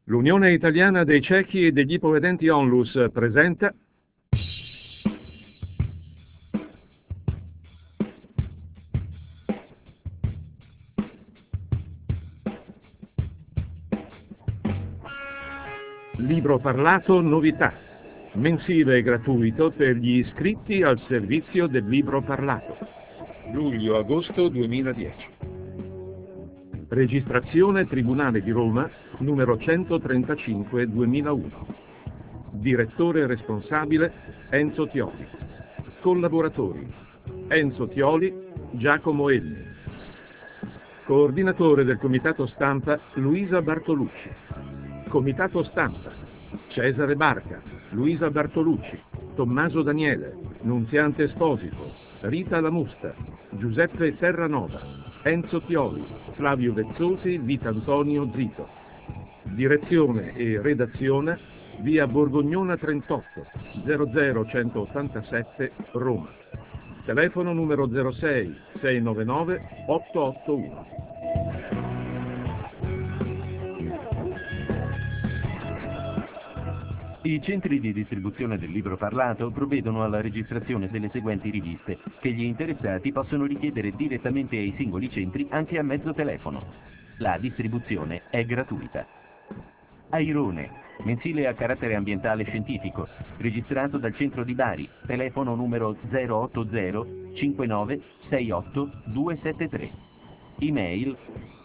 L'Unione Italiana dei Ciechi e degli Ipovedenti Onlus presenta Libro parlato novità, mensile e gratuito per gli iscritti al servizio del libro parlato. Luglio-agosto 2010. Registrazione Tribunale di Roma, numero 135-2001. Direttore responsabile Enzo Tioli. Collaboratori Enzo Tioli, Giacomo Elli. Coordinatore del Comitato Stampa Luisa Bartolucci. Comitato Stampa Cesare Barca, Luisa Bartolucci, Tommaso Daniele, Nunziante Esposito, Rita Lamusta, Giuseppe Terranova, Enzo Tioli, Flavio Vezzosi, Vitantonio Zito. Direzione e redazione via Borgognona 38 00187 Roma. Telefono numero 06 699 881. I centri di distribuzione del libro parlato provvedono alla registrazione delle seguenti riviste, che gli interessati possono richiedere direttamente ai singoli centri anche a mezzo telefono. La distribuzione è gratuita. Airone, mensile a carattere ambientale scientifico, registrato dal centro di Bari, telefono numero 080 59 68 273. Email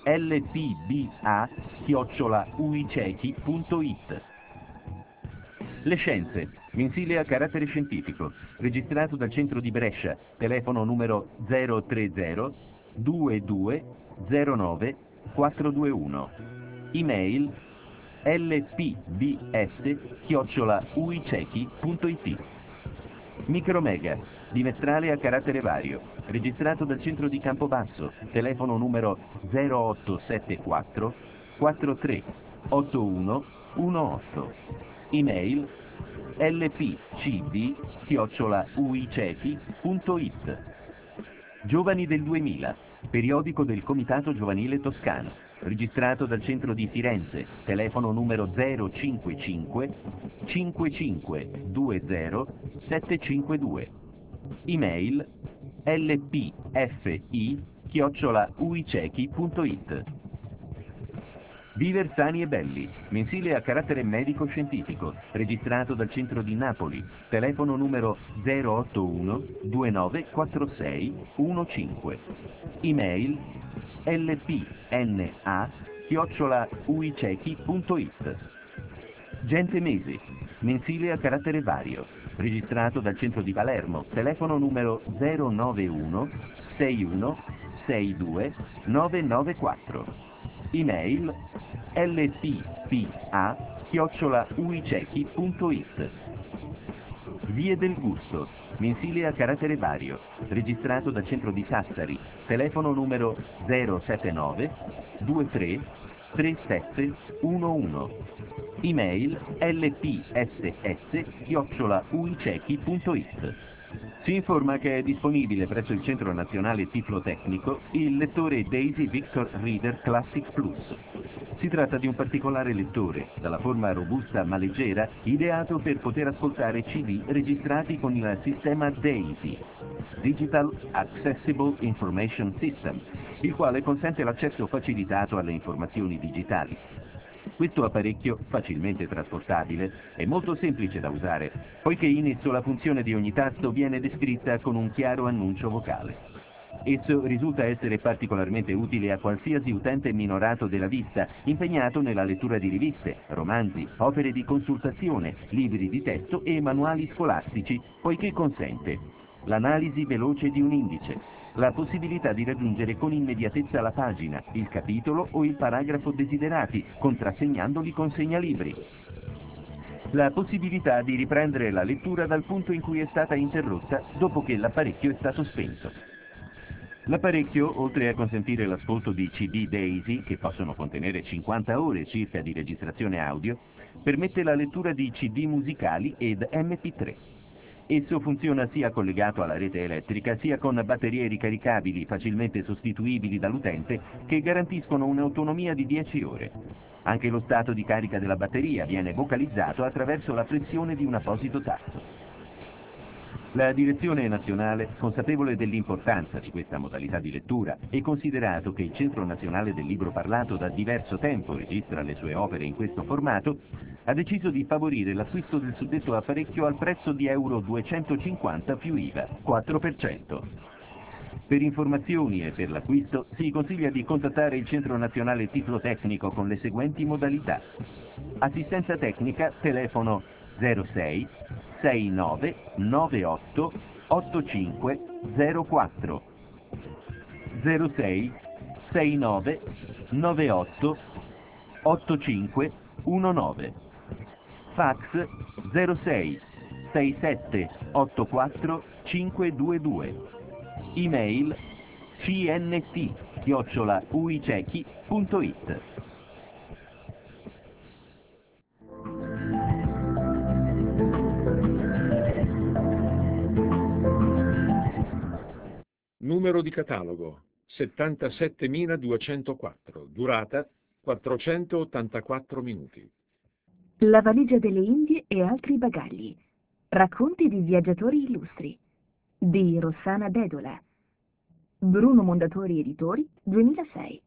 lpba@uicechi.it. Le Scienze, mensile a carattere scientifico, registrato dal centro di Brescia, telefono numero 030 22 09 421. Email lpbs@uicechi.it. Micromega, bimestrale a carattere vario, registrato dal centro di Campobasso, telefono numero 0874 43 81 18. Email lpcd@uicechi.it. Giovani del 2000, periodico del Comitato Giovanile Toscano, registrato dal centro di Firenze, telefono numero 055 5520 752. Email lpfi@uicechi.it. Viver Sani e Belli, mensile a carattere medico-scientifico, registrato dal centro di Napoli, telefono numero 081 2946 15. Email lpna@uicechi.it. Gente Mesi, mensile a carattere vario, registrato dal centro di Palermo, telefono numero 091 61 62 994. Email lppa@uicechi.it. Vie del Gusto, mensile a carattere vario, registrato dal centro di Sassari, telefono numero 079 23 37 11. Email lpss@uicechi.it. Si informa che è disponibile presso il Centro Nazionale Tiflotecnico il lettore Daisy Victor Reader Classic Plus. Si tratta di un particolare lettore, dalla forma robusta ma leggera, ideato per poter ascoltare CD registrati con il sistema DAISY, Digital Accessible Information System, il quale consente l'accesso facilitato alle informazioni digitali. Questo apparecchio, facilmente trasportabile, è molto semplice da usare, poiché in esso la funzione di ogni tasto viene descritta con un chiaro annuncio vocale. Esso risulta essere particolarmente utile a qualsiasi utente minorato della vista, impegnato nella lettura di riviste, romanzi, opere di consultazione, libri di testo e manuali scolastici, poiché consente l'analisi veloce di un indice, la possibilità di raggiungere con immediatezza la pagina, il capitolo o il paragrafo desiderati, contrassegnandoli con segnalibri, la possibilità di riprendere la lettura dal punto in cui è stata interrotta dopo che l'apparecchio è stato spento. L'apparecchio, oltre a consentire l'ascolto di CD Daisy, che possono contenere 50 ore circa di registrazione audio, permette la lettura di CD musicali ed MP3. Esso funziona sia collegato alla rete elettrica, sia con batterie ricaricabili facilmente sostituibili dall'utente che garantiscono un'autonomia di 10 ore. Anche lo stato di carica della batteria viene vocalizzato attraverso la pressione di un apposito tasto. La direzione nazionale, consapevole dell'importanza di questa modalità di lettura e considerato che il Centro Nazionale del Libro Parlato da diverso tempo registra le sue opere in questo formato, ha deciso di favorire l'acquisto del suddetto apparecchio al prezzo di euro 250 più IVA, 4%. Per informazioni e per l'acquisto si consiglia di contattare il Centro Nazionale Tiflotecnico con le seguenti modalità. Assistenza tecnica, telefono 06 69 98 8504 06 69 98 8519 fax 06 67 84 522 email cnt@uicechi.it. Numero di catalogo 77204, durata 484 minuti. La valigia delle Indie e altri bagagli. Racconti di viaggiatori illustri. Di Rossana Dedola. Bruno Mondatori Editori, 2006.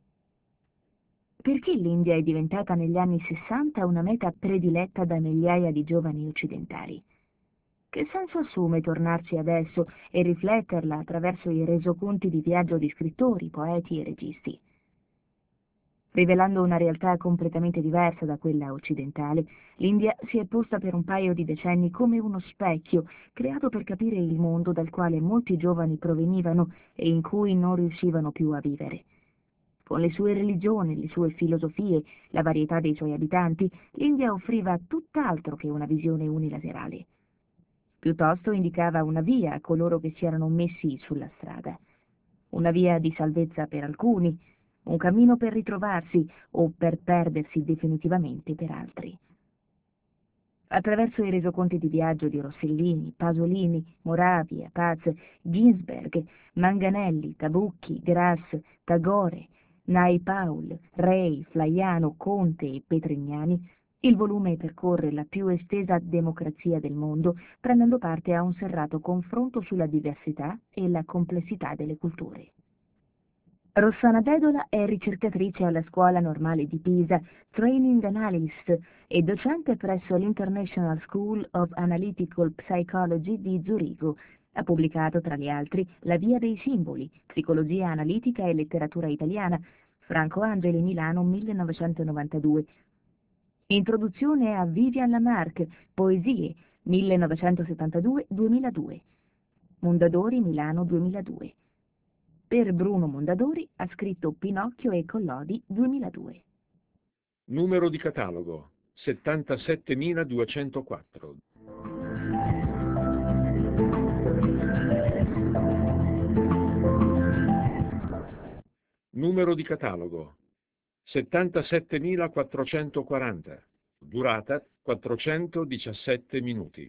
Perché l'India è diventata negli anni 60 una meta prediletta da migliaia di giovani occidentali? Che senso assume tornarci adesso e rifletterla attraverso i resoconti di viaggio di scrittori, poeti e registi? Rivelando una realtà completamente diversa da quella occidentale, l'India si è posta per un paio di decenni come uno specchio creato per capire il mondo dal quale molti giovani provenivano e in cui non riuscivano più a vivere. Con le sue religioni, le sue filosofie, la varietà dei suoi abitanti, l'India offriva tutt'altro che una visione unilaterale. Piuttosto indicava una via a coloro che si erano messi sulla strada. Una via di salvezza per alcuni, un cammino per ritrovarsi o per perdersi definitivamente per altri. Attraverso i resoconti di viaggio di Rossellini, Pasolini, Moravia, Paz, Ginsberg, Manganelli, Tabucchi, Grass, Tagore, Naipaul, Rey, Flaiano, Conte e Petrignani, il volume percorre la più estesa democrazia del mondo, prendendo parte a un serrato confronto sulla diversità e la complessità delle culture. Rossana Dedola è ricercatrice alla Scuola Normale di Pisa, Training Analyst e docente presso l'International School of Analytical Psychology di Zurigo. Ha pubblicato, tra gli altri, La Via dei Simboli, Psicologia analitica e letteratura italiana, Franco Angeli, Milano, 1992. Introduzione a Vivian Lamarck, Poesie, 1972-2002. Mondadori, Milano, 2002. Per Bruno Mondadori ha scritto Pinocchio e Collodi, 2002. Numero di catalogo 77204. Numero di catalogo 77440, durata 417 minuti.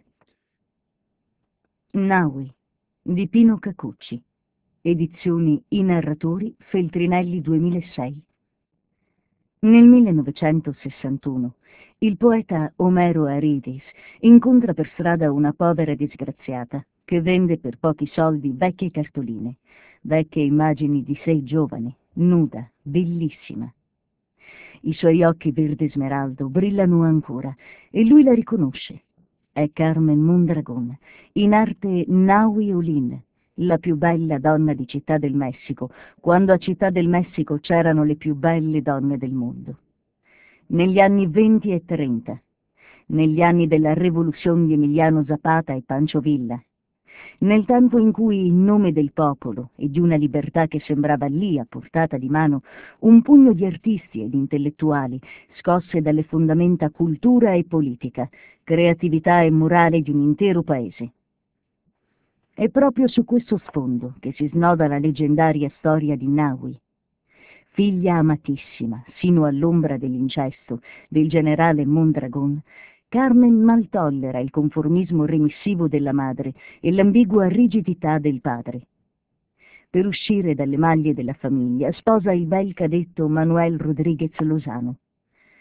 Naui di Pino Cacucci, edizioni I Narratori, Feltrinelli 2006. Nel 1961 il poeta Omero Aridis incontra per strada una povera disgraziata che vende per pochi soldi vecchie cartoline, vecchie immagini di sé giovane, nuda, bellissima. I suoi occhi verde smeraldo brillano ancora e lui la riconosce. È Carmen Mondragón, in arte Naui Olin, la più bella donna di Città del Messico, quando a Città del Messico c'erano le più belle donne del mondo. Negli anni 20 e 30, negli anni della rivoluzione di Emiliano Zapata e Pancho Villa, nel tempo in cui in nome del popolo e di una libertà che sembrava lì a portata di mano, un pugno di artisti ed intellettuali scosse dalle fondamenta cultura e politica, creatività e morale di un intero paese. È proprio su questo sfondo che si snoda la leggendaria storia di Naui, figlia amatissima, sino all'ombra dell'incesto, del generale Mondragón. Carmen mal tollera il conformismo remissivo della madre e l'ambigua rigidità del padre. Per uscire dalle maglie della famiglia sposa il bel cadetto Manuel Rodríguez Lozano.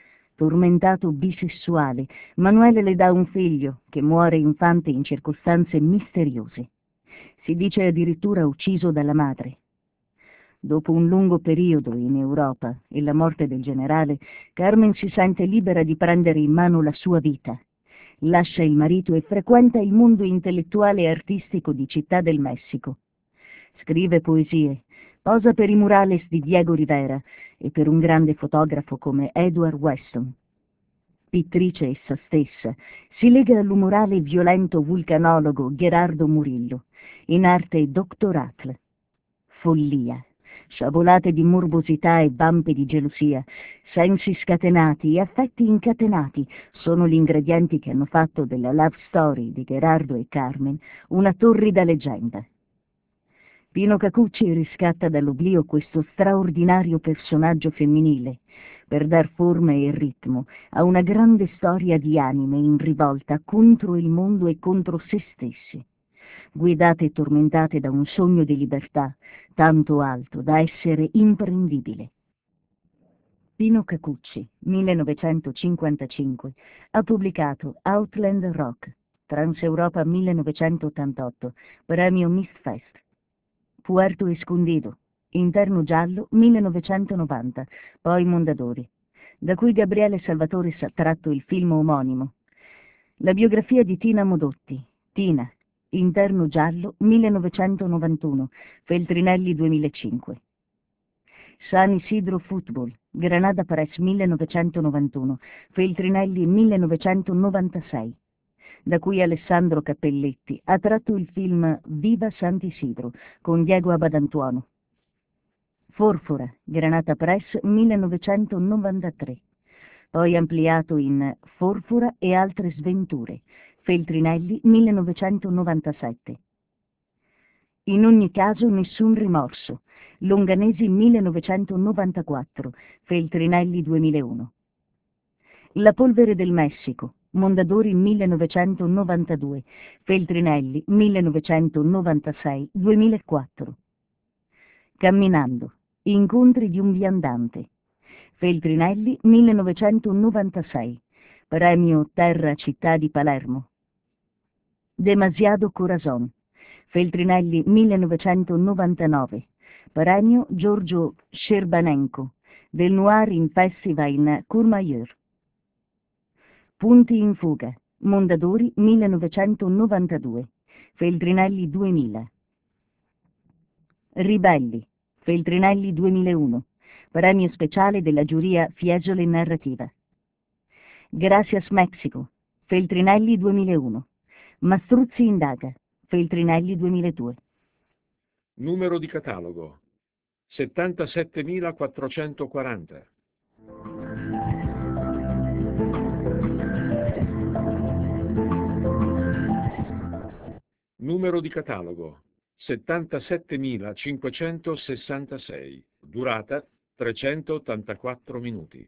tormentato bisessuale, Manuele le dà un figlio che muore infante in circostanze misteriose. Si dice addirittura ucciso dalla madre. Dopo un lungo periodo in Europa e la morte del generale, Carmen si sente libera di prendere in mano la sua vita. Lascia il marito e frequenta il mondo intellettuale e artistico di Città del Messico. Scrive poesie, posa per i murales di Diego Rivera e per un grande fotografo come Edward Weston. Pittrice essa stessa, si lega all'umorale e violento vulcanologo Gerardo Murillo, in arte Doctoracle. Follia, sciabolate di morbosità e vampe di gelosia, sensi scatenati e affetti incatenati sono gli ingredienti che hanno fatto della love story di Gerardo e Carmen una torrida leggenda. Pino Cacucci riscatta dall'oblio questo straordinario personaggio femminile per dar forma e ritmo a una grande storia di anime in rivolta contro il mondo e contro se stessi, guidate e tormentate da un sogno di libertà tanto alto da essere imprendibile. Pino Cacucci, 1955, ha pubblicato Outland Rock, Transeuropa 1988, premio Mistfest. Puerto Escondido, Interno giallo 1990, poi Mondadori, da cui Gabriele Salvatore ha tratto il film omonimo. La biografia di Tina Modotti, Tina, Interno giallo 1991, Feltrinelli 2005. San Isidro Football, Granada Press 1991, Feltrinelli 1996, da cui Alessandro Cappelletti ha tratto il film Viva Sant'Isidro con Diego Abadantuono. Forfora, Granata Press 1993, poi ampliato in Forfora e altre sventure, Feltrinelli 1997. In ogni caso nessun rimorso, Longanesi 1994, Feltrinelli 2001. La polvere del Messico, Mondadori 1992, Feltrinelli 1996-2004. Camminando, incontri di un viandante, Feltrinelli 1996, premio Terra Città di Palermo. Demasiado Corazon, Feltrinelli 1999, premio Giorgio Scerbanenko, del Noir in Festival in Courmayeur. Punti in fuga, Mondadori 1992, Feltrinelli 2000. Ribelli, Feltrinelli 2001, premio speciale della giuria Fiesole Narrativa. Gracias Mexico, Feltrinelli 2001. Mastruzzi indaga, Feltrinelli 2002. Numero di catalogo 77.440. Numero di catalogo 77.566. Durata 384 minuti.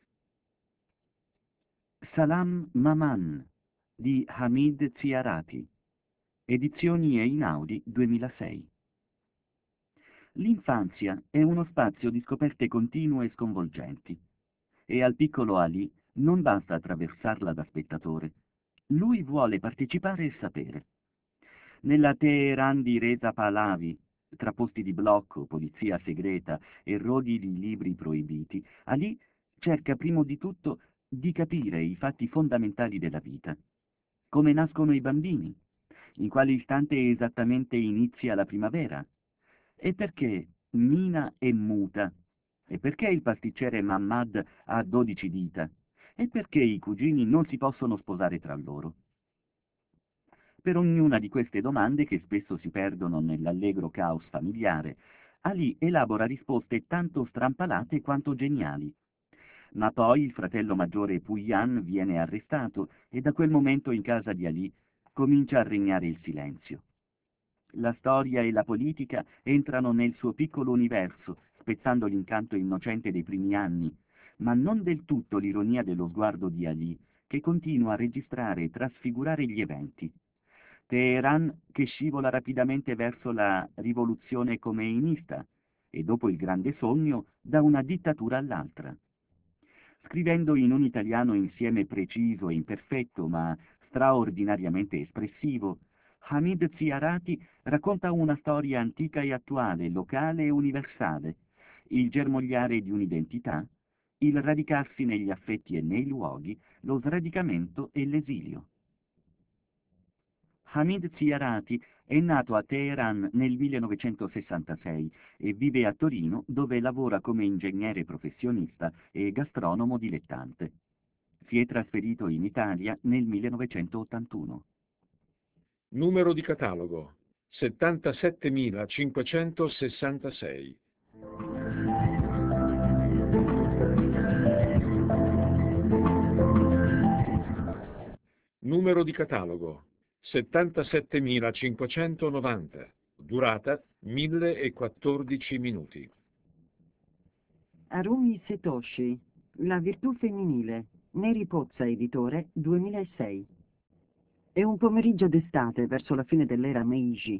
Salam Maman di Hamid Ziarati, edizioni Einaudi 2006. L'infanzia è uno spazio di scoperte continue e sconvolgenti, e al piccolo Ali non basta attraversarla da spettatore. Lui vuole partecipare e sapere. Nella Teheran di Reza Pahlavi, tra posti di blocco, polizia segreta e roghi di libri proibiti, Ali cerca prima di tutto di capire i fatti fondamentali della vita. Come nascono i bambini? In quale istante esattamente inizia la primavera? E perché Mina è muta? E perché il pasticcere Mahmad ha 12 dita? E perché i cugini non si possono sposare tra loro? Per ognuna di queste domande, che spesso si perdono nell'allegro caos familiare, Ali elabora risposte tanto strampalate quanto geniali. Ma poi il fratello maggiore Puyan viene arrestato e da quel momento in casa di Ali comincia a regnare il silenzio. La storia e la politica entrano nel suo piccolo universo, spezzando l'incanto innocente dei primi anni, ma non del tutto l'ironia dello sguardo di Ali, che continua a registrare e trasfigurare gli eventi. Teheran che scivola rapidamente verso la rivoluzione khomeinista e dopo il grande sogno da una dittatura all'altra. Scrivendo in un italiano insieme preciso e imperfetto, ma straordinariamente espressivo, Hamid Ziarati racconta una storia antica e attuale, locale e universale, il germogliare di un'identità, il radicarsi negli affetti e nei luoghi, lo sradicamento e l'esilio. Hamid Ziarati è nato a Teheran nel 1966 e vive a Torino, dove lavora come ingegnere professionista e gastronomo dilettante. Si è trasferito in Italia nel 1981. Numero di catalogo 77566. Numero di catalogo 77590. Durata 1014 minuti. Harumi Setoshi, La virtù femminile, Neri Pozza editore, 2006. È un pomeriggio d'estate verso la fine dell'era Meiji,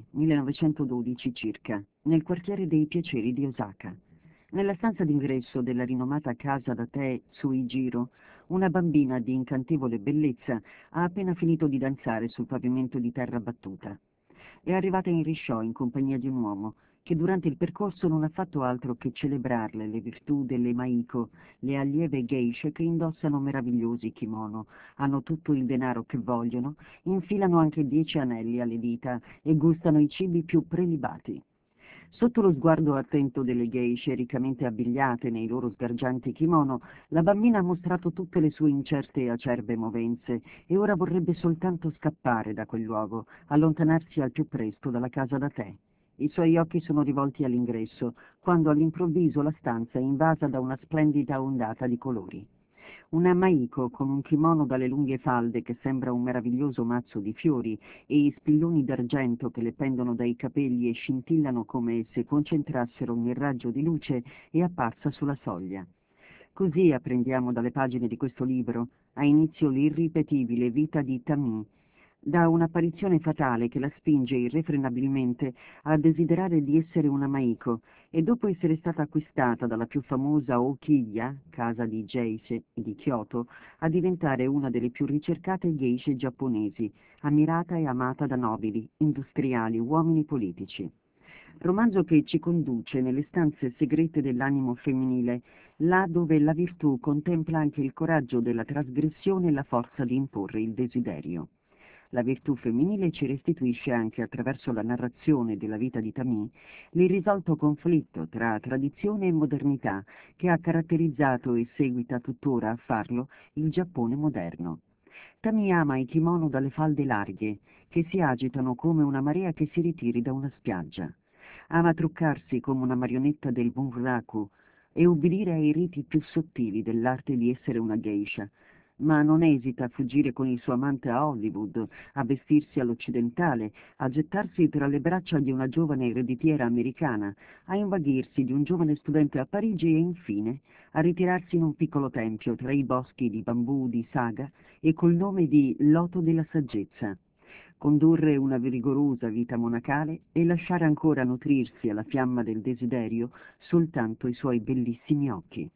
1912 circa, nel quartiere dei piaceri di Osaka. Nella stanza d'ingresso della rinomata casa da tè Suijiro, una bambina di incantevole bellezza ha appena finito di danzare sul pavimento di terra battuta. È arrivata in risciò in compagnia di un uomo che durante il percorso non ha fatto altro che celebrarle le virtù delle Maiko, le allieve geishe che indossano meravigliosi kimono, hanno tutto il denaro che vogliono, infilano anche 10 anelli alle dita e gustano i cibi più prelibati. Sotto lo sguardo attento delle geishe riccamente abbigliate nei loro sgargianti kimono, la bambina ha mostrato tutte le sue incerte e acerbe movenze e ora vorrebbe soltanto scappare da quel luogo, allontanarsi al più presto dalla casa da tè. I suoi occhi sono rivolti all'ingresso, quando all'improvviso la stanza è invasa da una splendida ondata di colori. Una Maiko con un kimono dalle lunghe falde che sembra un meraviglioso mazzo di fiori e spilloni d'argento che le pendono dai capelli e scintillano come se concentrassero ogni raggio di luce, è apparsa sulla soglia. Così apprendiamo dalle pagine di questo libro, ha inizio l'irripetibile vita di Tamì, da un'apparizione fatale che la spinge irrefrenabilmente a desiderare di essere una Maiko e dopo essere stata acquistata dalla più famosa Okiya, casa di geishe di Kyoto, a diventare una delle più ricercate geishe giapponesi, ammirata e amata da nobili, industriali, uomini politici. Romanzo che ci conduce nelle stanze segrete dell'animo femminile, là dove la virtù contempla anche il coraggio della trasgressione e la forza di imporre il desiderio. La virtù femminile ci restituisce anche attraverso la narrazione della vita di Tamì l'irrisolto conflitto tra tradizione e modernità che ha caratterizzato e seguita tuttora a farlo il Giappone moderno. Tamì ama i kimono dalle falde larghe che si agitano come una marea che si ritiri da una spiaggia. Ama truccarsi come una marionetta del bunraku e ubbidire ai riti più sottili dell'arte di essere una geisha, ma non esita a fuggire con il suo amante a Hollywood, a vestirsi all'occidentale, a gettarsi tra le braccia di una giovane ereditiera americana, a invaghirsi di un giovane studente a Parigi e infine a ritirarsi in un piccolo tempio tra i boschi di bambù di Saga e col nome di Loto della Saggezza. Condurre una rigorosa vita monacale e lasciare ancora nutrirsi alla fiamma del desiderio soltanto i suoi bellissimi occhi.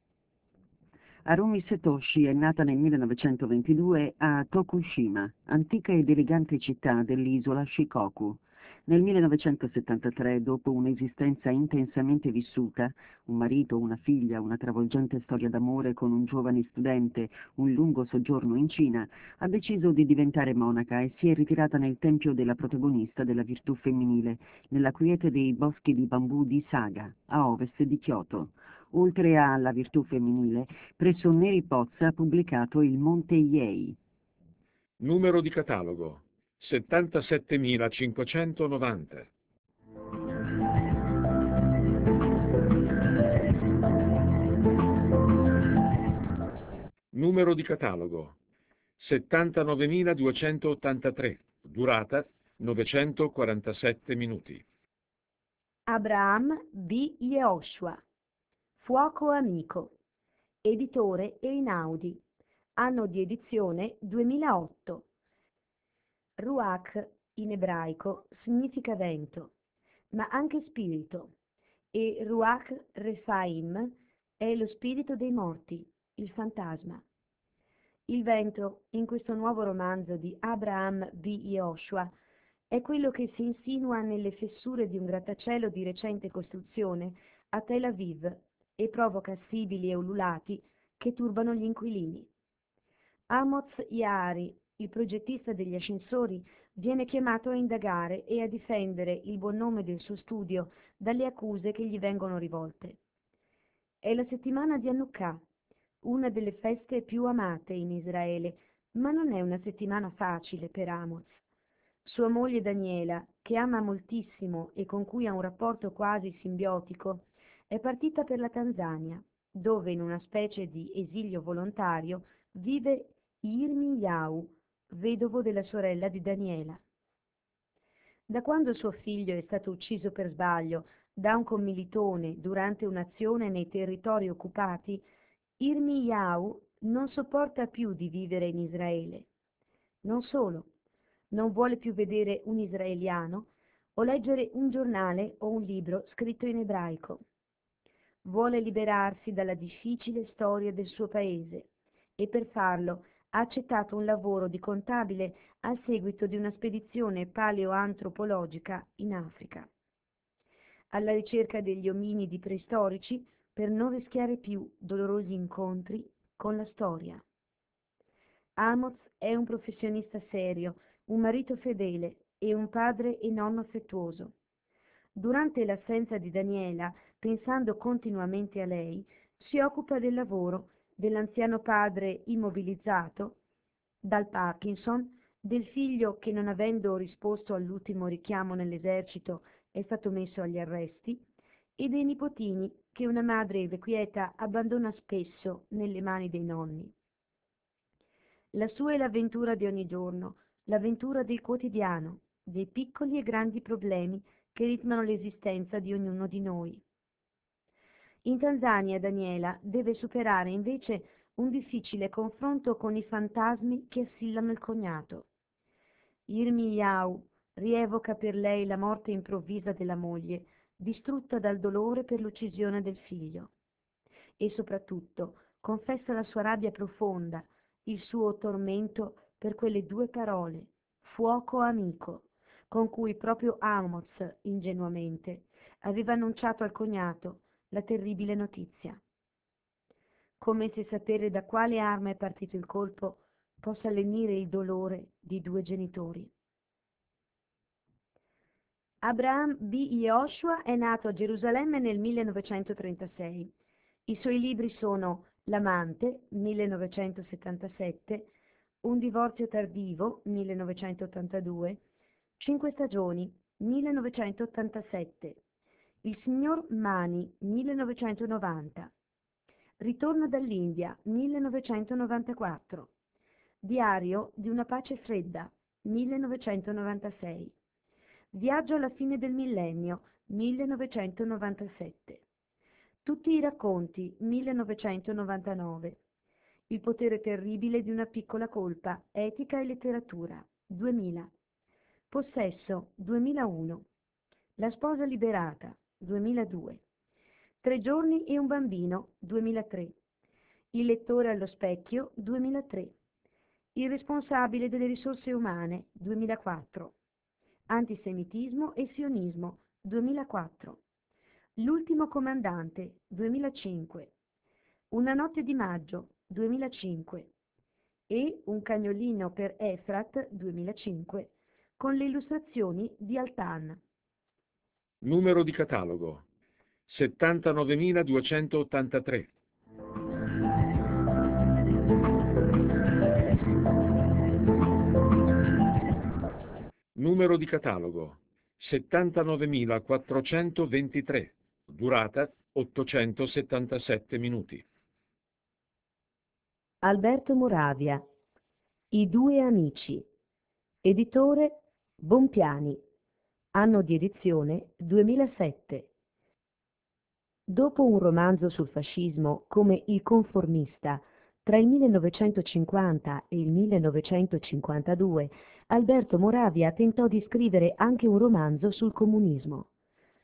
Harumi Setoshi è nata nel 1922 a Tokushima, antica ed elegante città dell'isola Shikoku. Nel 1973, dopo un'esistenza intensamente vissuta, un marito, una figlia, una travolgente storia d'amore con un giovane studente, un lungo soggiorno in Cina, ha deciso di diventare monaca e si è ritirata nel tempio della protagonista della virtù femminile, nella quiete dei boschi di bambù di Saga, a ovest di Kyoto. Oltre alla virtù femminile, presso Neri Pozza ha pubblicato Il Monte Iei. Numero di catalogo 77590. Numero di catalogo 79283. Durata 947 minuti. Abraham B. Yehoshua, Fuoco amico, editore Einaudi, anno di edizione 2008. Ruach in ebraico significa vento, ma anche spirito, e Ruach Rephaim è lo spirito dei morti. il fantasma. Il vento, in questo nuovo romanzo di Abraham B. Yehoshua, è quello che si insinua nelle fessure di un grattacielo di recente costruzione a Tel Aviv e provoca sibili e ululati che turbano gli inquilini. Amos Yaari, il progettista degli ascensori, viene chiamato a indagare e a difendere il buon nome del suo studio dalle accuse che gli vengono rivolte. È la settimana di Hanukkah, una delle feste più amate in Israele, ma non è una settimana facile per Amos. Sua moglie Daniela, che ama moltissimo e con cui ha un rapporto quasi simbiotico, è partita per la Tanzania, dove in una specie di esilio volontario vive Yirmiyahu, vedovo della sorella di Daniela. Da quando suo figlio è stato ucciso per sbaglio da un commilitone durante un'azione nei territori occupati, Yirmiyahu non sopporta più di vivere in Israele. Non solo, non vuole più vedere un israeliano o leggere un giornale o un libro scritto in ebraico. Vuole liberarsi dalla difficile storia del suo paese e per farlo ha accettato un lavoro di contabile a seguito di una spedizione paleoantropologica in Africa. Alla ricerca degli ominidi preistorici per non rischiare più dolorosi incontri con la storia. Amos è un professionista serio, un marito fedele e un padre e nonno affettuoso. Durante l'assenza di Daniela, pensando continuamente a lei, si occupa del lavoro, dell'anziano padre immobilizzato dal Parkinson, del figlio che non avendo risposto all'ultimo richiamo nell'esercito è stato messo agli arresti, e dei nipotini che una madre irrequieta abbandona spesso nelle mani dei nonni. La sua è l'avventura di ogni giorno, l'avventura del quotidiano, dei piccoli e grandi problemi che ritmano l'esistenza di ognuno di noi. In Tanzania Daniela deve superare invece un difficile confronto con i fantasmi che assillano il cognato. Yirmiyahu rievoca per lei la morte improvvisa della moglie, distrutta dal dolore per l'uccisione del figlio. E soprattutto confessa la sua rabbia profonda, il suo tormento per quelle due parole, fuoco amico, con cui proprio Amos, ingenuamente, aveva annunciato al cognato la terribile notizia. Come se sapere da quale arma è partito il colpo possa lenire il dolore di due genitori. Abraham B. Yehoshua è nato a Gerusalemme nel 1936. I suoi libri sono L'amante, 1977, Un divorzio tardivo, 1982, Cinque stagioni, 1987, Il signor Mani, 1990, Ritorno dall'India, 1994, Diario di una pace fredda, 1996, Viaggio alla fine del millennio, 1997. Tutti i racconti, 1999. Il potere terribile di una piccola colpa, etica e letteratura, 2000. Possesso, 2001. La sposa liberata, 2002. 3 giorni e un bambino, 2003. Il lettore allo specchio, 2003. Il responsabile delle risorse umane, 2004. Antisemitismo e sionismo, 2004. L'ultimo comandante, 2005. Una notte di maggio, 2005. E Un cagnolino per Efrat, 2005, con le illustrazioni di Altan. Numero di catalogo 79.283. Numero di catalogo 79.423. Durata 877 minuti. Alberto Moravia, I due amici. Editore Bompiani. Anno di edizione 2007. Dopo un romanzo sul fascismo come Il conformista, tra il 1950 e il 1952, Alberto Moravia tentò di scrivere anche un romanzo sul comunismo.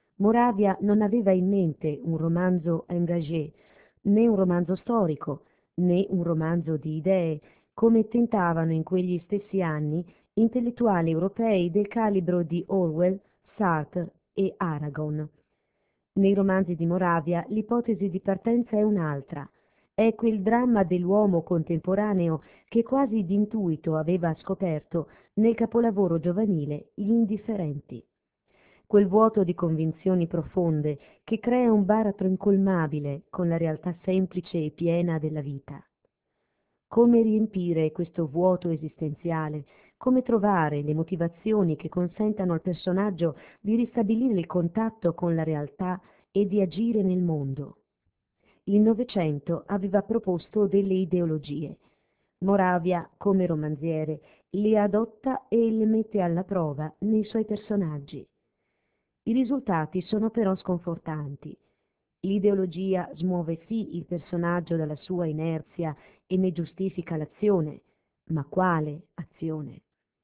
Moravia non aveva in mente un romanzo engagé, né un romanzo storico, né un romanzo di idee, come tentavano in quegli stessi anni intellettuali europei del calibro di Orwell, Sartre e Aragon. Nei romanzi di Moravia l'ipotesi di partenza è un'altra. È quel dramma dell'uomo contemporaneo che quasi d'intuito aveva scoperto nel capolavoro giovanile Gli indifferenti. Quel vuoto di convinzioni profonde che crea un baratro incolmabile con la realtà semplice e piena della vita. Come riempire questo vuoto esistenziale? Come trovare le motivazioni che consentano al personaggio di ristabilire il contatto con la realtà e di agire nel mondo? Il Novecento aveva proposto delle ideologie. Moravia, come romanziere, le adotta e le mette alla prova nei suoi personaggi. I risultati sono però sconfortanti. L'ideologia smuove sì il personaggio dalla sua inerzia e ne giustifica l'azione, ma quale azione?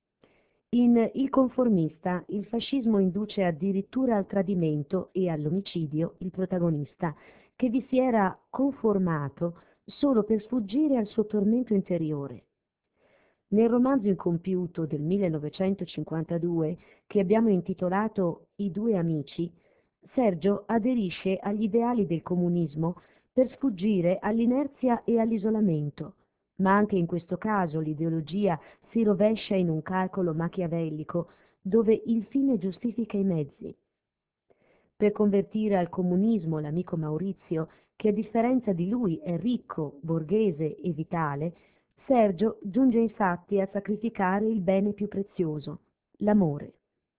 In Il conformista, il fascismo induce addirittura al tradimento e all'omicidio il protagonista, che vi si era conformato solo per sfuggire al suo tormento interiore. Nel romanzo incompiuto del 1952, che abbiamo intitolato I due amici, Sergio aderisce agli ideali del comunismo per sfuggire all'inerzia e all'isolamento, ma anche in questo caso l'ideologia si rovescia in un calcolo machiavellico dove il fine giustifica i mezzi. Per convertire al comunismo l'amico Maurizio, che a differenza di lui è ricco, borghese e vitale, Sergio giunge infatti a sacrificare il bene più prezioso, l'amore.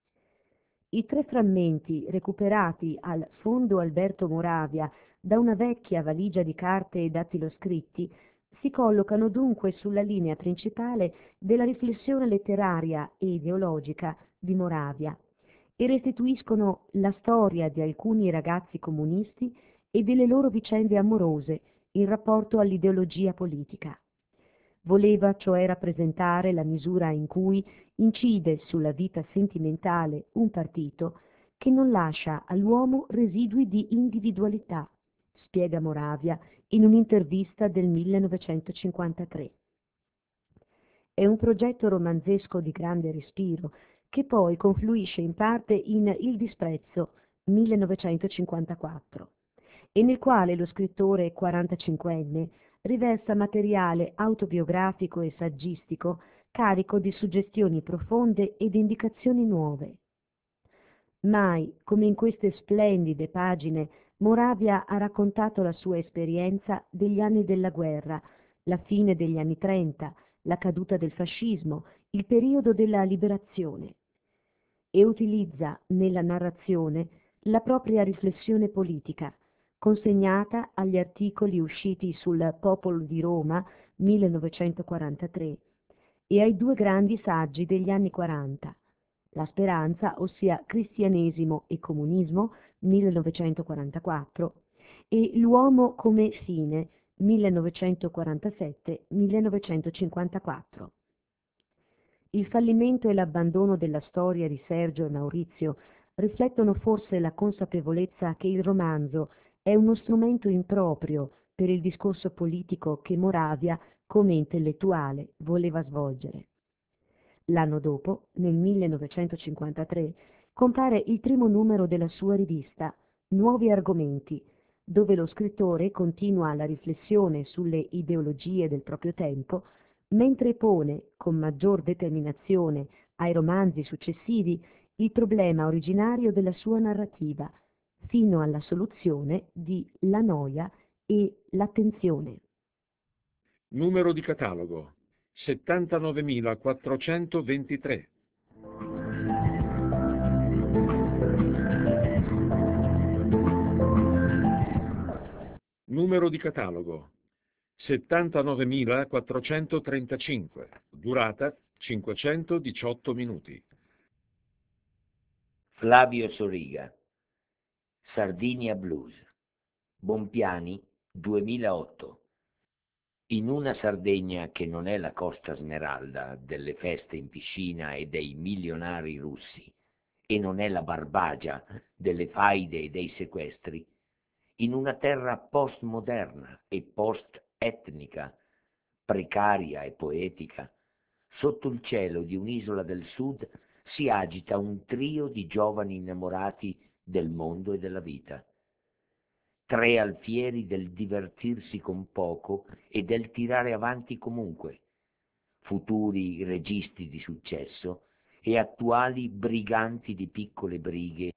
I tre frammenti recuperati al Fondo Alberto Moravia da una vecchia valigia di carte e dattiloscritti si collocano dunque sulla linea principale della riflessione letteraria e ideologica di Moravia e restituiscono la storia di alcuni ragazzi comunisti e delle loro vicende amorose in rapporto all'ideologia politica. Voleva cioè rappresentare la misura in cui incide sulla vita sentimentale un partito che non lascia all'uomo residui di individualità, spiega Moravia in un'intervista del 1953. È un progetto romanzesco di grande respiro, che poi confluisce in parte in Il disprezzo, 1954, e nel quale lo scrittore 45enne riversa materiale autobiografico e saggistico carico di suggestioni profonde ed indicazioni nuove. Mai, come in queste splendide pagine, Moravia ha raccontato la sua esperienza degli anni della guerra, la fine degli anni '30, la caduta del fascismo, il periodo della liberazione, e utilizza nella narrazione la propria riflessione politica, consegnata agli articoli usciti sul Popolo di Roma 1943 e ai due grandi saggi degli anni '40, La speranza, ossia Cristianesimo e comunismo, 1944, e L'uomo come fine, 1947-1954. Il fallimento e l'abbandono della storia di Sergio e Maurizio riflettono forse la consapevolezza che il romanzo è uno strumento improprio per il discorso politico che Moravia, come intellettuale, voleva svolgere. L'anno dopo, nel 1953, compare il primo numero della sua rivista, Nuovi argomenti, dove lo scrittore continua la riflessione sulle ideologie del proprio tempo, mentre pone con maggior determinazione ai romanzi successivi il problema originario della sua narrativa, fino alla soluzione di La noia e l'attenzione. Numero di catalogo 79.423. Numero di catalogo 79.435. Durata 518 minuti. Flavio Soriga, Sardinia Blues, Bompiani, 2008. In una Sardegna che non è la Costa Smeralda delle feste in piscina e dei milionari russi, e non è la Barbagia delle faide e dei sequestri, in una terra postmoderna e etnica, precaria e poetica, sotto il cielo di un'isola del sud si agita un trio di giovani innamorati del mondo e della vita. Tre alfieri del divertirsi con poco e del tirare avanti comunque, futuri registi di successo e attuali briganti di piccole brighe,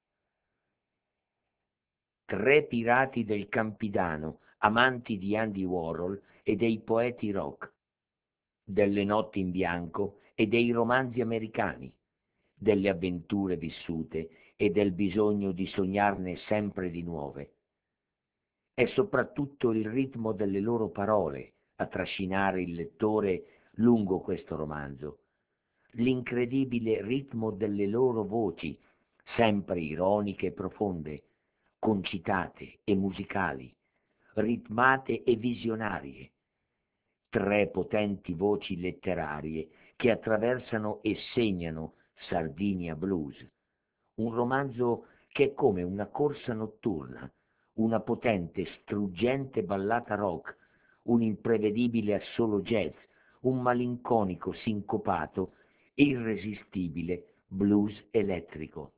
tre pirati del Campidano, amanti di Andy Warhol e dei poeti rock, delle notti in bianco e dei romanzi americani, delle avventure vissute e del bisogno di sognarne sempre di nuove. È soprattutto il ritmo delle loro parole a trascinare il lettore lungo questo romanzo, l'incredibile ritmo delle loro voci, sempre ironiche e profonde, concitate e musicali, ritmate e visionarie, tre potenti voci letterarie che attraversano e segnano Sardinia Blues, un romanzo che è come una corsa notturna, una potente, struggente ballata rock, un imprevedibile assolo jazz, un malinconico sincopato e irresistibile blues elettrico.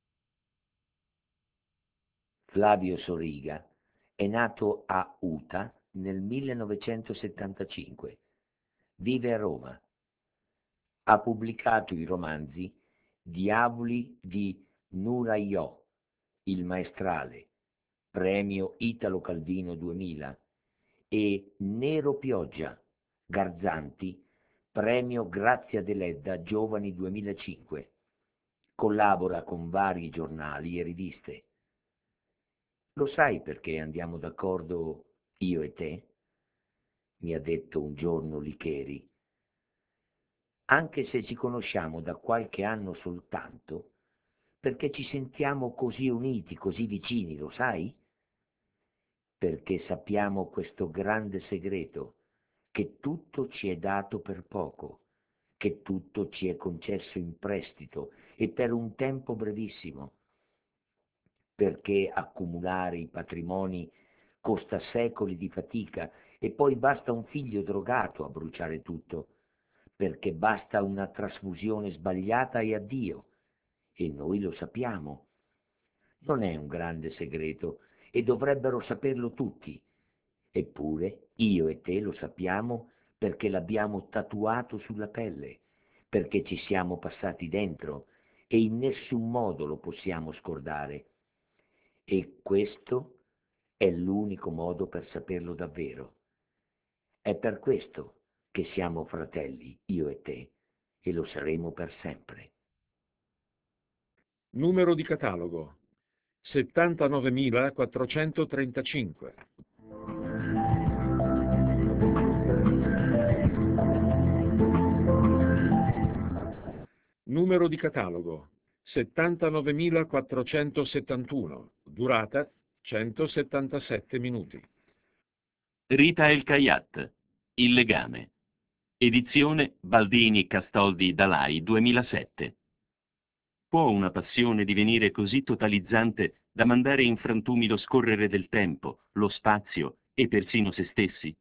Flavio Soriga è nato a Utah nel 1975. Vive a Roma. Ha pubblicato i romanzi Diavoli di Nurayò, Il Maestrale, premio Italo Calvino 2000, e Nero Pioggia, Garzanti, premio Grazia Deledda Giovani 2005. Collabora con vari giornali e riviste. Lo sai perché andiamo d'accordo io e te? Mi ha detto un giorno Licheri. Anche se ci conosciamo da qualche anno soltanto, perché ci sentiamo così uniti, così vicini, lo sai? Perché sappiamo questo grande segreto, che tutto ci è dato per poco, che tutto ci è concesso in prestito e per un tempo brevissimo, perché accumulare i patrimoni costa secoli di fatica e poi basta un figlio drogato a bruciare tutto, perché basta una trasfusione sbagliata e addio, e noi lo sappiamo. Non è un grande segreto e dovrebbero saperlo tutti, eppure io e te lo sappiamo perché l'abbiamo tatuato sulla pelle, perché ci siamo passati dentro e in nessun modo lo possiamo scordare. E questo è l'unico modo per saperlo davvero. È per questo che siamo fratelli, io e te, e lo saremo per sempre. Numero di catalogo 79.435. Numero di catalogo 79.471. Durata 177 minuti. Rita El Kayat, Il legame. Edizione Baldini Castoldi Dalai 2007. Può una passione divenire così totalizzante da mandare in frantumi lo scorrere del tempo, lo spazio e persino se stessi?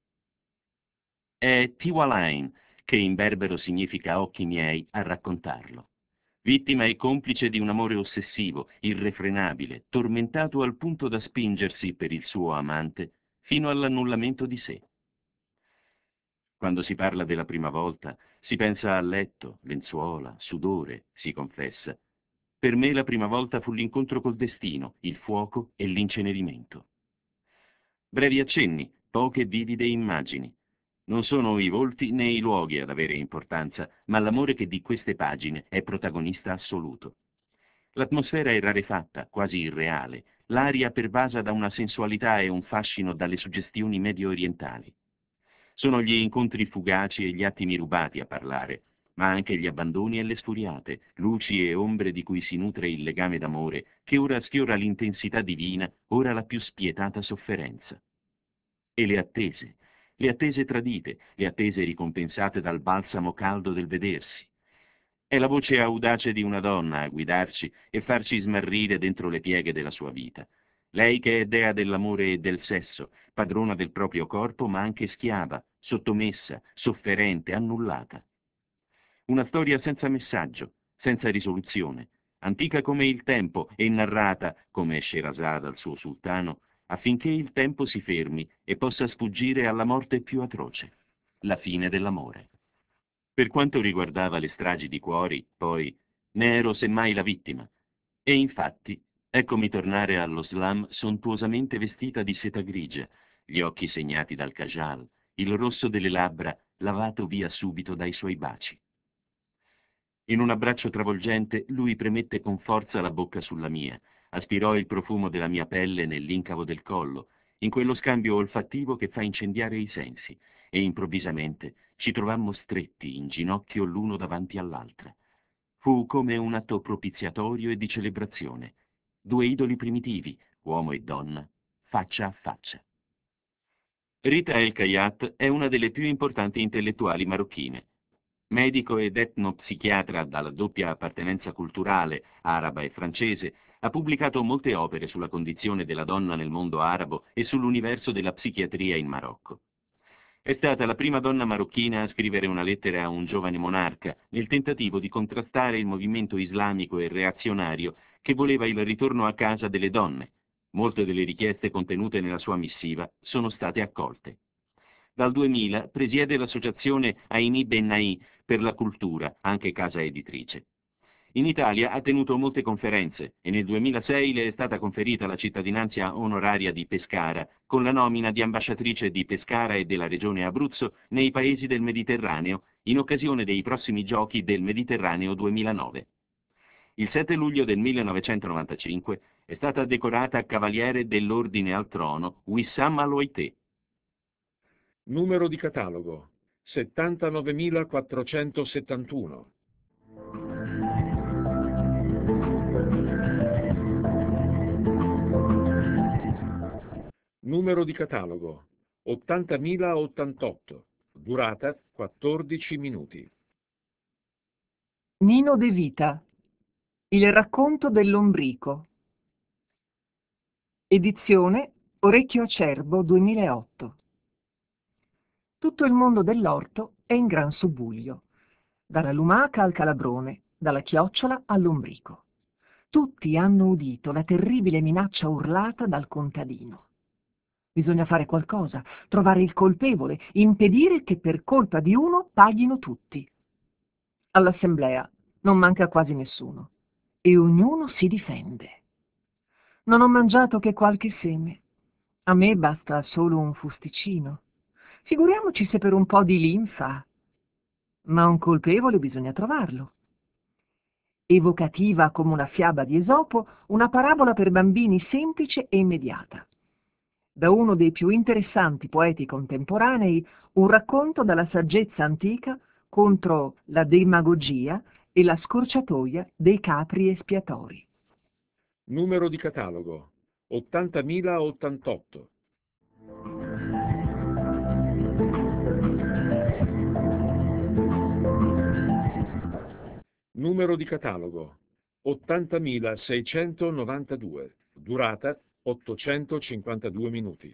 È Tiwalain, che in berbero significa occhi miei, a raccontarlo. Vittima e complice di un amore ossessivo, irrefrenabile, tormentato al punto da spingersi per il suo amante fino all'annullamento di sé. Quando si parla della prima volta, si pensa a letto, lenzuola, sudore, si confessa. Per me la prima volta fu l'incontro col destino, il fuoco e l'incenerimento. Brevi accenni, poche vivide immagini. Non sono i volti né i luoghi ad avere importanza, ma l'amore che di queste pagine è protagonista assoluto. L'atmosfera è rarefatta, quasi irreale, l'aria pervasa da una sensualità e un fascino dalle suggestioni medio orientali. Sono gli incontri fugaci e gli attimi rubati a parlare, ma anche gli abbandoni e le sfuriate, luci e ombre di cui si nutre il legame d'amore, che ora sfiora l'intensità divina, ora la più spietata sofferenza. E le attese tradite, le attese ricompensate dal balsamo caldo del vedersi. È la voce audace di una donna a guidarci e farci smarrire dentro le pieghe della sua vita. Lei che è dea dell'amore e del sesso, padrona del proprio corpo, ma anche schiava, sottomessa, sofferente, annullata. Una storia senza messaggio, senza risoluzione, antica come il tempo e narrata, come Sherazade al suo sultano, affinché il tempo si fermi e possa sfuggire alla morte più atroce, la fine dell'amore. Per quanto riguardava le stragi di cuori, poi, ne ero semmai la vittima. E infatti, eccomi tornare allo slam sontuosamente vestita di seta grigia, gli occhi segnati dal kajal, il rosso delle labbra lavato via subito dai suoi baci. In un abbraccio travolgente lui premette con forza la bocca sulla mia, aspirò il profumo della mia pelle nell'incavo del collo, in quello scambio olfattivo che fa incendiare i sensi, e improvvisamente ci trovammo stretti in ginocchio l'uno davanti all'altra. Fu come un atto propiziatorio e di celebrazione. Due idoli primitivi, uomo e donna, faccia a faccia. Rita El Kayat è una delle più importanti intellettuali marocchine. Medico ed etnopsichiatra dalla doppia appartenenza culturale, araba e francese, ha pubblicato molte opere sulla condizione della donna nel mondo arabo e sull'universo della psichiatria in Marocco. È stata la prima donna marocchina a scrivere una lettera a un giovane monarca nel tentativo di contrastare il movimento islamico e reazionario che voleva il ritorno a casa delle donne. Molte delle richieste contenute nella sua missiva sono state accolte. Dal 2000 presiede l'associazione Aini Bennai per la cultura, anche casa editrice. In Italia ha tenuto molte conferenze e nel 2006 le è stata conferita la cittadinanza onoraria di Pescara, con la nomina di ambasciatrice di Pescara e della regione Abruzzo nei paesi del Mediterraneo, in occasione dei prossimi Giochi del Mediterraneo 2009. Il 7 luglio del 1995 è stata decorata Cavaliere dell'Ordine al Trono Wissam Aloité. Numero di catalogo 79.471. Numero di catalogo 80.088. Durata 14 minuti. Nino De Vita. Il racconto dell'ombrico. Edizione Orecchio Acerbo 2008. Tutto il mondo dell'orto è in gran subbuglio, dalla lumaca al calabrone, dalla chiocciola all'ombrico. Tutti hanno udito la terribile minaccia urlata dal contadino. Bisogna fare qualcosa, trovare il colpevole, impedire che per colpa di uno paghino tutti. All'assemblea non manca quasi nessuno e ognuno si difende. Non ho mangiato che qualche seme. A me basta solo un fusticino. Figuriamoci se per un po' di linfa. Ma un colpevole bisogna trovarlo. Evocativa come una fiaba di Esopo, una parabola per bambini semplice e immediata. Da uno dei più interessanti poeti contemporanei, un racconto dalla saggezza antica contro la demagogia e la scorciatoia dei capri espiatori. Numero di catalogo 80.088. Numero di catalogo 80.692. Durata 852 minuti.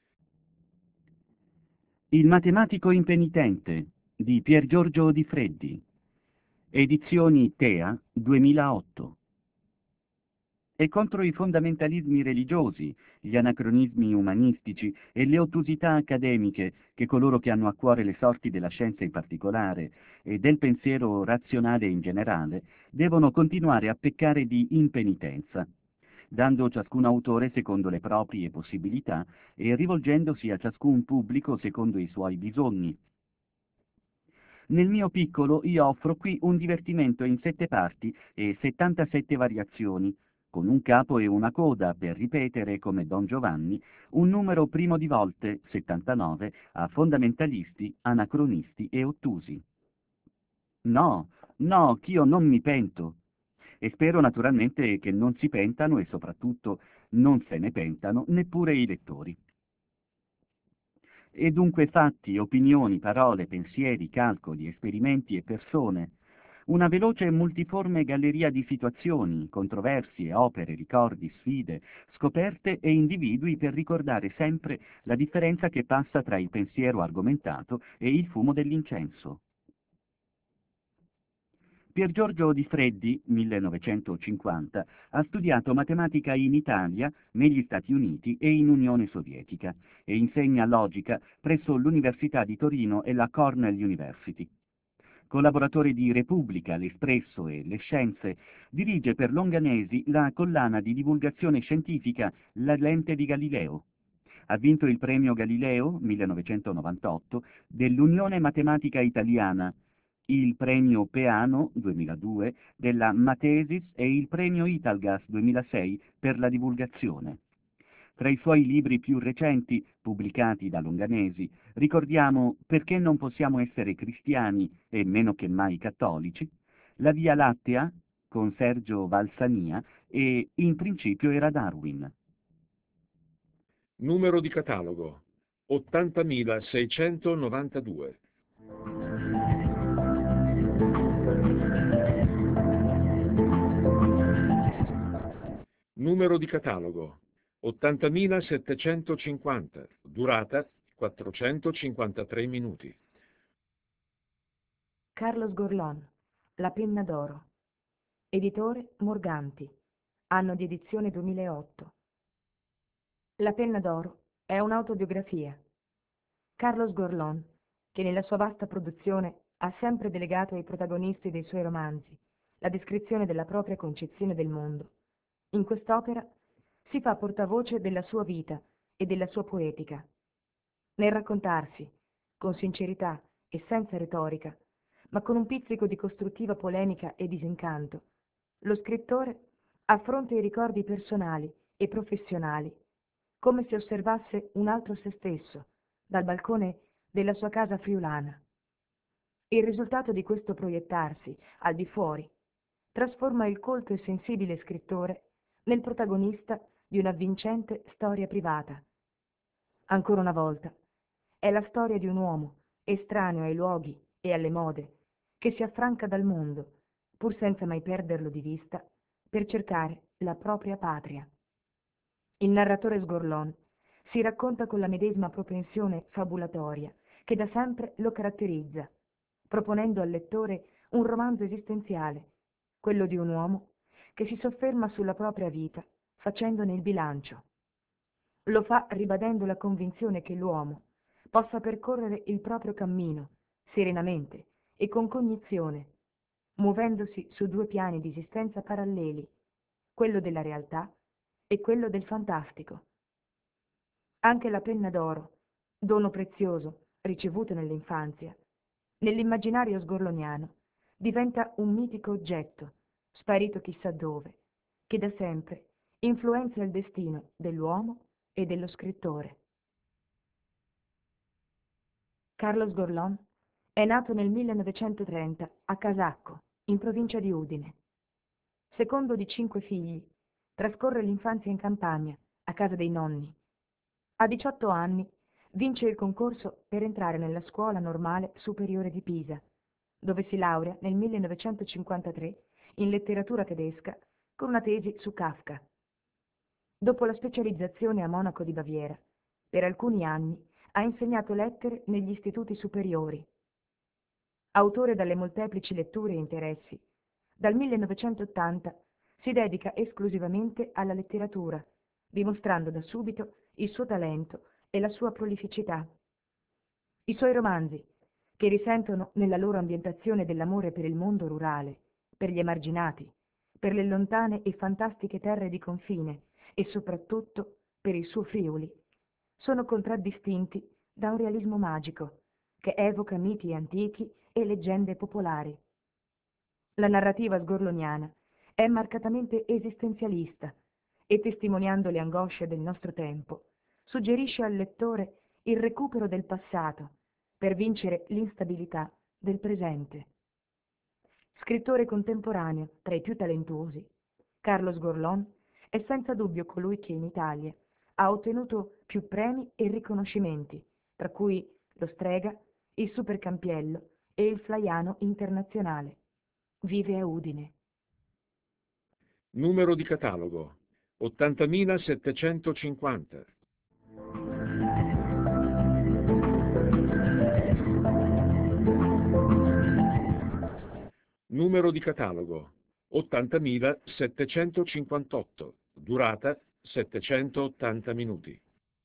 Il matematico impenitente di Pier Giorgio Di Freddi. Edizioni Tea 2008. E contro i fondamentalismi religiosi, gli anacronismi umanistici e le ottusità accademiche che coloro che hanno a cuore le sorti della scienza in particolare e del pensiero razionale in generale devono continuare a peccare di impenitenza, dando ciascun autore secondo le proprie possibilità e rivolgendosi a ciascun pubblico secondo i suoi bisogni. Nel mio piccolo io offro qui un divertimento in 7 parti e 77 variazioni, con un capo e una coda per ripetere, come Don Giovanni, un numero primo di volte, 79, a fondamentalisti, anacronisti e ottusi. No, no, ch'io non mi pento. E spero naturalmente che non si pentano e soprattutto non se ne pentano neppure i lettori. E dunque fatti, opinioni, parole, pensieri, calcoli, esperimenti e persone, Una veloce e multiforme galleria di situazioni, controversie, opere, ricordi, sfide, scoperte e individui per ricordare sempre la differenza che passa tra il pensiero argomentato e il fumo dell'incenso. Pier Giorgio Di Freddi, 1950, ha studiato matematica in Italia, negli Stati Uniti e in Unione Sovietica e insegna logica presso l'Università di Torino e la Cornell University. Collaboratore di Repubblica, L'Espresso e Le Scienze, dirige per Longanesi la collana di divulgazione scientifica La Lente di Galileo. Ha vinto il premio Galileo 1998 dell'Unione Matematica Italiana, il premio Peano 2002 della Matesis e il premio Italgas 2006 per la divulgazione. Tra i suoi libri più recenti, pubblicati da Longanesi, ricordiamo Perché non possiamo essere cristiani e meno che mai cattolici, La Via Lattea, con Sergio Valsania, e In principio era Darwin. Numero di catalogo 80.692. Numero di catalogo 80.750. Durata 453 minuti. Carlos Gorlon, La penna d'oro. Editore Morganti. Anno di edizione 2008. La penna d'oro è un'autobiografia. Carlos Gorlon, che nella sua vasta produzione ha sempre delegato ai protagonisti dei suoi romanzi la descrizione della propria concezione del mondo, in quest'opera si fa portavoce della sua vita e della sua poetica. Nel raccontarsi, con sincerità e senza retorica, ma con un pizzico di costruttiva polemica e disincanto, lo scrittore affronta i ricordi personali e professionali come se osservasse un altro se stesso dal balcone della sua casa friulana. Il risultato di questo proiettarsi al di fuori trasforma il colto e sensibile scrittore nel protagonista di una vincente storia privata. Ancora una volta, è la storia di un uomo estraneo ai luoghi e alle mode, che si affranca dal mondo, pur senza mai perderlo di vista, per cercare la propria patria. Il narratore Sgorlon si racconta con la medesima propensione fabulatoria che da sempre lo caratterizza, proponendo al lettore un romanzo esistenziale, quello di un uomo che si sofferma sulla propria vita facendone il bilancio. Lo fa ribadendo la convinzione che l'uomo possa percorrere il proprio cammino serenamente e con cognizione, muovendosi su due piani di esistenza paralleli, quello della realtà e quello del fantastico. Anche la penna d'oro, dono prezioso ricevuto nell'infanzia, nell'immaginario sgorloniano diventa un mitico oggetto, sparito chissà dove, che da sempre influenza il destino dell'uomo e dello scrittore. Carlos Gorlon è nato nel 1930 a Casacco, in provincia di Udine. Secondo di 5 figli, trascorre l'infanzia in campagna, a casa dei nonni. A 18 anni vince il concorso per entrare nella Scuola Normale Superiore di Pisa, dove si laurea nel 1953 in letteratura tedesca con una tesi su Kafka. Dopo la specializzazione a Monaco di Baviera, per alcuni anni ha insegnato lettere negli istituti superiori. Autore dalle molteplici letture e interessi, dal 1980 si dedica esclusivamente alla letteratura, dimostrando da subito il suo talento e la sua prolificità. I suoi romanzi, che risentono nella loro ambientazione dell'amore per il mondo rurale, per gli emarginati, per le lontane e fantastiche terre di confine e soprattutto per il suo Friuli, sono contraddistinti da un realismo magico che evoca miti antichi e leggende popolari. La narrativa sgorloniana è marcatamente esistenzialista e, testimoniando le angosce del nostro tempo, suggerisce al lettore il recupero del passato per vincere l'instabilità del presente. Scrittore contemporaneo tra i più talentuosi, Carlos Gorlon è senza dubbio colui che in Italia ha ottenuto più premi e riconoscimenti, tra cui lo Strega, il Supercampiello e il Flaiano Internazionale. Vive a Udine. Numero di catalogo 80.750. Numero di catalogo 80.758. Durata 780 minuti.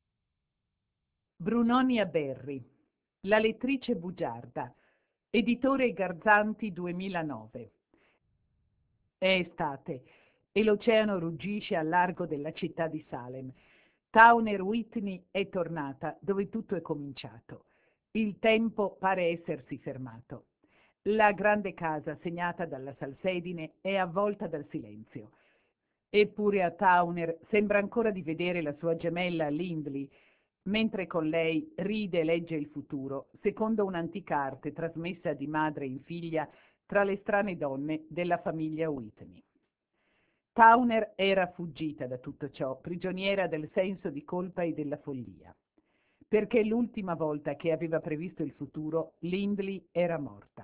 Brunonia Berri, La lettrice bugiarda, editore Garzanti 2009. È estate e l'oceano ruggisce al largo della città di Salem. Towner Whitney è tornata dove tutto è cominciato. Il tempo pare essersi fermato. La grande casa segnata dalla salsedine è avvolta dal silenzio. Eppure a Towner sembra ancora di vedere la sua gemella Lindley, mentre con lei ride e legge il futuro, secondo un'antica arte trasmessa di madre in figlia tra le strane donne della famiglia Whitney. Towner era fuggita da tutto ciò, prigioniera del senso di colpa e della follia. Perché l'ultima volta che aveva previsto il futuro, Lindley era morta.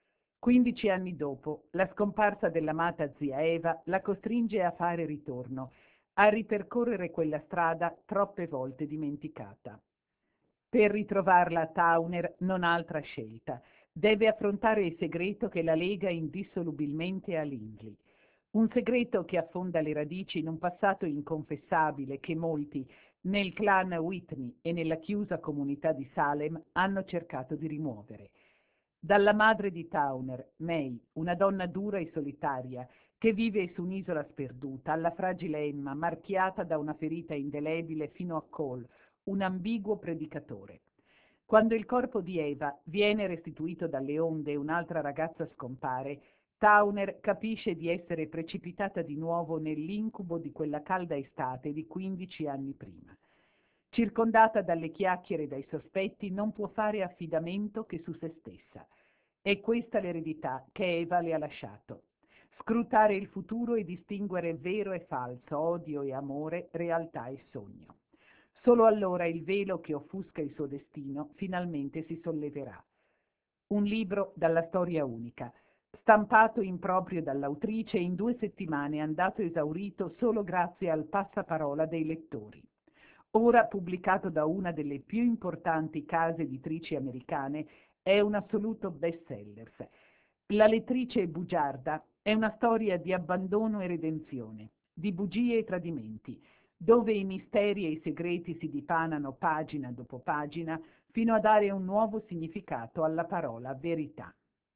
15 anni dopo, la scomparsa dell'amata zia Eva la costringe a fare ritorno, a ripercorrere quella strada troppe volte dimenticata. Per ritrovarla Towner non ha altra scelta. Deve affrontare il segreto che la lega indissolubilmente a Lindley. Un segreto che affonda le radici in un passato inconfessabile che molti, nel clan Whitney e nella chiusa comunità di Salem, hanno cercato di rimuovere. Dalla madre di Towner, May, una donna dura e solitaria, che vive su un'isola sperduta, alla fragile Emma, marchiata da una ferita indelebile, fino a Cole, un ambiguo predicatore. Quando il corpo di Eva viene restituito dalle onde e un'altra ragazza scompare, Towner capisce di essere precipitata di nuovo nell'incubo di quella calda estate di 15 anni prima. Circondata dalle chiacchiere e dai sospetti, non può fare affidamento che su se stessa. È questa l'eredità che Eva le ha lasciato. Scrutare il futuro e distinguere vero e falso, odio e amore, realtà e sogno. Solo allora il velo che offusca il suo destino finalmente si solleverà. Un libro dalla storia unica, stampato in proprio dall'autrice in 2 settimane, andato esaurito solo grazie al passaparola dei lettori. Ora pubblicato da una delle più importanti case editrici americane, è un assoluto bestseller. La lettrice bugiarda è una storia di abbandono e redenzione, di bugie e tradimenti, dove i misteri e i segreti si dipanano pagina dopo pagina fino a dare un nuovo significato alla parola verità.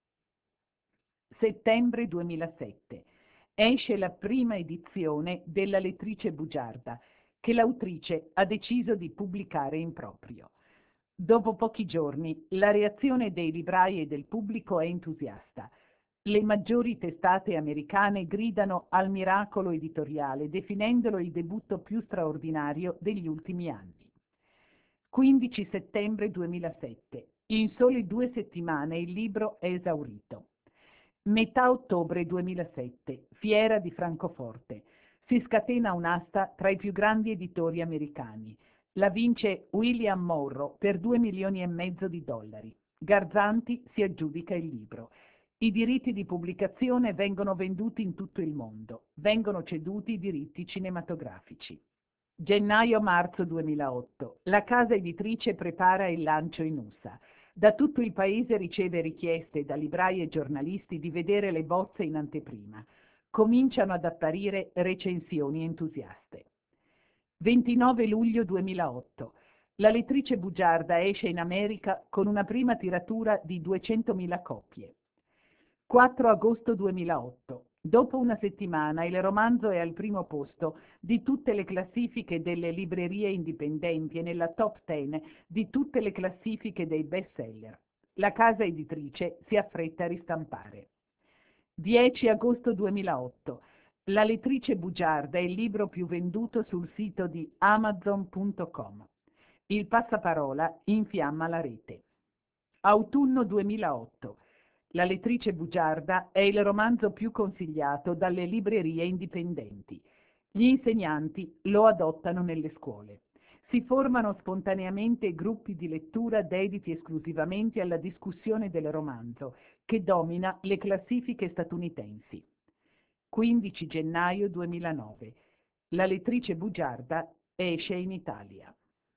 Settembre 2007. Esce la prima edizione della lettrice bugiarda, che l'autrice ha deciso di pubblicare in proprio. Dopo pochi giorni, la reazione dei librai e del pubblico è entusiasta. Le maggiori testate americane gridano al miracolo editoriale, definendolo il debutto più straordinario degli ultimi anni. 15 settembre 2007. In sole 2 settimane il libro è esaurito. Metà ottobre 2007. Fiera di Francoforte. Si scatena un'asta tra i più grandi editori americani. La vince William Morrow per $2,5 milioni di dollari. Garzanti si aggiudica il libro. I diritti di pubblicazione vengono venduti in tutto il mondo. Vengono ceduti i diritti cinematografici. Gennaio-marzo 2008. La casa editrice prepara il lancio in USA. Da tutto il paese riceve richieste da librai e giornalisti di vedere le bozze in anteprima. Cominciano ad apparire recensioni entusiaste. 29 luglio 2008. La lettrice bugiarda esce in America con una prima tiratura di 200.000 copie. 4 agosto 2008. Dopo una settimana il romanzo è al primo posto di tutte le classifiche delle librerie indipendenti e nella top 10 di tutte le classifiche dei bestseller. La casa editrice si affretta a ristampare. 10 agosto 2008. La lettrice bugiarda è il libro più venduto sul sito di Amazon.com. Il passaparola infiamma la rete. Autunno 2008. La lettrice bugiarda è il romanzo più consigliato dalle librerie indipendenti. Gli insegnanti lo adottano nelle scuole. Si formano spontaneamente gruppi di lettura dediti esclusivamente alla discussione del romanzo, che domina le classifiche statunitensi. 15 gennaio 2009. La lettrice bugiarda esce in Italia.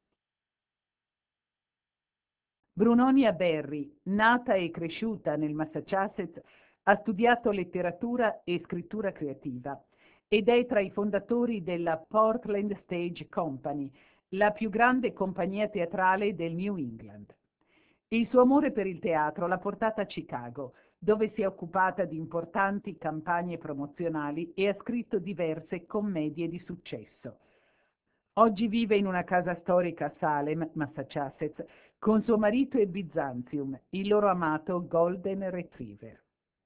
Brunonia Berry, nata e cresciuta nel Massachusetts, ha studiato letteratura e scrittura creativa ed è tra i fondatori della Portland Stage Company, la più grande compagnia teatrale del New England. Il suo amore per il teatro l'ha portata a Chicago, dove si è occupata di importanti campagne promozionali e ha scritto diverse commedie di successo. Oggi vive in una casa storica a Salem, Massachusetts, con suo marito e Byzantium, il loro amato Golden Retriever.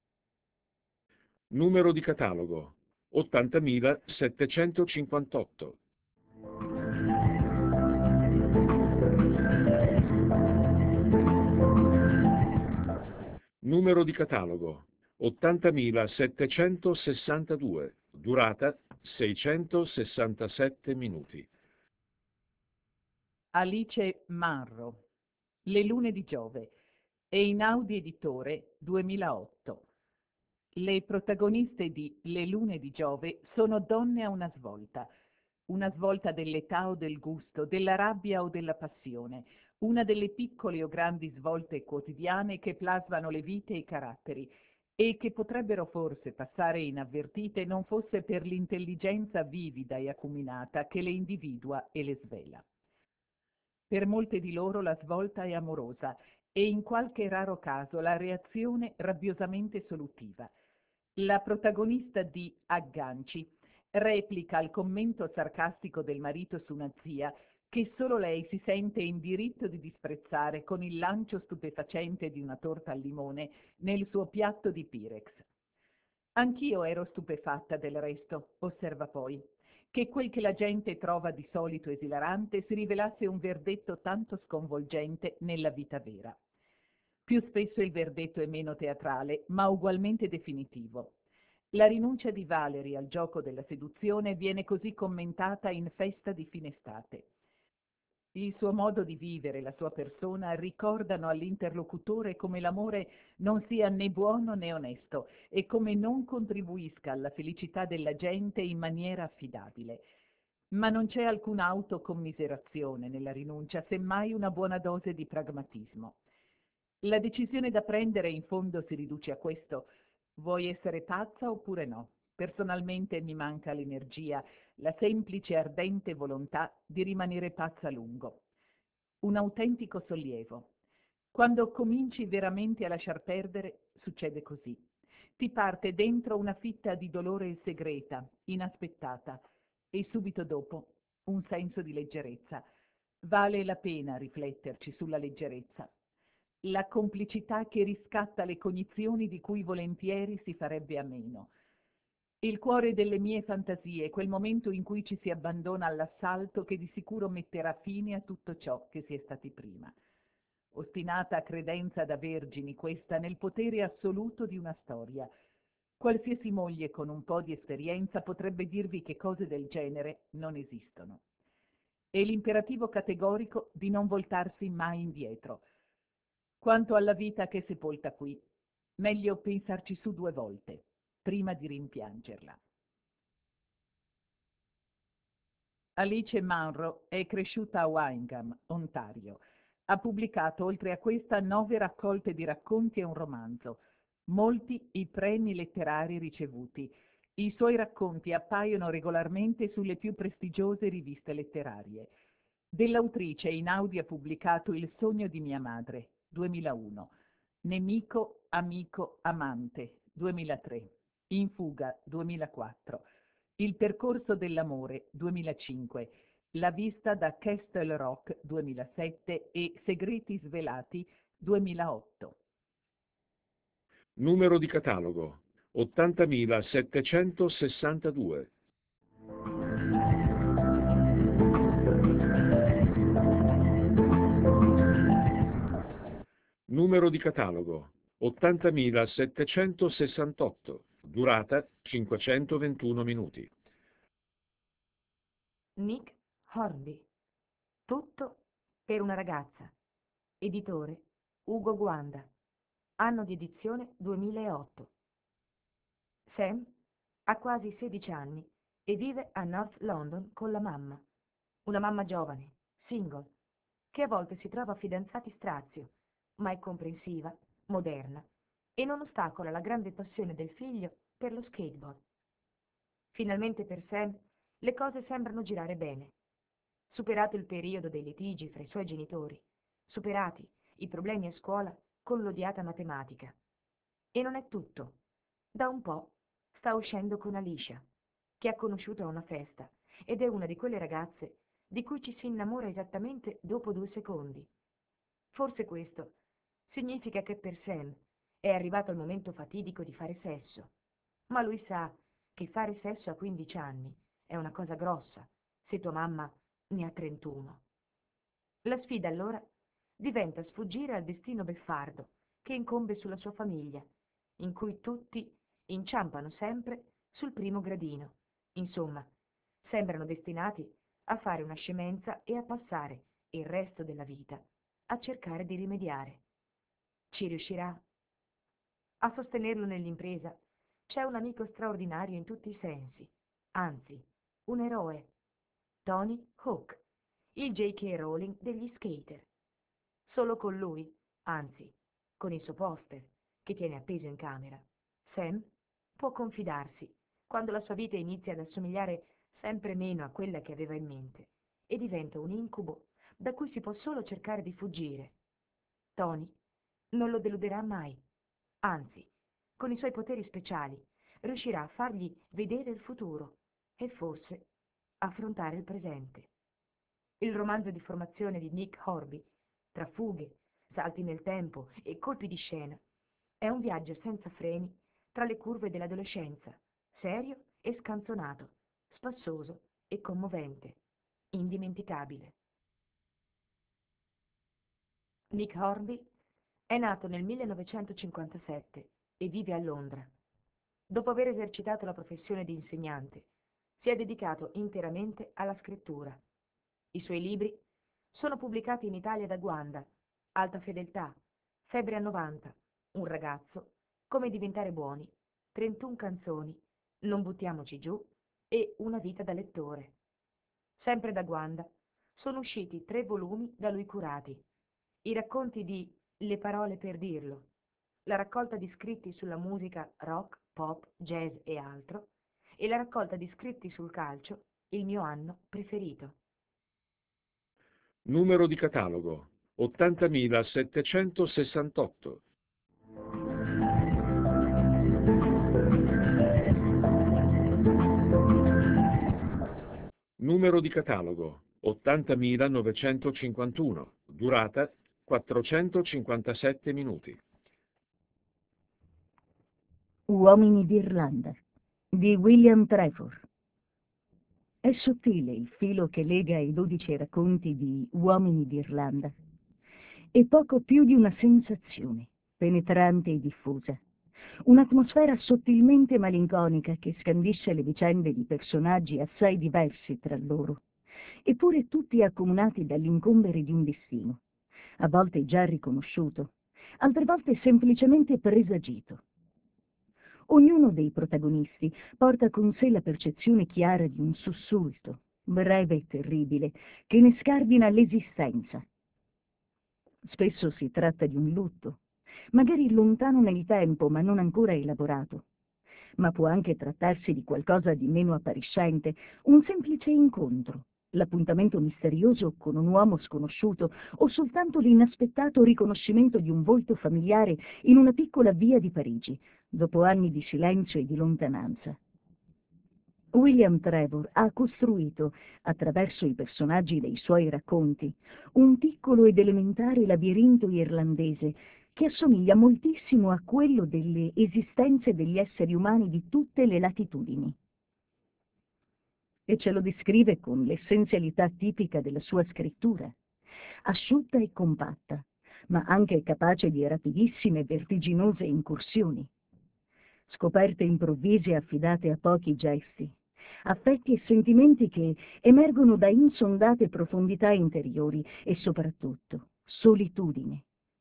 Numero di catalogo 80.758. Numero di catalogo 80.762. Durata 667 minuti. Alice Munro, Le lune di Giove, Einaudi Editore, 2008. Le protagoniste di Le lune di Giove sono donne a una svolta dell'età o del gusto, della rabbia o della passione, una delle piccole o grandi svolte quotidiane che plasmano le vite e i caratteri e che potrebbero forse passare inavvertite non fosse per l'intelligenza vivida e acuminata che le individua e le svela. Per molte di loro la svolta è amorosa e in qualche raro caso la reazione rabbiosamente solutiva. La protagonista di Agganci replica il commento sarcastico del marito su una zia che solo lei si sente in diritto di disprezzare con il lancio stupefacente di una torta al limone nel suo piatto di Pirex. Anch'io ero stupefatta del resto, osserva poi, che quel che la gente trova di solito esilarante si rivelasse un verdetto tanto sconvolgente nella vita vera. Più spesso il verdetto è meno teatrale, ma ugualmente definitivo. La rinuncia di Valerie al gioco della seduzione viene così commentata in Festa di fine estate. Il suo modo di vivere e la sua persona ricordano all'interlocutore come l'amore non sia né buono né onesto e come non contribuisca alla felicità della gente in maniera affidabile. Ma non c'è alcuna autocommiserazione nella rinuncia, semmai una buona dose di pragmatismo. La decisione da prendere in fondo si riduce a questo: vuoi essere pazza oppure no? Personalmente mi manca l'energia, la semplice ardente volontà di rimanere pazza a lungo. Un autentico sollievo. Quando cominci veramente a lasciar perdere, succede così. Ti parte dentro una fitta di dolore segreta, inaspettata, e subito dopo un senso di leggerezza. Vale la pena rifletterci sulla leggerezza. La complicità che riscatta le cognizioni di cui volentieri si farebbe a meno. Il cuore delle mie fantasie, quel momento in cui ci si abbandona all'assalto che di sicuro metterà fine a tutto ciò che si è stati prima. Ostinata credenza da vergini questa nel potere assoluto di una storia. Qualsiasi moglie con un po' di esperienza potrebbe dirvi che cose del genere non esistono. E l'imperativo categorico di non voltarsi mai indietro. Quanto alla vita che è sepolta qui, meglio pensarci su 2 volte, prima di rimpiangerla. Alice Munro è cresciuta a Wyngham, Ontario. Ha pubblicato oltre a questa 9 raccolte di racconti e un romanzo, molti i premi letterari ricevuti. I suoi racconti appaiono regolarmente sulle più prestigiose riviste letterarie. Dell'autrice Einaudi ha pubblicato Il sogno di mia madre, 2001, Nemico, amico, amante, 2003, In fuga, 2004, Il percorso dell'amore, 2005, La vista da Castle Rock, 2007 e Segreti svelati, 2008. Numero di catalogo 80.762. Numero di catalogo 80.768. Durata 521 minuti. Nick Hornby. Tutto per una ragazza. Editore Ugo Guanda. anno di edizione 2008. Sam ha quasi 16 anni e vive a North London con la mamma, una mamma giovane, single, che a volte si trova fidanzati strazio, ma è comprensiva, moderna e non ostacola la grande passione del figlio per lo skateboard. Finalmente per Sam le cose sembrano girare bene. Superato il periodo dei litigi fra i suoi genitori, superati i problemi a scuola con l'odiata matematica. E non è tutto. Da un po' sta uscendo con Alicia, che ha conosciuto a una festa ed è una di quelle ragazze di cui ci si innamora esattamente dopo 2 secondi. Forse questo significa che per Sam è arrivato il momento fatidico di fare sesso, ma lui sa che fare sesso a 15 anni è una cosa grossa, se tua mamma ne ha 31. La sfida allora diventa sfuggire al destino beffardo che incombe sulla sua famiglia, in cui tutti inciampano sempre sul primo gradino. Insomma, sembrano destinati a fare una scemenza e a passare il resto della vita a cercare di rimediare. Ci riuscirà? A sostenerlo nell'impresa c'è un amico straordinario in tutti i sensi, anzi, un eroe, Tony Hawk, il J.K. Rowling degli skater. Solo con lui, anzi, con il suo poster, che tiene appeso in camera, Sam può confidarsi quando la sua vita inizia ad assomigliare sempre meno a quella che aveva in mente e diventa un incubo da cui si può solo cercare di fuggire. Tony non lo deluderà mai, anzi, con i suoi poteri speciali riuscirà a fargli vedere il futuro e forse affrontare il presente. Il romanzo di formazione di Nick Horby, tra fughe, salti nel tempo e colpi di scena, è un viaggio senza freni tra le curve dell'adolescenza, serio e scanzonato, spassoso e commovente, indimenticabile. Nick Hornby è nato nel 1957 e vive a Londra. Dopo aver esercitato la professione di insegnante, si è dedicato interamente alla scrittura. I suoi libri sono pubblicati in Italia da Guanda, Alta Fedeltà, Febbre a 90, Un ragazzo, Come diventare buoni, 31 canzoni, Non buttiamoci giù e Una vita da lettore. Sempre da Guanda sono usciti 3 volumi da lui curati. I racconti di Le parole per dirlo, la raccolta di scritti sulla musica rock, pop, jazz e altro, e la raccolta di scritti sul calcio, Il mio anno preferito. Numero di catalogo 80.768. Numero di catalogo 80.951. Durata 457 minuti. Uomini d'Irlanda di William Trevor. È sottile il filo che lega i 12 racconti di Uomini d'Irlanda. È poco più di una sensazione, penetrante e diffusa. Un'atmosfera sottilmente malinconica che scandisce le vicende di personaggi assai diversi tra loro, eppure tutti accomunati dall'incombere di un destino, a volte già riconosciuto, altre volte semplicemente presagito. Ognuno dei protagonisti porta con sé la percezione chiara di un sussulto, breve e terribile, che ne scardina l'esistenza. Spesso si tratta di un lutto, magari lontano nel tempo ma non ancora elaborato. Ma può anche trattarsi di qualcosa di meno appariscente, un semplice incontro, l'appuntamento misterioso con un uomo sconosciuto o soltanto l'inaspettato riconoscimento di un volto familiare in una piccola via di Parigi, dopo anni di silenzio e di lontananza. William Trevor ha costruito, attraverso i personaggi dei suoi racconti, un piccolo ed elementare labirinto irlandese che assomiglia moltissimo a quello delle esistenze degli esseri umani di tutte le latitudini. E ce lo descrive con l'essenzialità tipica della sua scrittura, asciutta e compatta, ma anche capace di rapidissime e vertiginose incursioni. Scoperte improvvise affidate a pochi gesti, affetti e sentimenti che emergono da insondate profondità interiori e soprattutto solitudine.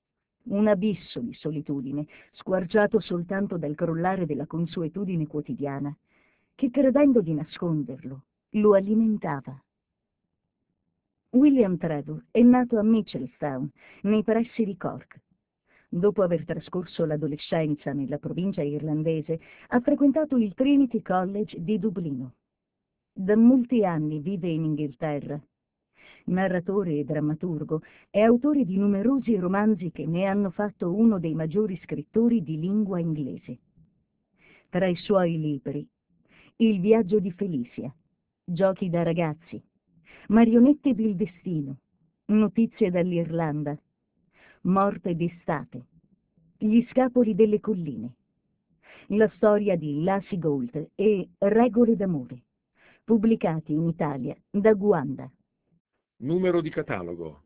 un abisso di solitudine, squarciato soltanto dal crollare della consuetudine quotidiana, che credendo di nasconderlo, lo alimentava. William Trevor è nato a Mitchelstown, nei pressi di Cork. Dopo aver trascorso l'adolescenza nella provincia irlandese, ha frequentato il Trinity College di Dublino. Da molti anni vive in Inghilterra. Narratore e drammaturgo, è autore di numerosi romanzi che ne hanno fatto uno dei maggiori scrittori di lingua inglese. Tra i suoi libri, Il viaggio di Felicia, Giochi da ragazzi, Marionette del destino, Notizie dall'Irlanda, Morte d'estate, Gli scapoli delle colline, la storia di Lassie Gold e Regole d'amore, pubblicati in Italia da Guanda. Numero di catalogo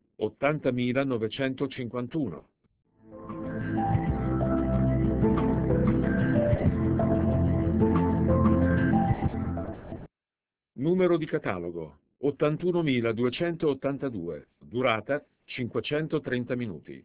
80.951. Numero di catalogo 81.282. Durata 530 minuti.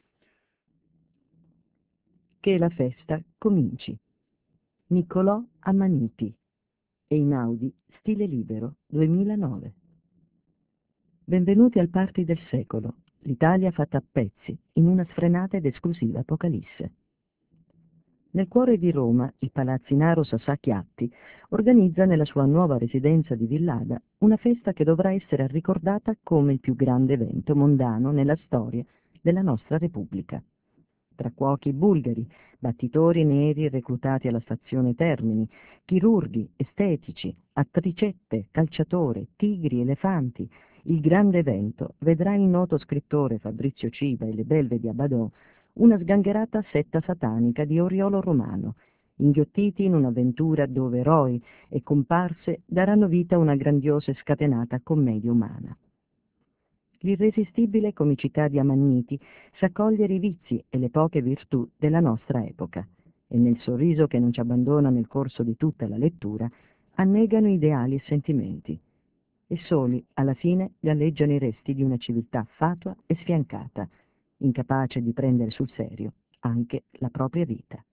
Che la festa cominci. Niccolò Amaniti. Einaudi, Stile Libero, 2009. Benvenuti al party del secolo, l'Italia fatta a pezzi, in una sfrenata ed esclusiva apocalisse. Nel cuore di Roma, il Palazzinaro Sasacchiatti organizza nella sua nuova residenza di Villada una festa che dovrà essere ricordata come il più grande evento mondano nella storia della nostra Repubblica. Tra cuochi bulgari, battitori neri reclutati alla stazione Termini, chirurghi, estetici, attricette, calciatori, tigri, elefanti, il grande evento vedrà il noto scrittore Fabrizio Ciba e le belve di Abbadò una sgangherata setta satanica di Oriolo Romano, inghiottiti in un'avventura dove eroi e comparse daranno vita a una grandiosa e scatenata commedia umana. L'irresistibile comicità di Amaniti sa cogliere i vizi e le poche virtù della nostra epoca, e nel sorriso che non ci abbandona nel corso di tutta la lettura annegano ideali e sentimenti, e soli alla fine galleggiano i resti di una civiltà fatua e sfiancata, incapace di prendere sul serio anche la propria vita.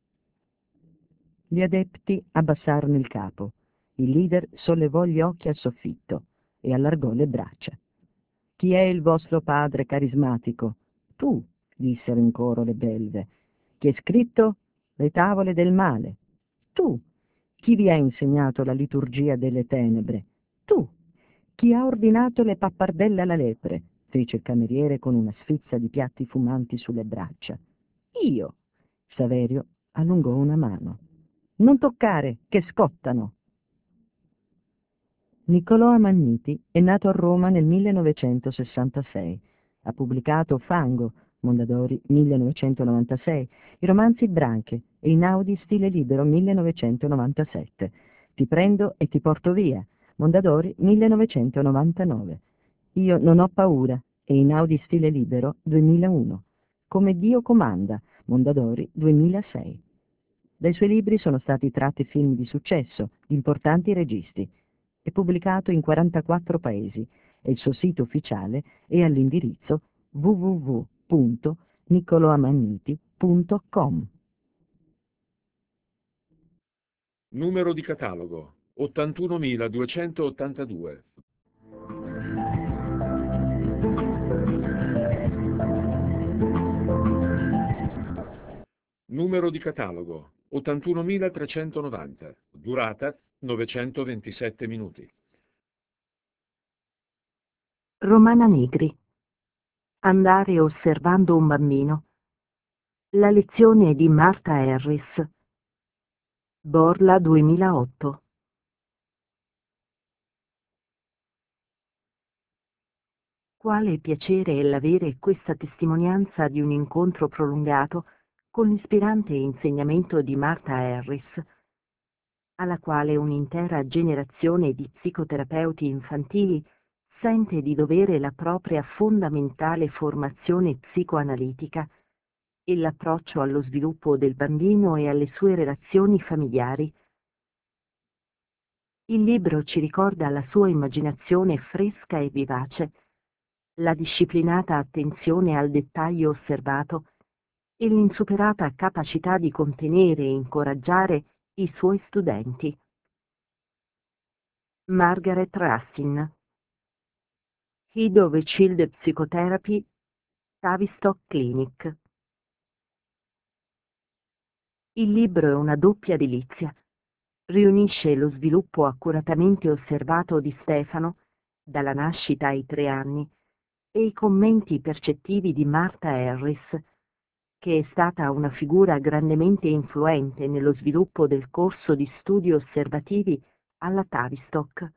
Gli adepti abbassarono il capo, il leader sollevò gli occhi al soffitto e allargò le braccia. «Chi è il vostro padre carismatico?» «Tu», dissero in coro le belve. «Chi è scritto? Le tavole del male?» «Tu». «Chi vi ha insegnato la liturgia delle tenebre?» «Tu». «Chi ha ordinato le pappardelle alla lepre?» fece il cameriere con una sfizza di piatti fumanti sulle braccia. «Io». Saverio allungò una mano. «Non toccare, che scottano!» Niccolò Amaniti è nato a Roma nel 1966. Ha pubblicato Fango, Mondadori 1996, i romanzi Branche e Einaudi Stile Libero 1997, Ti prendo e ti porto via, Mondadori 1999, Io non ho paura e Einaudi Stile Libero 2001, Come Dio comanda, Mondadori 2006. Dai suoi libri sono stati tratti film di successo di importanti registi. È pubblicato in 44 paesi e il suo sito ufficiale è all'indirizzo www.niccoloamaniti.com. Numero di catalogo 81.282. Numero di catalogo 81.390. Durata 927 minuti. Romana Negri. Andare osservando un bambino. La lezione di Martha Harris. Borla 2008. Quale piacere è l'avere questa testimonianza di un incontro prolungato con l'ispirante insegnamento di Martha Harris, alla quale un'intera generazione di psicoterapeuti infantili sente di dovere la propria fondamentale formazione psicoanalitica e l'approccio allo sviluppo del bambino e alle sue relazioni familiari. Il libro ci ricorda la sua immaginazione fresca e vivace, la disciplinata attenzione al dettaglio osservato e l'insuperata capacità di contenere e incoraggiare i suoi studenti. Margaret Russin, Head of Child Psychotherapy, Tavistock Clinic. Il libro è una doppia delizia. Riunisce lo sviluppo accuratamente osservato di Stefano, dalla nascita ai 3 anni, e i commenti percettivi di Martha Harris, che è stata una figura grandemente influente nello sviluppo del corso di studi osservativi alla Tavistock.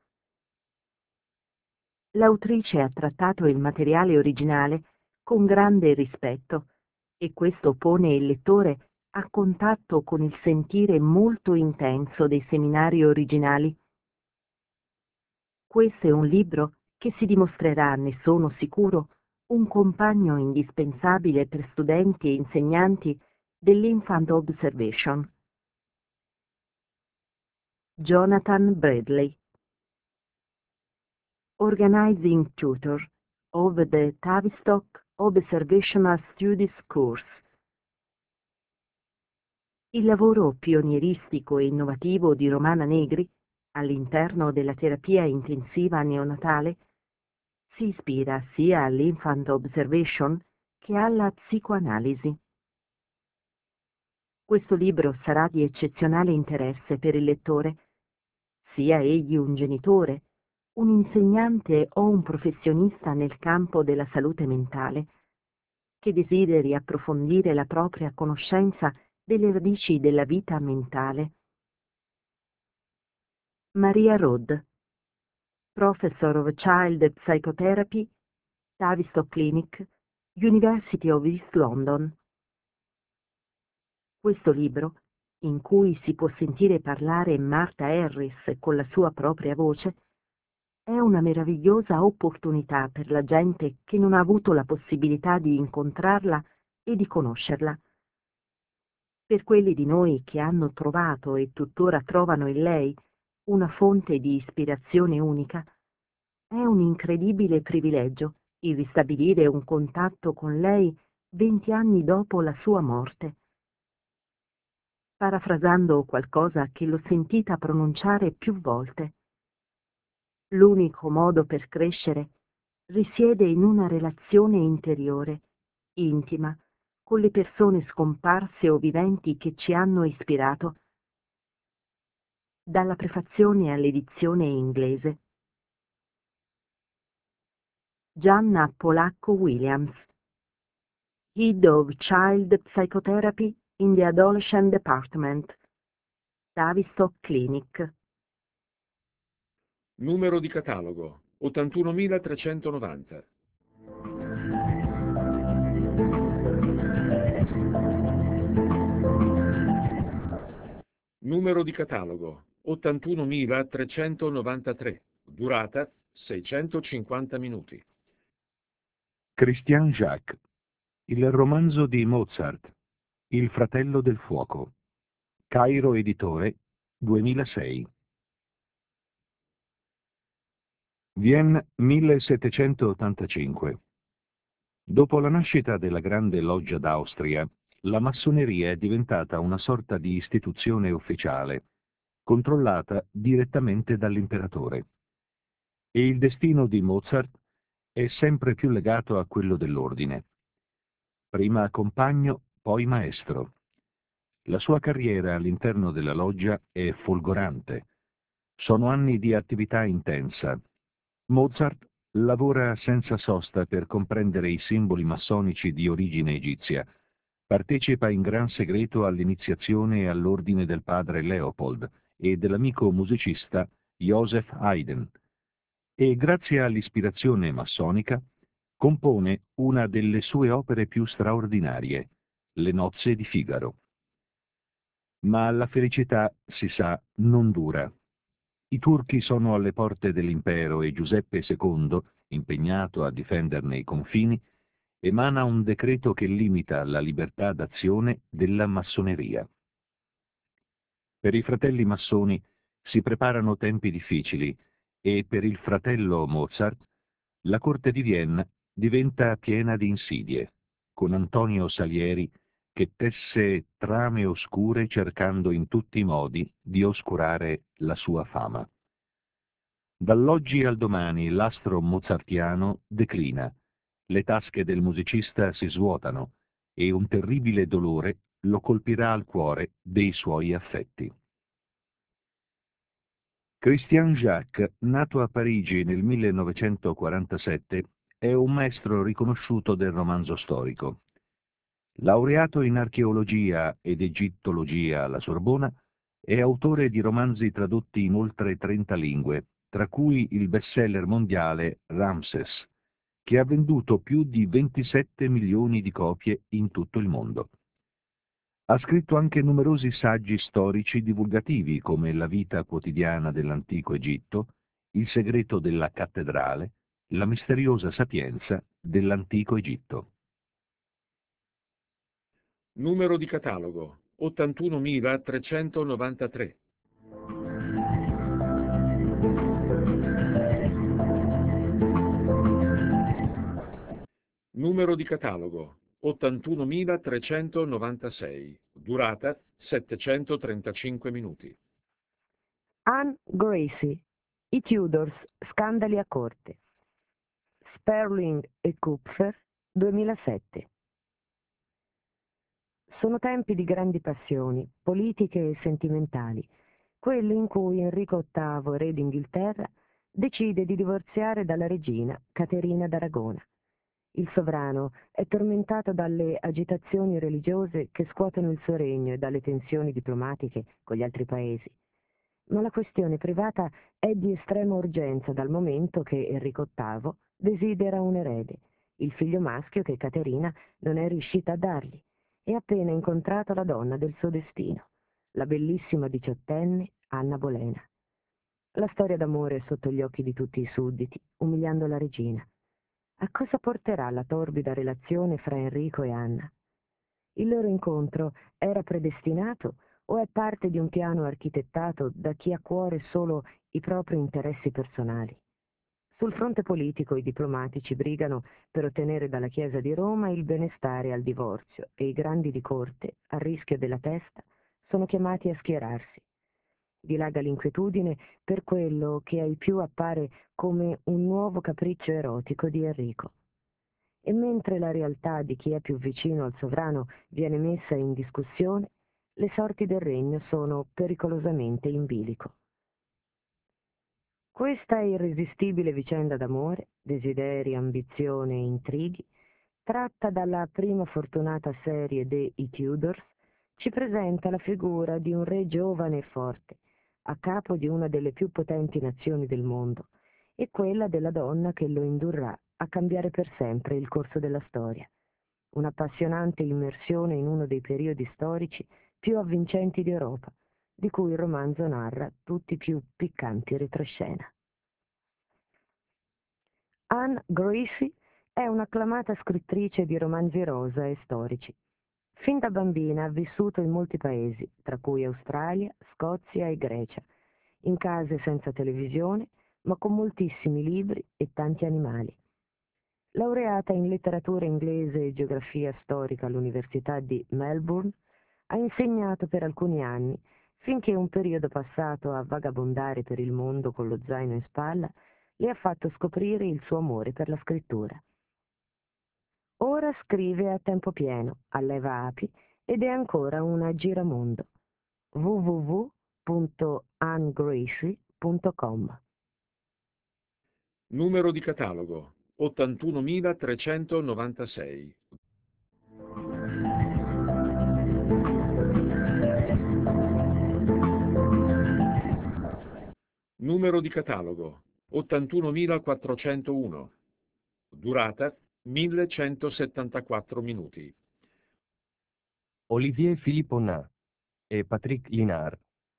L'autrice ha trattato il materiale originale con grande rispetto e questo pone il lettore a contatto con il sentire molto intenso dei seminari originali. Questo è un libro che si dimostrerà, ne sono sicuro, un compagno indispensabile per studenti e insegnanti dell'Infant Observation. Jonathan Bradley, Organizing Tutor of the Tavistock Observational Studies Course. Il lavoro pionieristico e innovativo di Romana Negri, all'interno della terapia intensiva neonatale, si ispira sia all'Infant Observation che alla psicoanalisi. Questo libro sarà di eccezionale interesse per il lettore, sia egli un genitore, un insegnante o un professionista nel campo della salute mentale, che desideri approfondire la propria conoscenza delle radici della vita mentale. Maria Rodd, Professor of Child Psychotherapy, Tavistock Clinic, University of East London. Questo libro, in cui si può sentire parlare Martha Harris con la sua propria voce, è una meravigliosa opportunità per la gente che non ha avuto la possibilità di incontrarla e di conoscerla. Per quelli di noi che hanno trovato e tuttora trovano in lei una fonte di ispirazione unica, è un incredibile privilegio il ristabilire un contatto con lei 20 anni dopo la sua morte. Parafrasando qualcosa che l'ho sentita pronunciare più volte, l'unico modo per crescere risiede in una relazione interiore, intima, con le persone scomparse o viventi che ci hanno ispirato. Dalla prefazione all'edizione inglese. Gianna Polacco Williams, Head of Child Psychotherapy in the Adolescent Department, Tavistock Clinic. Numero di catalogo 81390. Numero di catalogo 81393. Durata 650 minuti. Christian Jacques. Il romanzo di Mozart. Il fratello del fuoco. Cairo Editore, 2006. Vienne 1785. Dopo la nascita della Grande Loggia d'Austria, la massoneria è diventata una sorta di istituzione ufficiale, controllata direttamente dall'imperatore. E il destino di Mozart è sempre più legato a quello dell'ordine. Prima compagno, poi maestro. La sua carriera all'interno della loggia è folgorante. Sono anni di attività intensa. Mozart lavora senza sosta per comprendere i simboli massonici di origine egizia. Partecipa in gran segreto all'iniziazione all'ordine del padre Leopold e dell'amico musicista Joseph Haydn. E grazie all'ispirazione massonica compone una delle sue opere più straordinarie, Le nozze di Figaro. Ma la felicità, si sa, non dura. I turchi sono alle porte dell'impero e Giuseppe II, impegnato a difenderne i confini, emana un decreto che limita la libertà d'azione della massoneria. Per i fratelli massoni si preparano tempi difficili e per il fratello Mozart la corte di Vienna diventa piena di insidie, con Antonio Salieri che tesse trame oscure cercando in tutti i modi di oscurare la sua fama. Dall'oggi al domani l'astro mozartiano declina, le tasche del musicista si svuotano e un terribile dolore lo colpirà al cuore dei suoi affetti. Christian Jacques, nato a Parigi nel 1947, è un maestro riconosciuto del romanzo storico. Laureato in archeologia ed egittologia alla Sorbona, è autore di romanzi tradotti in oltre 30 lingue, tra cui il bestseller mondiale Ramses, che ha venduto più di 27 milioni di copie in tutto il mondo. Ha scritto anche numerosi saggi storici divulgativi come La vita quotidiana dell'antico Egitto, Il segreto della cattedrale, La misteriosa sapienza dell'antico Egitto. Numero di catalogo 81.393. Numero di catalogo 81.396. Durata 735 minuti. Anne Gracie, I Tudors, scandali a corte. Sperling e Kupfer, 2007. Sono tempi di grandi passioni, politiche e sentimentali, quelli in cui Enrico VIII, re d'Inghilterra, decide di divorziare dalla regina Caterina d'Aragona. Il sovrano è tormentato dalle agitazioni religiose che scuotono il suo regno e dalle tensioni diplomatiche con gli altri paesi. Ma la questione privata è di estrema urgenza dal momento che Enrico VIII desidera un erede, il figlio maschio che Caterina non è riuscita a dargli, e ha appena incontrato la donna del suo destino, la bellissima diciottenne Anna Bolena. La storia d'amore è sotto gli occhi di tutti i sudditi, umiliando la regina. A cosa porterà la torbida relazione fra Enrico e Anna? Il loro incontro era predestinato o è parte di un piano architettato da chi ha a cuore solo i propri interessi personali? Sul fronte politico i diplomatici brigano per ottenere dalla Chiesa di Roma il benestare al divorzio e i grandi di corte, a rischio della testa, sono chiamati a schierarsi. Dilaga l'inquietudine per quello che ai più appare come un nuovo capriccio erotico di Enrico. E mentre la realtà di chi è più vicino al sovrano viene messa in discussione, le sorti del regno sono pericolosamente in bilico. Questa irresistibile vicenda d'amore, desideri, ambizione e intrighi, tratta dalla prima fortunata serie de I Tudors, ci presenta la figura di un re giovane e forte, a capo di una delle più potenti nazioni del mondo, e quella della donna che lo indurrà a cambiare per sempre il corso della storia. Un'appassionante immersione in uno dei periodi storici più avvincenti d'Europa, di cui il romanzo narra tutti i più piccanti retroscena. Anne Gracie è un'acclamata scrittrice di romanzi rosa e storici. Fin da bambina ha vissuto in molti paesi, tra cui Australia, Scozia e Grecia, in case senza televisione, ma con moltissimi libri e tanti animali. Laureata in letteratura inglese e geografia storica all'Università di Melbourne, ha insegnato per alcuni anni, finché un periodo passato a vagabondare per il mondo con lo zaino in spalla le ha fatto scoprire il suo amore per la scrittura. Ora scrive a tempo pieno, alleva api, ed è ancora una giramondo. www.annegracie.com. Numero di catalogo 81.396. Numero di catalogo 81.401. Durata 1.174 minuti. Olivier Philipponnat e Patrick Linard.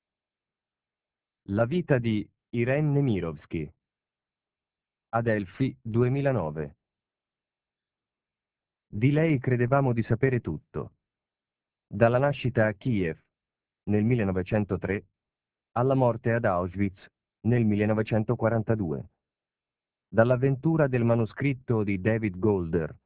La vita di Irene Nemirovsky. Adelphi, 2009. Di lei credevamo di sapere tutto. Dalla nascita a Kiev nel 1903 alla morte ad Auschwitz nel 1942. Dall'avventura del manoscritto di David Golder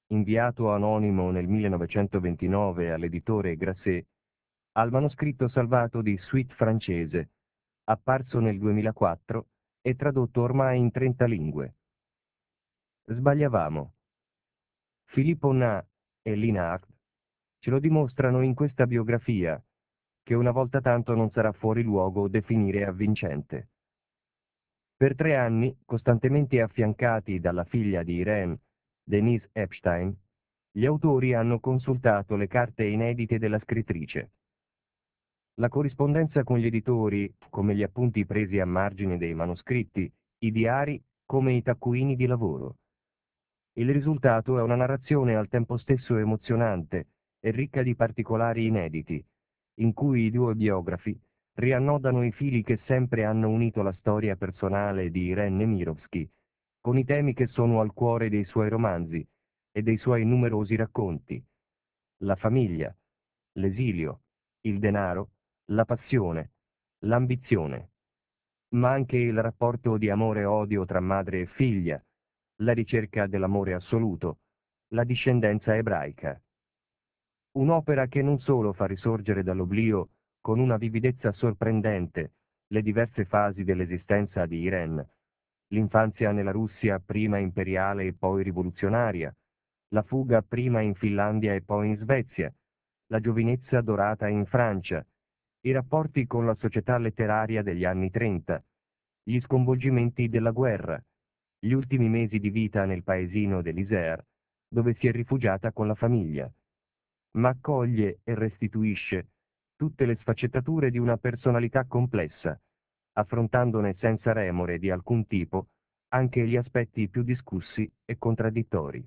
inviato anonimo nel 1929 all'editore Grasset, al manoscritto salvato di Suite francese, apparso nel 2004 e tradotto ormai in 30 lingue. Sbagliavamo. Philippe Aunin e Linhart ce lo dimostrano in questa biografia, che una volta tanto non sarà fuori luogo definire avvincente. Per 3 anni, costantemente affiancati dalla figlia di Irene, Denise Epstein, gli autori hanno consultato le carte inedite della scrittrice. La corrispondenza con gli editori, come gli appunti presi a margine dei manoscritti, i diari come i taccuini di lavoro. Il risultato è una narrazione al tempo stesso emozionante e ricca di particolari inediti, in cui i 2 biografi riannodano i fili che sempre hanno unito la storia personale di Irene Nemirovsky con i temi che sono al cuore dei suoi romanzi e dei suoi numerosi racconti: la famiglia, l'esilio, il denaro, la passione, l'ambizione, ma anche il rapporto di amore e odio tra madre e figlia, la ricerca dell'amore assoluto, la discendenza ebraica. Un'opera che non solo fa risorgere dall'oblio con una vividezza sorprendente le diverse fasi dell'esistenza di Irene, l'infanzia nella Russia prima imperiale e poi rivoluzionaria, la fuga prima in Finlandia e poi in Svezia, la giovinezza dorata in Francia, i rapporti con la società letteraria degli anni 30, gli sconvolgimenti della guerra, gli ultimi mesi di vita nel paesino dell'Isère, dove si è rifugiata con la famiglia, ma accoglie e restituisce tutte le sfaccettature di una personalità complessa, affrontandone senza remore di alcun tipo anche gli aspetti più discussi e contraddittori.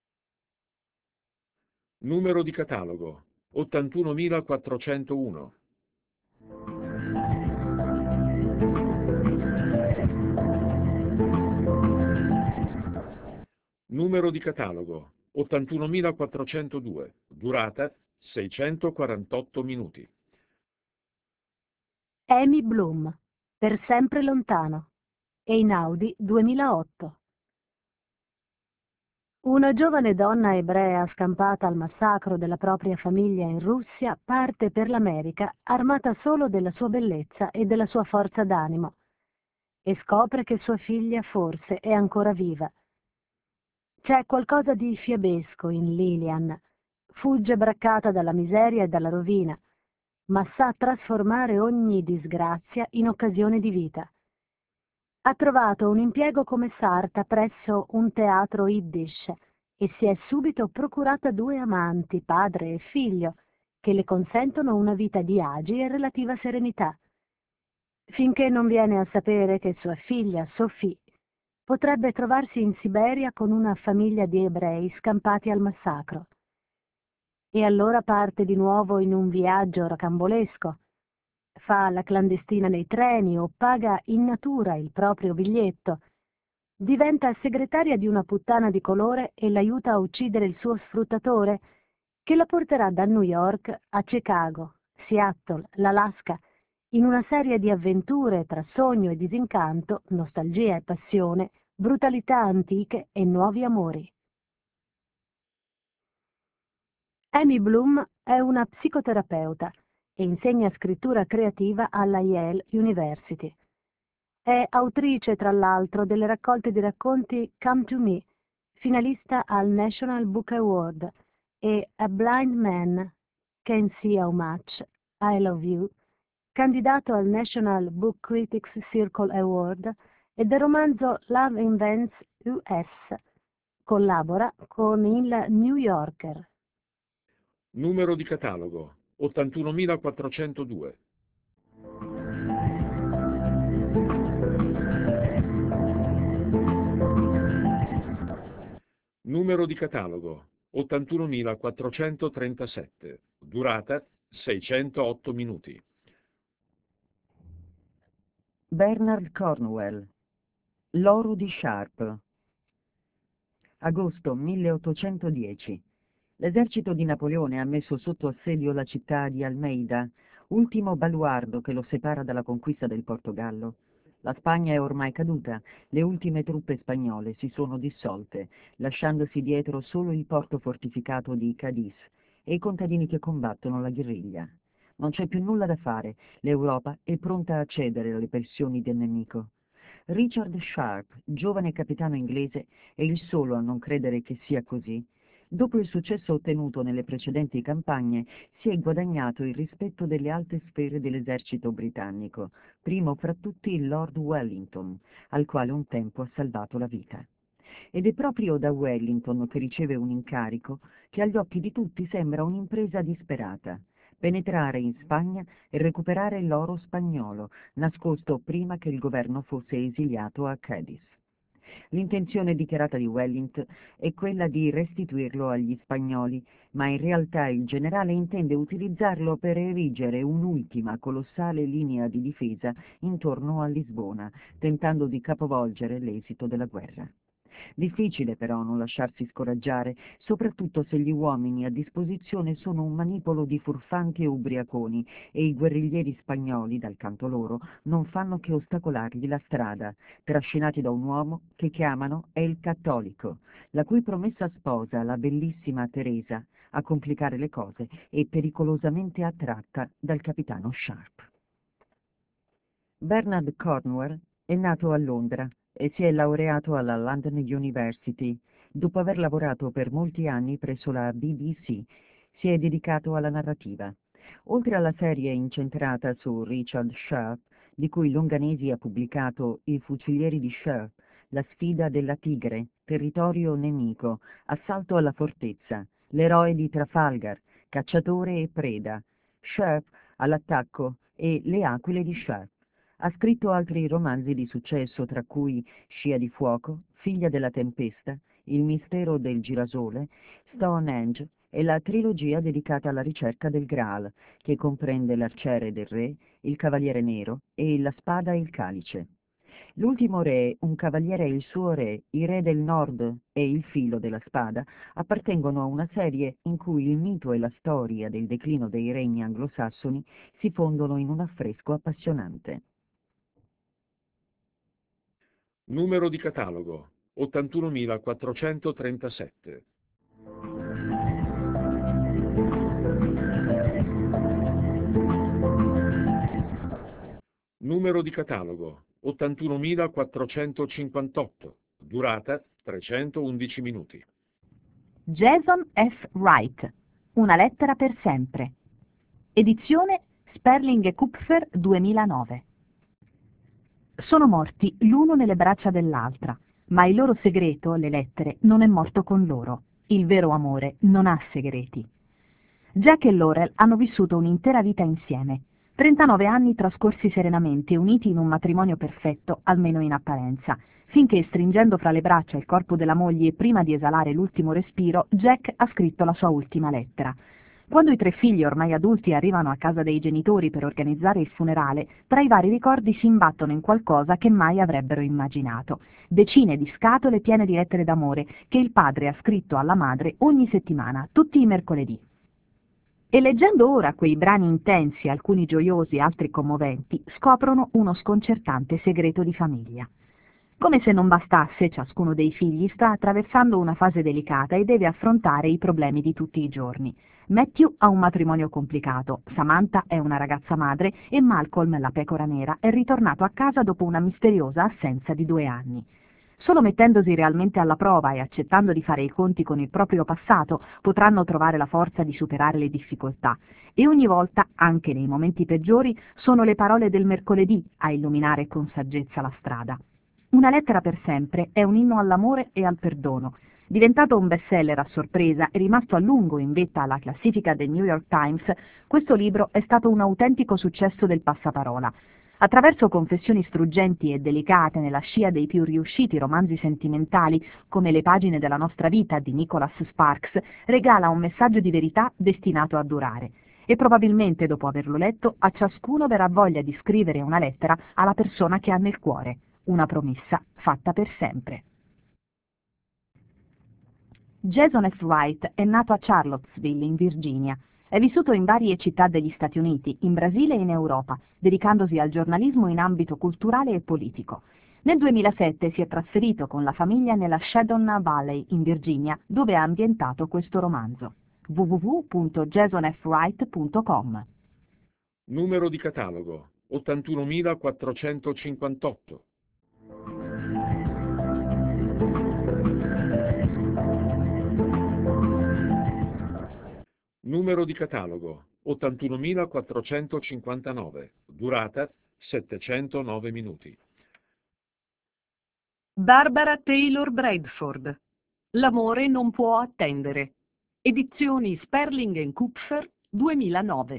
Numero di catalogo 81401. Numero di catalogo 81402. Durata 648 minuti. Amy Bloom, Per sempre lontano. Einaudi 2008. Una giovane donna ebrea scampata al massacro della propria famiglia in Russia parte per l'America armata solo della sua bellezza e della sua forza d'animo e scopre che sua figlia forse è ancora viva. C'è qualcosa di fiabesco in Lillian. Fugge braccata dalla miseria e dalla rovina, ma sa trasformare ogni disgrazia in occasione di vita. Ha trovato un impiego come sarta presso un teatro yiddish e si è subito procurata 2 amanti, padre e figlio, che le consentono una vita di agi e relativa serenità, finché non viene a sapere che sua figlia, Sophie, potrebbe trovarsi in Siberia con una famiglia di ebrei scampati al massacro. E allora parte di nuovo in un viaggio rocambolesco. Fa la clandestina nei treni o paga in natura il proprio biglietto. Diventa segretaria di una puttana di colore e l'aiuta a uccidere il suo sfruttatore, che la porterà da New York a Chicago, Seattle, l'Alaska, in una serie di avventure tra sogno e disincanto, nostalgia e passione, brutalità antiche e nuovi amori. Amy Bloom è una psicoterapeuta e insegna scrittura creativa alla Yale University. È autrice, tra l'altro, delle raccolte di racconti Come to Me, finalista al National Book Award, e A Blind Man Can See How Much I Love You, candidato al National Book Critics Circle Award, e del romanzo Love Invents US. Collabora con il New Yorker. Numero di catalogo 81402. Numero di catalogo 81437. Durata 608 minuti. Bernard Cornwell, L'oro di Sharp. Agosto 1810. L'esercito di Napoleone ha messo sotto assedio la città di Almeida, ultimo baluardo che lo separa dalla conquista del Portogallo. La Spagna è ormai caduta, le ultime truppe spagnole si sono dissolte, lasciandosi dietro solo il porto fortificato di Cadiz e i contadini che combattono la guerriglia. Non c'è più nulla da fare, l'Europa è pronta a cedere alle pressioni del nemico. Richard Sharp, giovane capitano inglese, è il solo a non credere che sia così. Dopo il successo ottenuto nelle precedenti campagne, si è guadagnato il rispetto delle alte sfere dell'esercito britannico, primo fra tutti il Lord Wellington, al quale un tempo ha salvato la vita. Ed è proprio da Wellington che riceve un incarico che agli occhi di tutti sembra un'impresa disperata: penetrare in Spagna e recuperare l'oro spagnolo, nascosto prima che il governo fosse esiliato a Cadiz. L'intenzione dichiarata di Wellington è quella di restituirlo agli spagnoli, ma in realtà il generale intende utilizzarlo per erigere un'ultima colossale linea di difesa intorno a Lisbona, tentando di capovolgere l'esito della guerra. Difficile però non lasciarsi scoraggiare, soprattutto se gli uomini a disposizione sono un manipolo di furfanti e ubriaconi e i guerriglieri spagnoli, dal canto loro, non fanno che ostacolargli la strada, trascinati da un uomo che chiamano El Cattolico, la cui promessa sposa, la bellissima Teresa, a complicare le cose e pericolosamente attratta dal capitano Sharp. Bernard Cornwell è nato a Londra e si è laureato alla London University. Dopo aver lavorato per molti anni presso la BBC, si è dedicato alla narrativa. Oltre alla serie incentrata su Richard Sharp, di cui Longanesi ha pubblicato I fucilieri di Sharp, La sfida della Tigre, Territorio nemico, Assalto alla fortezza, L'eroe di Trafalgar, Cacciatore e preda, Sharp all'attacco e Le aquile di Sharp. Ha scritto altri romanzi di successo, tra cui Scia di fuoco, Figlia della tempesta, Il mistero del girasole, Stonehenge e la trilogia dedicata alla ricerca del Graal, che comprende L'arciere del re, Il cavaliere nero e La spada e il calice. L'ultimo re, Un cavaliere e il suo re, I re del nord e Il filo della spada appartengono a una serie in cui il mito e la storia del declino dei regni anglosassoni si fondono in un affresco appassionante. Numero di catalogo 81.437. Numero di catalogo 81.458. Durata 311 minuti. Jason F. Wright, Una lettera per sempre. Edizione Sperling e Kupfer 2009. Sono morti l'uno nelle braccia dell'altra, ma il loro segreto, le lettere, non è morto con loro. Il vero amore non ha segreti. Jack e Laurel hanno vissuto un'intera vita insieme, 39 anni trascorsi serenamente, uniti in un matrimonio perfetto, almeno in apparenza, finché, stringendo fra le braccia il corpo della moglie prima di esalare l'ultimo respiro, Jack ha scritto la sua ultima lettera. Quando i 3 figli ormai adulti arrivano a casa dei genitori per organizzare il funerale, tra i vari ricordi si imbattono in qualcosa che mai avrebbero immaginato: decine di scatole piene di lettere d'amore che il padre ha scritto alla madre ogni settimana, tutti i mercoledì. E leggendo ora quei brani intensi, alcuni gioiosi, altri commoventi, scoprono uno sconcertante segreto di famiglia. Come se non bastasse, ciascuno dei figli sta attraversando una fase delicata e deve affrontare i problemi di tutti i giorni. Matthew ha un matrimonio complicato, Samantha è una ragazza madre e Malcolm, la pecora nera, è ritornato a casa dopo una misteriosa assenza di 2 anni. Solo mettendosi realmente alla prova e accettando di fare i conti con il proprio passato potranno trovare la forza di superare le difficoltà, e ogni volta, anche nei momenti peggiori, sono le parole del mercoledì a illuminare con saggezza la strada. Una lettera per sempre è un inno all'amore e al perdono. Diventato un bestseller a sorpresa e rimasto a lungo in vetta alla classifica del New York Times, questo libro è stato un autentico successo del passaparola. Attraverso confessioni struggenti e delicate nella scia dei più riusciti romanzi sentimentali, come Le pagine della nostra vita di Nicholas Sparks, regala un messaggio di verità destinato a durare. E probabilmente, dopo averlo letto, a ciascuno verrà voglia di scrivere una lettera alla persona che ha nel cuore, una promessa fatta per sempre. Jason F. Wright è nato a Charlottesville, in Virginia. È vissuto in varie città degli Stati Uniti, in Brasile e in Europa, dedicandosi al giornalismo in ambito culturale e politico. Nel 2007 si è trasferito con la famiglia nella Shadona Valley, in Virginia, dove ha ambientato questo romanzo. www.jasonfwright.com. Numero di catalogo 81458. Numero di catalogo 81459. Durata 709 minuti. Barbara Taylor Bradford. L'amore non può attendere. Edizioni Sperling & Kupfer, 2009.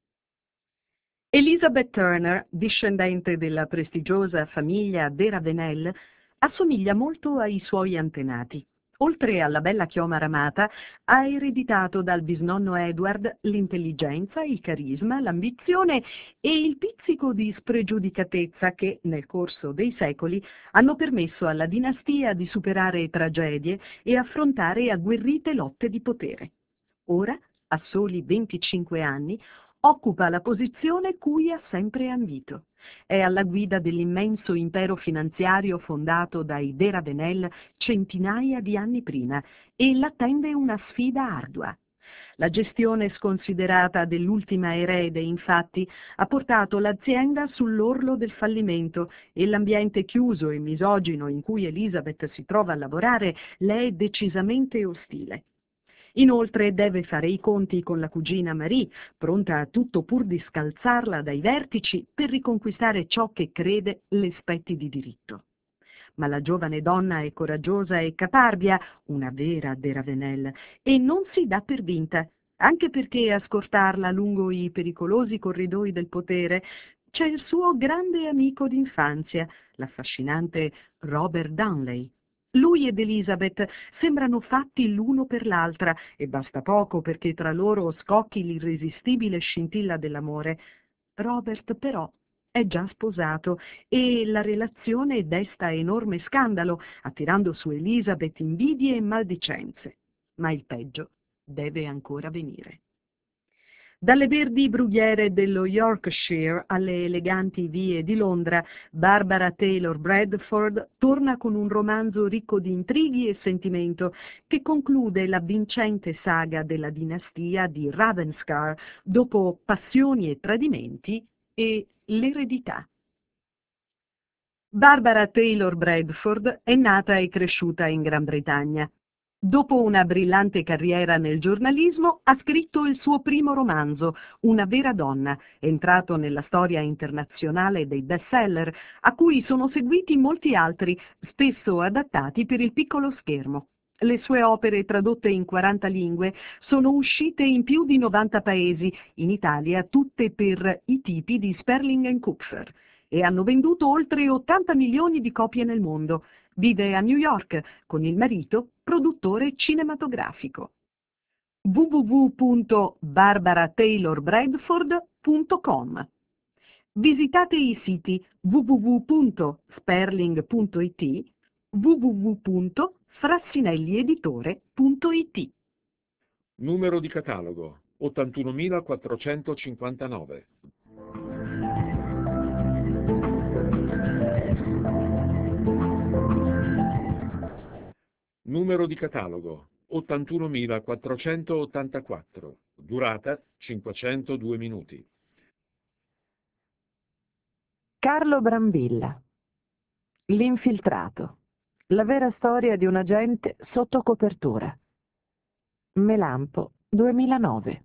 Elizabeth Turner, discendente della prestigiosa famiglia de Ravenel, assomiglia molto ai suoi antenati. Oltre alla bella chioma ramata, ha ereditato dal bisnonno Edward l'intelligenza, il carisma, l'ambizione e il pizzico di spregiudicatezza che, nel corso dei secoli, hanno permesso alla dinastia di superare tragedie e affrontare agguerrite lotte di potere. Ora, a soli 25 anni, occupa la posizione cui ha sempre ambito. È alla guida dell'immenso impero finanziario fondato dai de Ravenel centinaia di anni prima e l'attende una sfida ardua. La gestione sconsiderata dell'ultima erede, infatti, ha portato l'azienda sull'orlo del fallimento e l'ambiente chiuso e misogino in cui Elizabeth si trova a lavorare le è decisamente ostile. Inoltre deve fare i conti con la cugina Marie, pronta a tutto pur di scalzarla dai vertici per riconquistare ciò che crede le spetti di diritto. Ma la giovane donna è coraggiosa e caparbia, una vera de Ravenel, e non si dà per vinta, anche perché a scortarla lungo i pericolosi corridoi del potere c'è il suo grande amico d'infanzia, l'affascinante Robert Dudley. Lui ed Elizabeth sembrano fatti l'uno per l'altra e basta poco perché tra loro scocchi l'irresistibile scintilla dell'amore. Robert però è già sposato e la relazione desta enorme scandalo, attirando su Elizabeth invidie e maldicenze. Ma il peggio deve ancora venire. Dalle verdi brughiere dello Yorkshire alle eleganti vie di Londra, Barbara Taylor Bradford torna con un romanzo ricco di intrighi e sentimento che conclude la vincente saga della dinastia di Ravenscar dopo passioni e tradimenti e l'eredità. Barbara Taylor Bradford è nata e cresciuta in Gran Bretagna. Dopo una brillante carriera nel giornalismo, ha scritto il suo primo romanzo, Una vera donna, entrato nella storia internazionale dei bestseller, a cui sono seguiti molti altri, spesso adattati per il piccolo schermo. Le sue opere, tradotte in 40 lingue, sono uscite in più di 90 paesi, in Italia tutte per i tipi di Sperling & Kupfer, e hanno venduto oltre 80 milioni di copie nel mondo. Vive a New York con il marito, produttore cinematografico. www.barbarataylorbradford.com. Visitate i siti www.sperling.it, www.frassinellieditore.it. Numero di catalogo 81459. Numero di catalogo 81484. Durata 502 minuti. Carlo Brambilla. L'infiltrato. La vera storia di un agente sotto copertura. Melampo, 2009.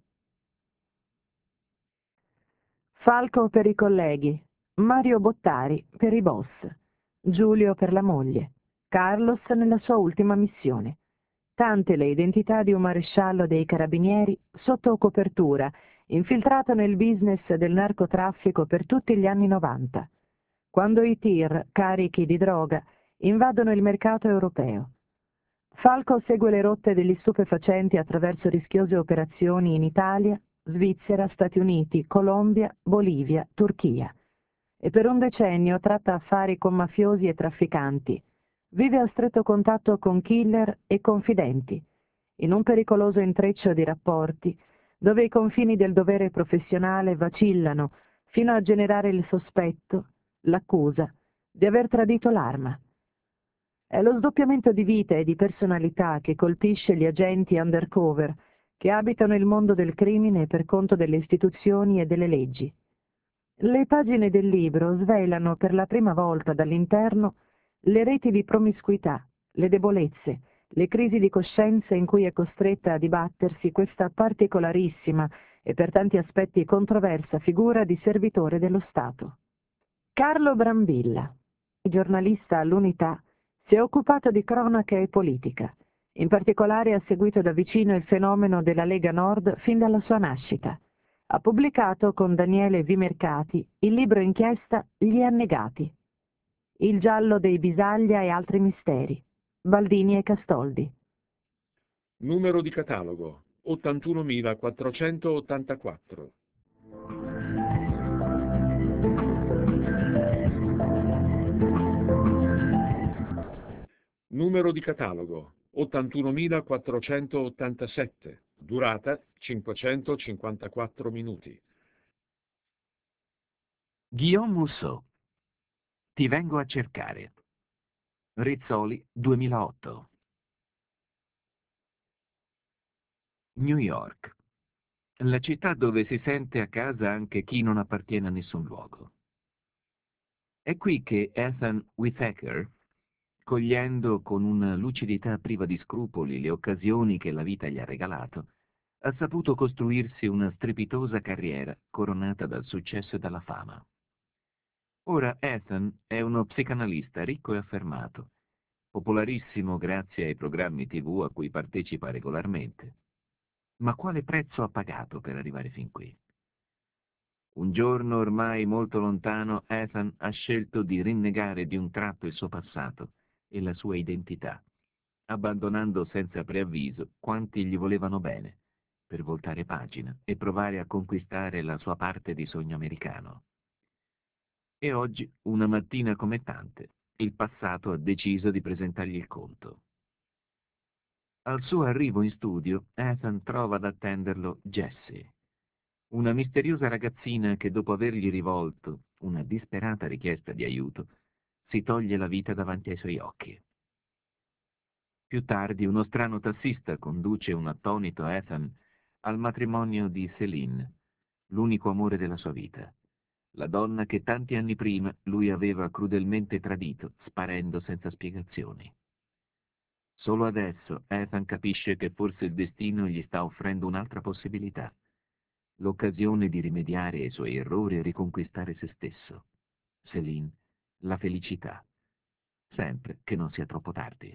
Falco per i colleghi, Mario Bottari per i boss, Giulio per la moglie, Carlos nella sua ultima missione. Tante le identità di un maresciallo dei carabinieri sotto copertura, infiltrato nel business del narcotraffico per tutti gli anni 90, quando i tir, carichi di droga, invadono il mercato europeo. Falco segue le rotte degli stupefacenti attraverso rischiose operazioni in Italia, Svizzera, Stati Uniti, Colombia, Bolivia, Turchia. E per un decennio tratta affari con mafiosi e trafficanti. Vive a stretto contatto con killer e confidenti, in un pericoloso intreccio di rapporti dove i confini del dovere professionale vacillano fino a generare il sospetto, l'accusa, di aver tradito l'arma. È lo sdoppiamento di vita e di personalità che colpisce gli agenti undercover che abitano il mondo del crimine per conto delle istituzioni e delle leggi. Le pagine del libro svelano per la prima volta dall'interno le reti di promiscuità, le debolezze, le crisi di coscienza in cui è costretta a dibattersi questa particolarissima e per tanti aspetti controversa figura di servitore dello Stato. Carlo Brambilla, giornalista all'Unità, si è occupato di cronaca e politica. In particolare ha seguito da vicino il fenomeno della Lega Nord fin dalla sua nascita. Ha pubblicato con Daniele Vimercati il libro inchiesta Gli Annegati, Il giallo dei Bisaglia e altri misteri, Baldini e Castoldi. Numero di catalogo 81484. Numero di catalogo 81487. Durata 554 minuti. Guillaume Musso. Ti vengo a cercare. Rizzoli, 2008. New York. La città dove si sente a casa anche chi non appartiene a nessun luogo. È qui che Ethan Whittaker, cogliendo con una lucidità priva di scrupoli le occasioni che la vita gli ha regalato, ha saputo costruirsi una strepitosa carriera coronata dal successo e dalla fama. Ora Ethan è uno psicanalista ricco e affermato, popolarissimo grazie ai programmi TV a cui partecipa regolarmente. Ma quale prezzo ha pagato per arrivare fin qui? Un giorno ormai molto lontano, Ethan ha scelto di rinnegare di un tratto il suo passato e la sua identità, abbandonando senza preavviso quanti gli volevano bene, per voltare pagina e provare a conquistare la sua parte di sogno americano. E oggi, una mattina come tante, il passato ha deciso di presentargli il conto. Al suo arrivo in studio, Ethan trova ad attenderlo Jessie, una misteriosa ragazzina che dopo avergli rivolto una disperata richiesta di aiuto, si toglie la vita davanti ai suoi occhi. Più tardi uno strano tassista conduce un attonito Ethan al matrimonio di Céline, l'unico amore della sua vita, la donna che tanti anni prima lui aveva crudelmente tradito, sparendo senza spiegazioni. Solo adesso Ethan capisce che forse il destino gli sta offrendo un'altra possibilità, l'occasione di rimediare ai suoi errori e riconquistare se stesso. Céline, la felicità, sempre che non sia troppo tardi.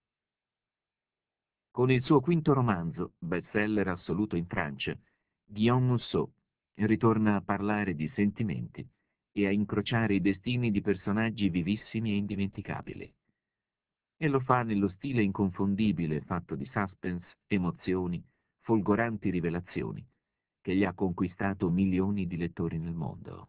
Con il suo quinto romanzo, bestseller assoluto in Francia, Guillaume Musso ritorna a parlare di sentimenti e a incrociare i destini di personaggi vivissimi e indimenticabili. E lo fa nello stile inconfondibile fatto di suspense, emozioni, folgoranti rivelazioni, che gli ha conquistato milioni di lettori nel mondo.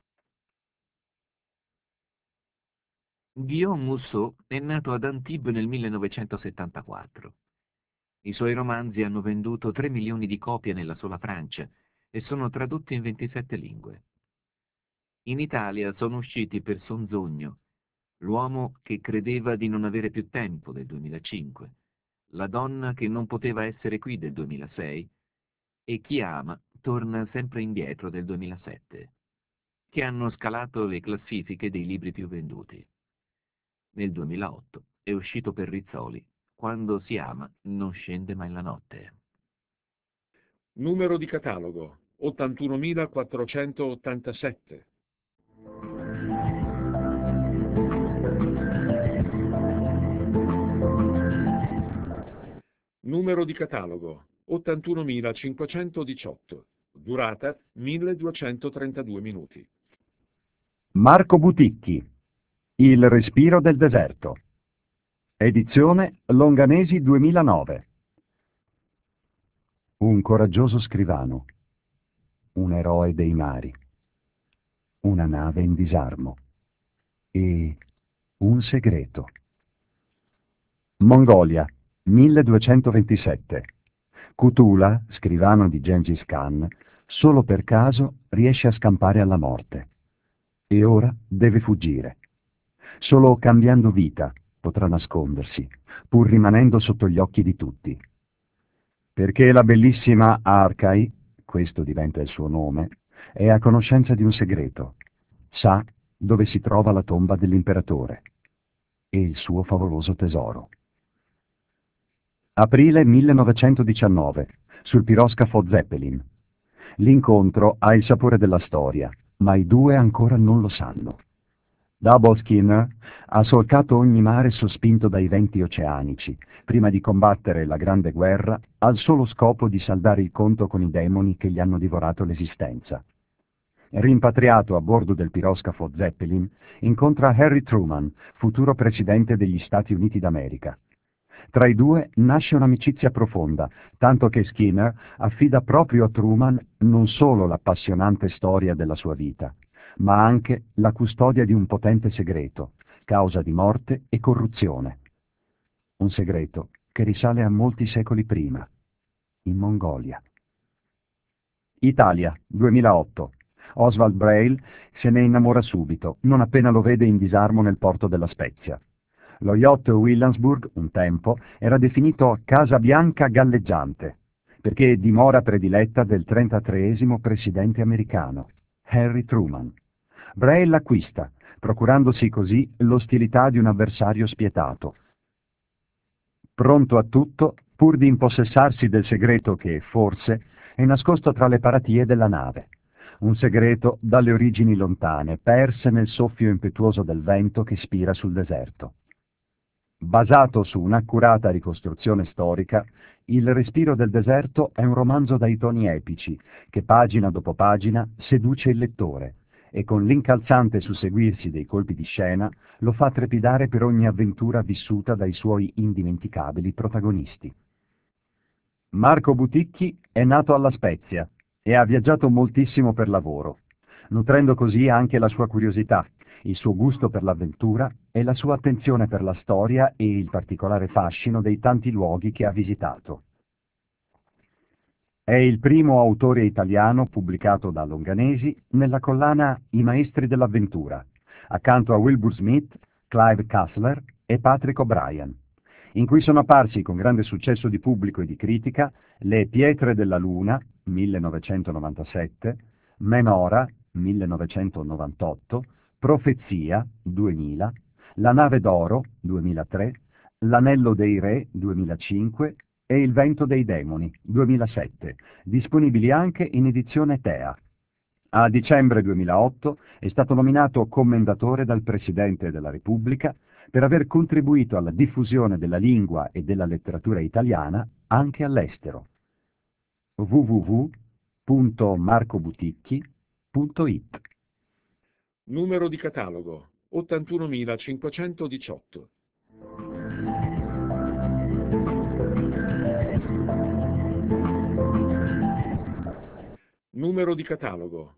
Guillaume Musso è nato ad Antibes nel 1974. I suoi romanzi hanno venduto 3 milioni di copie nella sola Francia e sono tradotti in 27 lingue. In Italia sono usciti Per Sonzogno, L'uomo che credeva di non avere più tempo del 2005, La donna che non poteva essere qui del 2006 e Chi ama torna sempre indietro del 2007, che hanno scalato le classifiche dei libri più venduti. Nel 2008 è uscito per Rizzoli, Quando si ama non scende mai la notte. Numero di catalogo 81487. Numero di catalogo 81518. Durata 1232 minuti. Marco Buticchi, Il respiro del deserto. Edizione Longanesi 2009. Un coraggioso scrivano, un eroe dei mari, una nave in disarmo e un segreto. Mongolia, 1227. Cutula, scrivano di Gengis Khan, solo per caso riesce a scampare alla morte. E ora deve fuggire. Solo cambiando vita potrà nascondersi, pur rimanendo sotto gli occhi di tutti. Perché la bellissima Arkai, questo diventa il suo nome, è a conoscenza di un segreto. Sa dove si trova la tomba dell'imperatore e il suo favoloso tesoro. Aprile 1919, sul piroscafo Zeppelin. L'incontro ha il sapore della storia, ma i due ancora non lo sanno. Double Skinner ha solcato ogni mare sospinto dai venti oceanici, prima di combattere la Grande Guerra, al solo scopo di saldare il conto con i demoni che gli hanno divorato l'esistenza. Rimpatriato a bordo del piroscafo Zeppelin, incontra Harry Truman, futuro presidente degli Stati Uniti d'America. Tra i due nasce un'amicizia profonda, tanto che Skinner affida proprio a Truman non solo l'appassionante storia della sua vita, ma anche la custodia di un potente segreto, causa di morte e corruzione. Un segreto che risale a molti secoli prima, in Mongolia. Italia, 2008. Oswald Braille se ne innamora subito, non appena lo vede in disarmo nel porto della Spezia. Lo yacht Williamsburg, un tempo, era definito Casa Bianca galleggiante, perché dimora prediletta del 33esimo presidente americano, Harry Truman. Braille l'acquista, procurandosi così l'ostilità di un avversario spietato. Pronto a tutto, pur di impossessarsi del segreto che, forse, è nascosto tra le paratie della nave. Un segreto dalle origini lontane, perse nel soffio impetuoso del vento che spira sul deserto. Basato su un'accurata ricostruzione storica, Il respiro del deserto è un romanzo dai toni epici, che pagina dopo pagina seduce il lettore, e con l'incalzante susseguirsi dei colpi di scena lo fa trepidare per ogni avventura vissuta dai suoi indimenticabili protagonisti. Marco Buticchi è nato alla Spezia e ha viaggiato moltissimo per lavoro, nutrendo così anche la sua curiosità, il suo gusto per l'avventura e la sua attenzione per la storia e il particolare fascino dei tanti luoghi che ha visitato. È il primo autore italiano pubblicato da Longanesi nella collana I Maestri dell'Avventura, accanto a Wilbur Smith, Clive Cussler e Patrick O'Brien, in cui sono apparsi con grande successo di pubblico e di critica Le Pietre della Luna, 1997, Menora, 1998, Profezia, 2000, La Nave d'Oro, 2003, L'Anello dei Re, 2005 e Il Vento dei Demoni, 2007, disponibili anche in edizione Tea. A dicembre 2008 è stato nominato commendatore dal Presidente della Repubblica per aver contribuito alla diffusione della lingua e della letteratura italiana anche all'estero. www.marcobuticchi.it. Numero di catalogo 81518. Numero di catalogo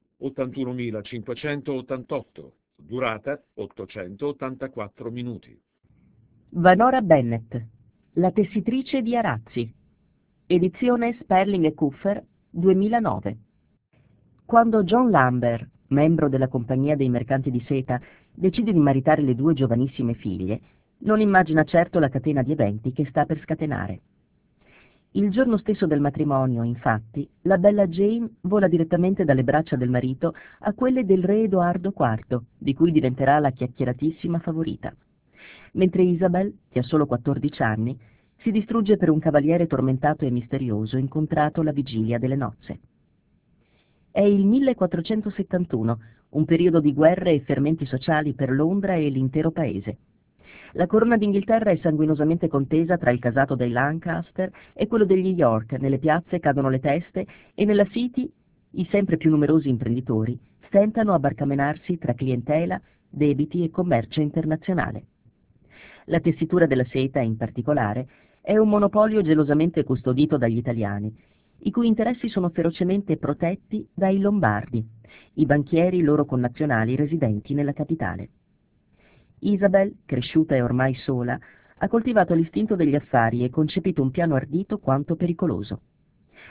81588. Durata 884 minuti. Vanora Bennett, La tessitrice di arazzi. Edizione Sperling e Kuffer, 2009. Quando John Lambert, membro della Compagnia dei Mercanti di Seta, decide di maritare le due giovanissime figlie, non immagina certo la catena di eventi che sta per scatenare. Il giorno stesso del matrimonio, infatti, la bella Jane vola direttamente dalle braccia del marito a quelle del re Edoardo IV, di cui diventerà la chiacchieratissima favorita. Mentre Isabel, che ha solo 14 anni, si distrugge per un cavaliere tormentato e misterioso incontrato alla vigilia delle nozze. È il 1471, un periodo di guerre e fermenti sociali per Londra e l'intero paese. La corona d'Inghilterra è sanguinosamente contesa tra il casato dei Lancaster e quello degli York, nelle piazze cadono le teste e nella City i sempre più numerosi imprenditori stentano a barcamenarsi tra clientela, debiti e commercio internazionale. La tessitura della seta, in particolare, è un monopolio gelosamente custodito dagli italiani, i cui interessi sono ferocemente protetti dai Lombardi, i banchieri loro connazionali residenti nella capitale. Isabel, cresciuta e ormai sola, ha coltivato l'istinto degli affari e concepito un piano ardito quanto pericoloso.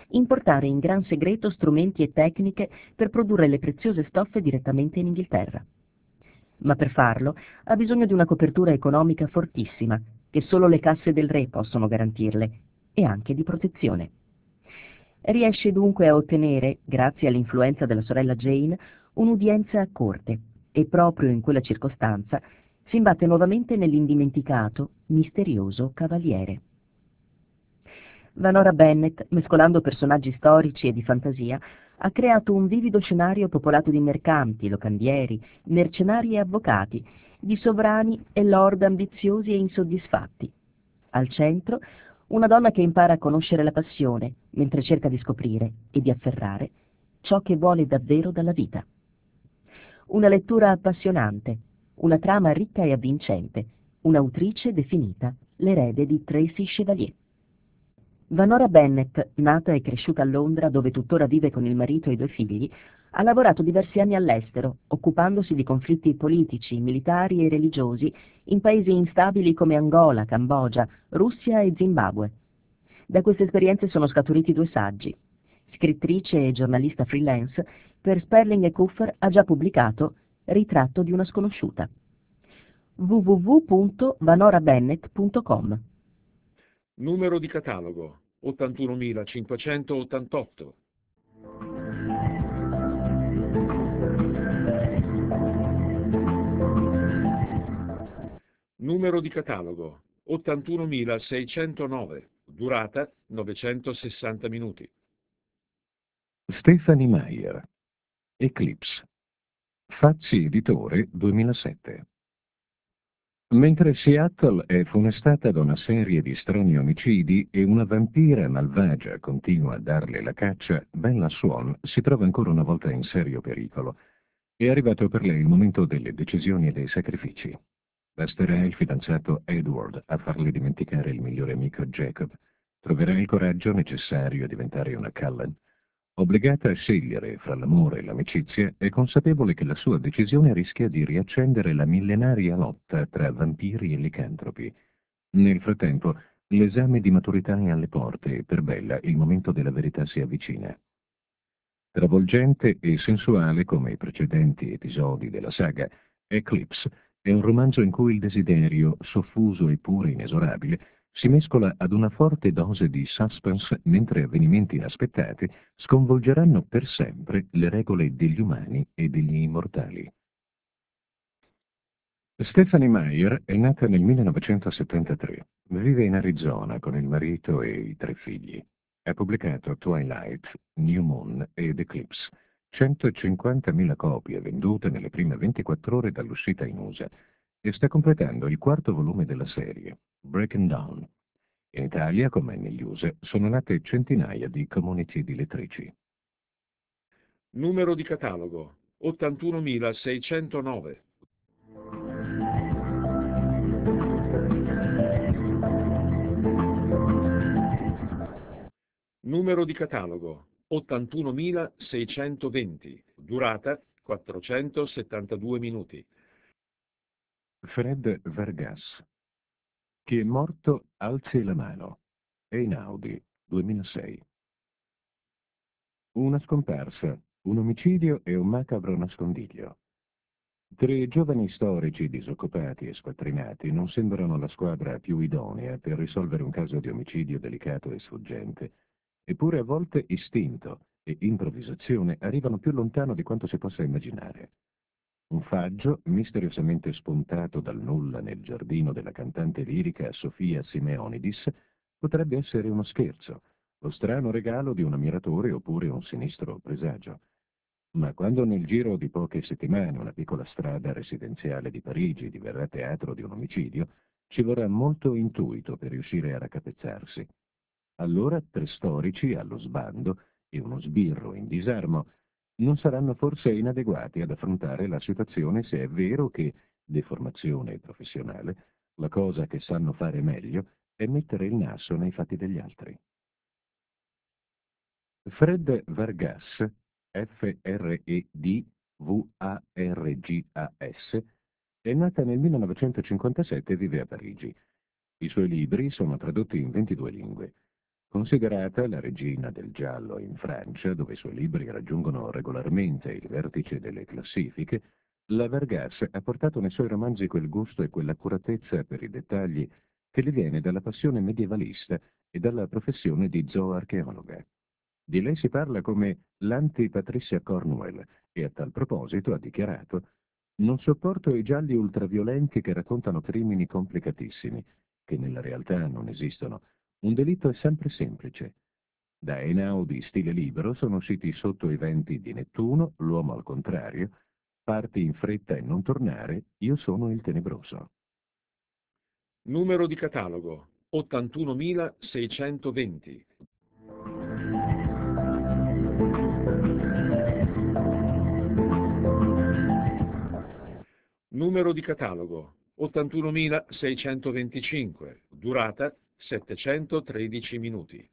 importare in gran segreto strumenti e tecniche per produrre le preziose stoffe direttamente in Inghilterra. Ma per farlo ha bisogno di una copertura economica fortissima, che solo le casse del re possono garantirle, e anche di protezione. Riesce dunque a ottenere, grazie all'influenza della sorella Jane, un'udienza a corte, e proprio in quella circostanza si imbatte nuovamente nell'indimenticato, misterioso cavaliere. Vanora Bennett, mescolando personaggi storici e di fantasia, ha creato un vivido scenario popolato di mercanti, locandieri, mercenari e avvocati, di sovrani e lord ambiziosi e insoddisfatti. Al centro, una donna che impara a conoscere la passione, mentre cerca di scoprire e di afferrare ciò che vuole davvero dalla vita. Una lettura appassionante, una trama ricca e avvincente, un'autrice definita l'erede di Tracy Chevalier. Vanora Bennett, nata e cresciuta a Londra, dove tuttora vive con il marito e i 2 figli, ha lavorato diversi anni all'estero, occupandosi di conflitti politici, militari e religiosi in paesi instabili come Angola, Cambogia, Russia e Zimbabwe. Da queste esperienze sono scaturiti 2 saggi. Scrittrice e giornalista freelance, per Sperling e Cuffer ha già pubblicato Ritratto di una sconosciuta. www.vanorabennett.com. Numero di catalogo 81588. Numero di catalogo 81609. Durata 960 minuti. Stephanie Meyer. Eclipse. Fazzi Editore 2007. Mentre Seattle è funestata da una serie di strani omicidi e una vampira malvagia continua a darle la caccia, Bella Swan si trova ancora una volta in serio pericolo. È arrivato per lei il momento delle decisioni e dei sacrifici. Basterà il fidanzato Edward a farle dimenticare il migliore amico Jacob. Troverà il coraggio necessario a diventare una Cullen. Obbligata a scegliere fra l'amore e l'amicizia, è consapevole che la sua decisione rischia di riaccendere la millenaria lotta tra vampiri e licantropi. Nel frattempo, l'esame di maturità è alle porte e per Bella il momento della verità si avvicina. Travolgente e sensuale come i precedenti episodi della saga, Eclipse è un romanzo in cui il desiderio, soffuso eppure inesorabile, si mescola ad una forte dose di suspense mentre avvenimenti inaspettati sconvolgeranno per sempre le regole degli umani e degli immortali. Stephanie Meyer è nata nel 1973. Vive in Arizona con il marito e i 3 figli. Ha pubblicato Twilight, New Moon ed Eclipse, 150.000 copie vendute nelle prime 24 ore dall'uscita in USA, e sta completando il 4º volume della serie, Breaking Dawn. In Italia, come negli USA, sono nate centinaia di community di lettrici. Numero di catalogo 81609. Numero di catalogo 81620. Durata 472 minuti. Fred Vargas. Chi è morto alzi la mano. Einaudi, 2006. Una scomparsa, un omicidio e un macabro nascondiglio. 3 giovani storici disoccupati e squattrinati non sembrano la squadra più idonea per risolvere un caso di omicidio delicato e sfuggente. Eppure a volte istinto e improvvisazione arrivano più lontano di quanto si possa immaginare. Un faggio, misteriosamente spuntato dal nulla nel giardino della cantante lirica Sofia Simeonidis, potrebbe essere uno scherzo, lo strano regalo di un ammiratore oppure un sinistro presagio. Ma quando nel giro di poche settimane una piccola strada residenziale di Parigi diverrà teatro di un omicidio, ci vorrà molto intuito per riuscire a raccapezzarsi. Allora 3 storici allo sbando e uno sbirro in disarmo non saranno forse inadeguati ad affrontare la situazione se è vero che, deformazione professionale, la cosa che sanno fare meglio è mettere il naso nei fatti degli altri. Fred Vargas, Fredvargas, è nata nel 1957 e vive a Parigi. I suoi libri sono tradotti in 22 lingue. Considerata la regina del giallo in Francia, dove i suoi libri raggiungono regolarmente il vertice delle classifiche, la Vargas ha portato nei suoi romanzi quel gusto e quell'accuratezza per i dettagli che le viene dalla passione medievalista e dalla professione di zooarcheologa. Di lei si parla come l'anti-Patricia Cornwell e a tal proposito ha dichiarato: «Non sopporto i gialli ultraviolenti che raccontano crimini complicatissimi, che nella realtà non esistono. Un delitto è sempre semplice. Da Henao di Stile Libero sono usciti sotto i venti di Nettuno, L'uomo al contrario, Parti in fretta e non tornare, Io sono il tenebroso». Numero di catalogo 81620. Numero di catalogo 81625. Durata 713 minuti.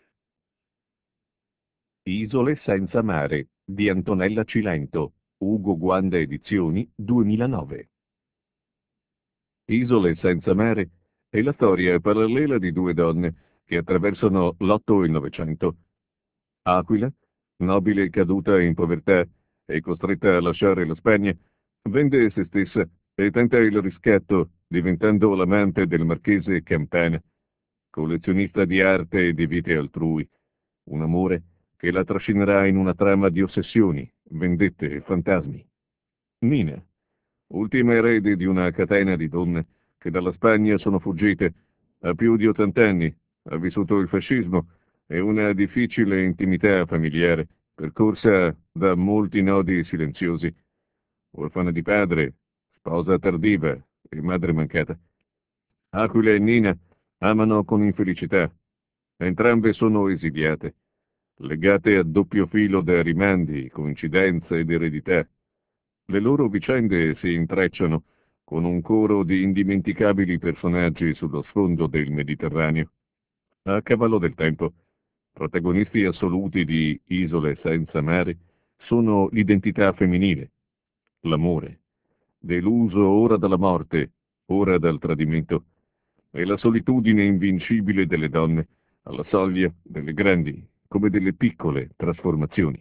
Isole senza mare di Antonella Cilento, Ugo Guanda Edizioni, 2009. Isole senza mare è la storia parallela di due donne che attraversano l'8 e il Novecento. Aquila, nobile caduta in povertà e costretta a lasciare la Spagna, vende se stessa e tenta il riscatto diventando l'amante del marchese Campana, collezionista di arte e di vite altrui, un amore che la trascinerà in una trama di ossessioni, vendette e fantasmi. Nina, ultima erede di una catena di donne che dalla Spagna sono fuggite, ha più di 80 anni, ha vissuto il fascismo e una difficile intimità familiare, percorsa da molti nodi silenziosi. Orfana di padre, sposa tardiva e madre mancata. Aquila e Nina amano con infelicità. Entrambe sono esiliate, legate a doppio filo da rimandi, coincidenze ed eredità. Le loro vicende si intrecciano con un coro di indimenticabili personaggi sullo sfondo del Mediterraneo. A cavallo del tempo, protagonisti assoluti di Isole senza mare sono l'identità femminile, l'amore, deluso ora dalla morte, ora dal tradimento, e la solitudine invincibile delle donne alla soglia delle grandi come delle piccole trasformazioni.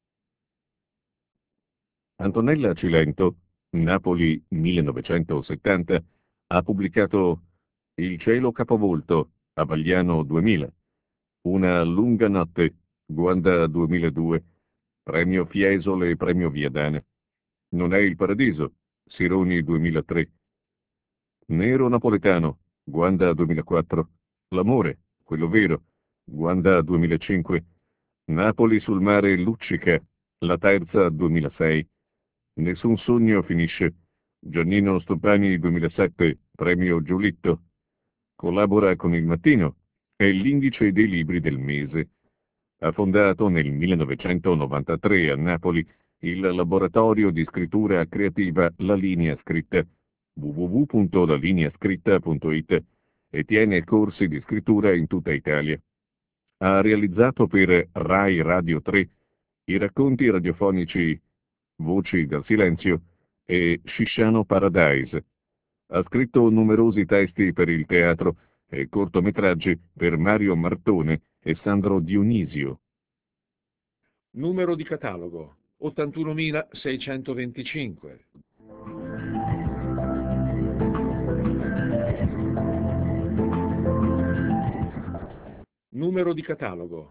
Antonella Cilento, Napoli 1970, ha pubblicato Il cielo capovolto, Abagliano 2000, Una lunga notte, Guanda 2002, Premio Fiesole e Premio Viadana, Non è il paradiso, Sironi 2003, Nero napoletano, Guanda 2004, L'amore, quello vero, Guanda 2005, Napoli sul mare luccica, La terza 2006, Nessun sogno finisce, Giannino Stoppani 2007, Premio Giulitto. Collabora con Il Mattino, è l'Indice dei libri del mese. Ha fondato nel 1993 a Napoli il laboratorio di scrittura creativa La Linea Scritta, www.lalineascritta.it, e tiene corsi di scrittura in tutta Italia. Ha realizzato per Rai Radio 3 i racconti radiofonici Voci dal silenzio e Scisciano Paradise. Ha scritto numerosi testi per il teatro e cortometraggi per Mario Martone e Sandro Dionisio. Numero di catalogo 81625. Numero di catalogo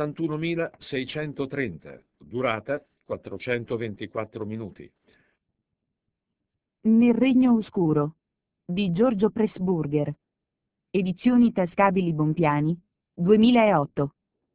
81630. Durata 424 minuti. Nel regno oscuro di Giorgio Pressburger. Edizioni Tascabili Bompiani, 2008.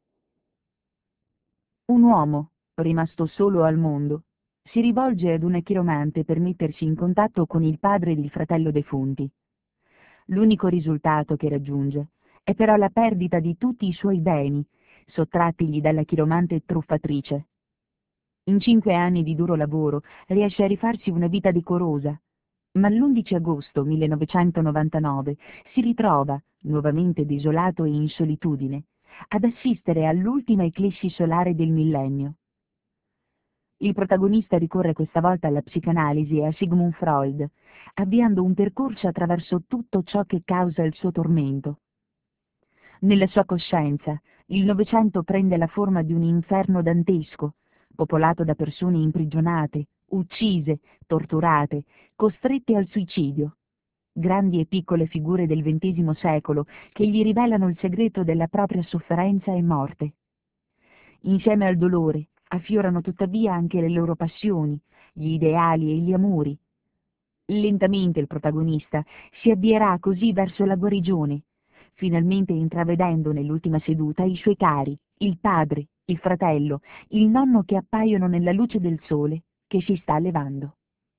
Un uomo, rimasto solo al mondo, si rivolge ad una chiromante per mettersi in contatto con il padre ed il fratello defunti. L'unico risultato che raggiunge è però la perdita di tutti i suoi beni, sottrattigli dalla chiromante truffatrice. In 5 anni di duro lavoro riesce a rifarsi una vita decorosa, ma l'11 agosto 1999 si ritrova, nuovamente desolato e in solitudine, ad assistere all'ultima eclissi solare del millennio. Il protagonista ricorre questa volta alla psicanalisi e a Sigmund Freud, avviando un percorso attraverso tutto ciò che causa il suo tormento. Nella sua coscienza, il Novecento prende la forma di un inferno dantesco, popolato da persone imprigionate, uccise, torturate, costrette al suicidio. Grandi e piccole figure del XX secolo che gli rivelano il segreto della propria sofferenza e morte. Insieme al dolore affiorano tuttavia anche le loro passioni, gli ideali e gli amori. Lentamente il protagonista si avvierà così verso la guarigione, finalmente intravedendo nell'ultima seduta i suoi cari, il padre, il fratello, il nonno che appaiono nella luce del sole che si sta levando.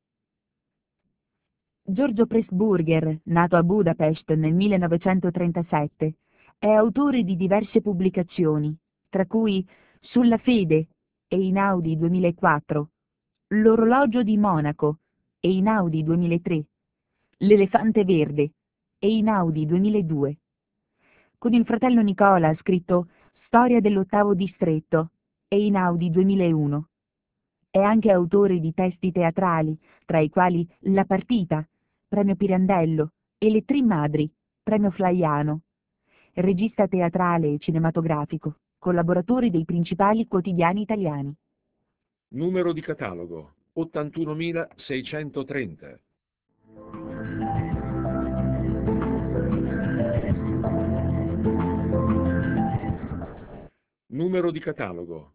Giorgio Pressburger, nato a Budapest nel 1937, è autore di diverse pubblicazioni, tra cui Sulla fede, Einaudi 2004, L'orologio di Monaco, Einaudi 2003, L'elefante verde, Einaudi 2002. Con il fratello Nicola ha scritto Storia dell'ottavo distretto, Einaudi 2001. È anche autore di testi teatrali, tra i quali La partita, premio Pirandello, e Le Tre Madri, premio Flaiano. Regista teatrale e cinematografico, collaboratore dei principali quotidiani italiani. Numero di catalogo 81.630. Numero di catalogo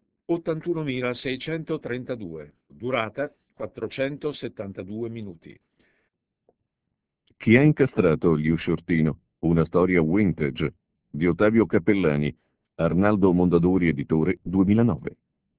81.632. Durata 472 minuti. Chi ha incastrato Liu Shortino? Una storia vintage di Ottavio Cappellani, Arnaldo Mondadori editore, 2009.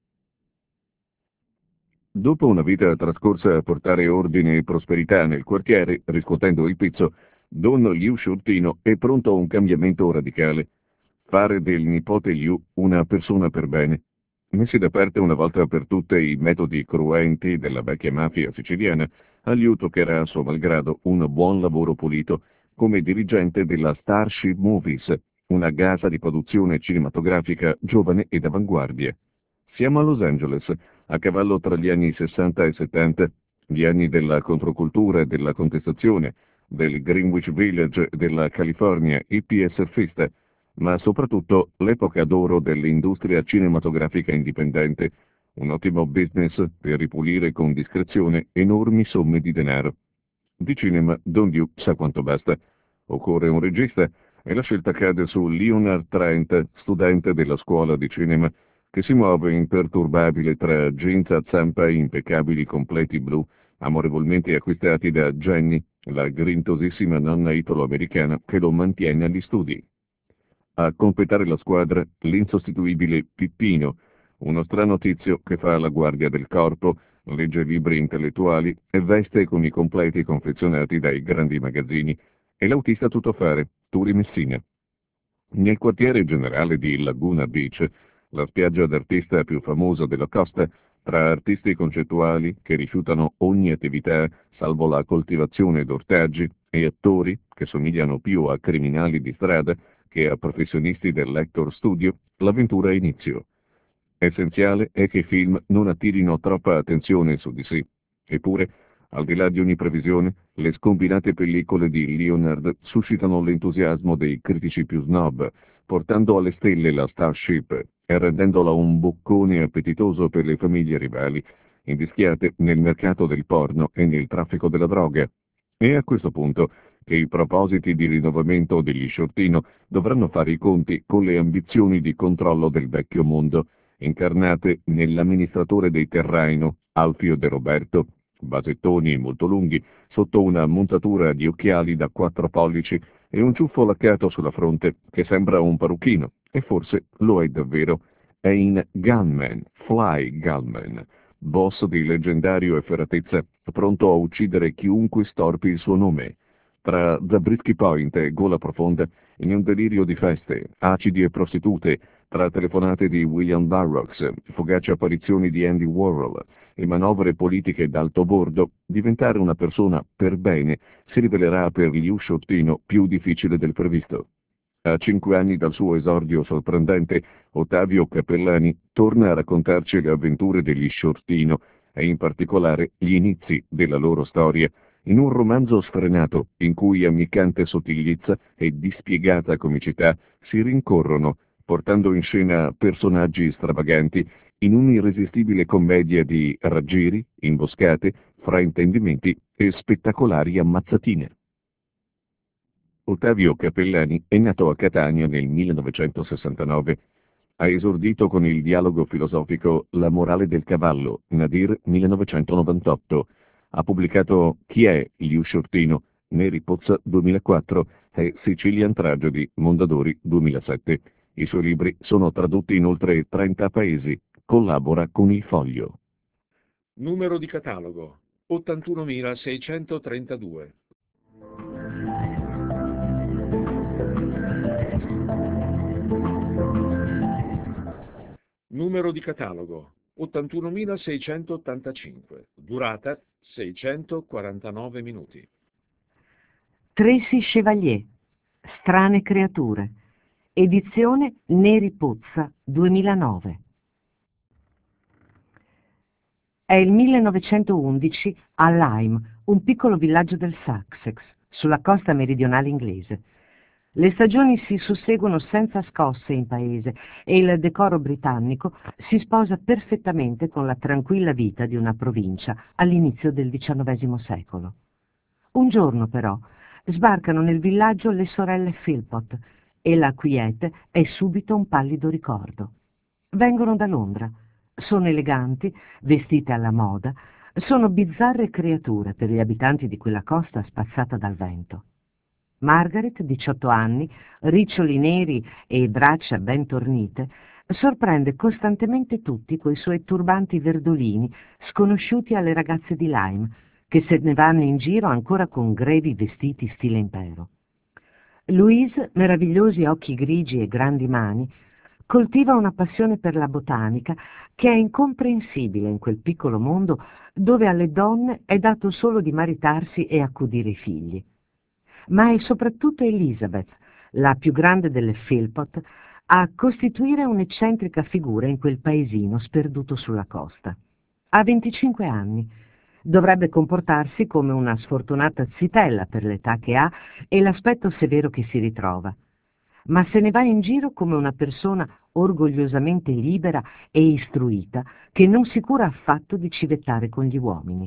Dopo una vita trascorsa a portare ordine e prosperità nel quartiere, riscuotendo il pizzo, Don Liu Shortino è pronto a un cambiamento radicale. Fare del nipote Liu una persona per bene. Messi da parte una volta per tutte i metodi cruenti della vecchia mafia siciliana, a Liu toccherà a suo malgrado un buon lavoro pulito come dirigente della Starship Movies, una casa di produzione cinematografica giovane ed avanguardia. Siamo a Los Angeles, a cavallo tra gli anni 60 e 70, gli anni della controcultura e della contestazione, del Greenwich Village e della California hippie e surfista, ma soprattutto l'epoca d'oro dell'industria cinematografica indipendente, un ottimo business per ripulire con discrezione enormi somme di denaro. Di cinema Don Liu sa quanto basta. Occorre un regista e la scelta cade su Leonard Trent, studente della scuola di cinema, che si muove imperturbabile tra jeans a zampa e impeccabili completi blu, amorevolmente acquistati da Jenny, la grintosissima nonna italo-americana che lo mantiene agli studi. A completare la squadra l'insostituibile Pippino, uno strano tizio che fa la guardia del corpo, legge libri intellettuali e veste con i completi confezionati dai grandi magazzini, e l'autista tuttofare, Turi Messina. Nel quartiere generale di Laguna Beach, la spiaggia d'artista più famosa della costa, tra artisti concettuali che rifiutano ogni attività salvo la coltivazione d'ortaggi e attori che somigliano più a criminali di strada che a professionisti dell'Actor Studio, l'avventura ha inizio. Essenziale è che i film non attirino troppa attenzione su di sé. Eppure, al di là di ogni previsione, le scombinate pellicole di Leonard suscitano l'entusiasmo dei critici più snob, portando alle stelle la Starship e rendendola un boccone appetitoso per le famiglie rivali, invischiate nel mercato del porno e nel traffico della droga. E a questo punto che i propositi di rinnovamento degli Shortino dovranno fare i conti con le ambizioni di controllo del vecchio mondo, incarnate nell'amministratore dei Terraino, Alfio De Roberto, basettoni molto lunghi, sotto una montatura di occhiali da 4 pollici e un ciuffo laccato sulla fronte che sembra un parrucchino, e forse lo è davvero. È in Gunman, Fly Gunman, boss di leggendario efferatezza, pronto a uccidere chiunque storpi il suo nome. Tra Zabriskie Point e Gola Profonda, in un delirio di feste, acidi e prostitute, tra telefonate di William Burroughs, fugaci apparizioni di Andy Warhol e manovre politiche d'alto bordo, diventare una persona per bene si rivelerà per Liu Shortino più difficile del previsto. A 5 anni dal suo esordio sorprendente, Ottavio Cappellani torna a raccontarci le avventure degli Shortino e in particolare gli inizi della loro storia, In un romanzo sfrenato, in cui ammiccante sottigliezza e dispiegata comicità si rincorrono, portando in scena personaggi stravaganti, in un'irresistibile commedia di raggiri, imboscate, fraintendimenti e spettacolari ammazzatine. Ottavio Cappellani è nato a Catania nel 1969. Ha esordito con il dialogo filosofico La morale del cavallo, Nadir 1998. Ha pubblicato Chi è Liu Shortino, Neri Pozza 2004 e Sicilian Tragedy, Mondadori 2007. I suoi libri sono tradotti in oltre 30 paesi. Collabora con Il Foglio. Numero di catalogo 81.632. Numero di catalogo 81.685. Durata 649 minuti. Tracy Chevalier, Strane creature. Edizione Neri Pozza 2009. È il 1911 a Lyme, un piccolo villaggio del Sussex, sulla costa meridionale inglese. Le stagioni si susseguono senza scosse in paese e il decoro britannico si sposa perfettamente con la tranquilla vita di una provincia all'inizio del XIX secolo. Un giorno, però, sbarcano nel villaggio le sorelle Philpott e la quiete è subito un pallido ricordo. Vengono da Londra, sono eleganti, vestite alla moda, sono bizzarre creature per gli abitanti di quella costa spazzata dal vento. Margaret, 18 anni, riccioli neri e braccia ben tornite, sorprende costantemente tutti coi suoi turbanti verdolini sconosciuti alle ragazze di Lyme, che se ne vanno in giro ancora con grevi vestiti stile impero. Louise, meravigliosi occhi grigi e grandi mani, coltiva una passione per la botanica che è incomprensibile in quel piccolo mondo dove alle donne è dato solo di maritarsi e accudire i figli. Ma è soprattutto Elizabeth, la più grande delle Philpott, a costituire un'eccentrica figura in quel paesino sperduto sulla costa. Ha 25 anni, dovrebbe comportarsi come una sfortunata zitella per l'età che ha e l'aspetto severo che si ritrova, ma se ne va in giro come una persona orgogliosamente libera e istruita che non si cura affatto di civettare con gli uomini.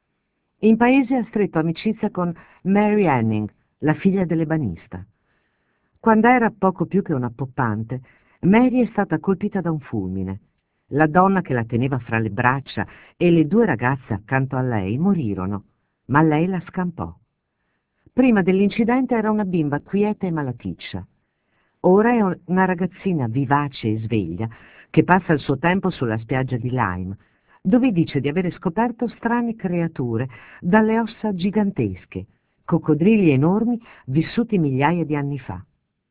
In paese ha stretto amicizia con Mary Anning, la figlia dell'ebanista. Quando era poco più che una poppante, Mary è stata colpita da un fulmine. La donna che la teneva fra le braccia e le due ragazze accanto a lei morirono, ma lei la scampò. Prima dell'incidente era una bimba quieta e malaticcia. Ora è una ragazzina vivace e sveglia che passa il suo tempo sulla spiaggia di Lyme, dove dice di avere scoperto strane creature dalle ossa gigantesche, coccodrilli enormi vissuti migliaia di anni fa.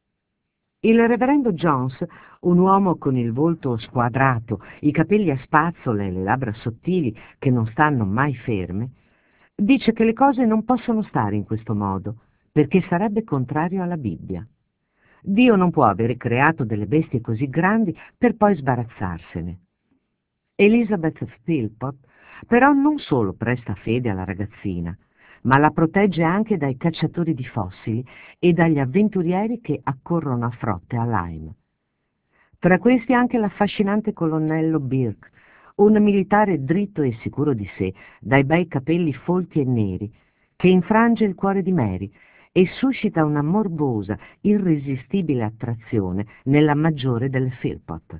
Il reverendo Jones, un uomo con il volto squadrato, i capelli a spazzole e le labbra sottili che non stanno mai ferme, dice che le cose non possono stare in questo modo, perché sarebbe contrario alla Bibbia. Dio non può avere creato delle bestie così grandi per poi sbarazzarsene. Elizabeth Philpott però non solo presta fede alla ragazzina, ma la protegge anche dai cacciatori di fossili e dagli avventurieri che accorrono a frotte a Lyme. Tra questi anche l'affascinante colonnello Birk, un militare dritto e sicuro di sé, dai bei capelli folti e neri, che infrange il cuore di Mary e suscita una morbosa, irresistibile attrazione nella maggiore delle Philpott.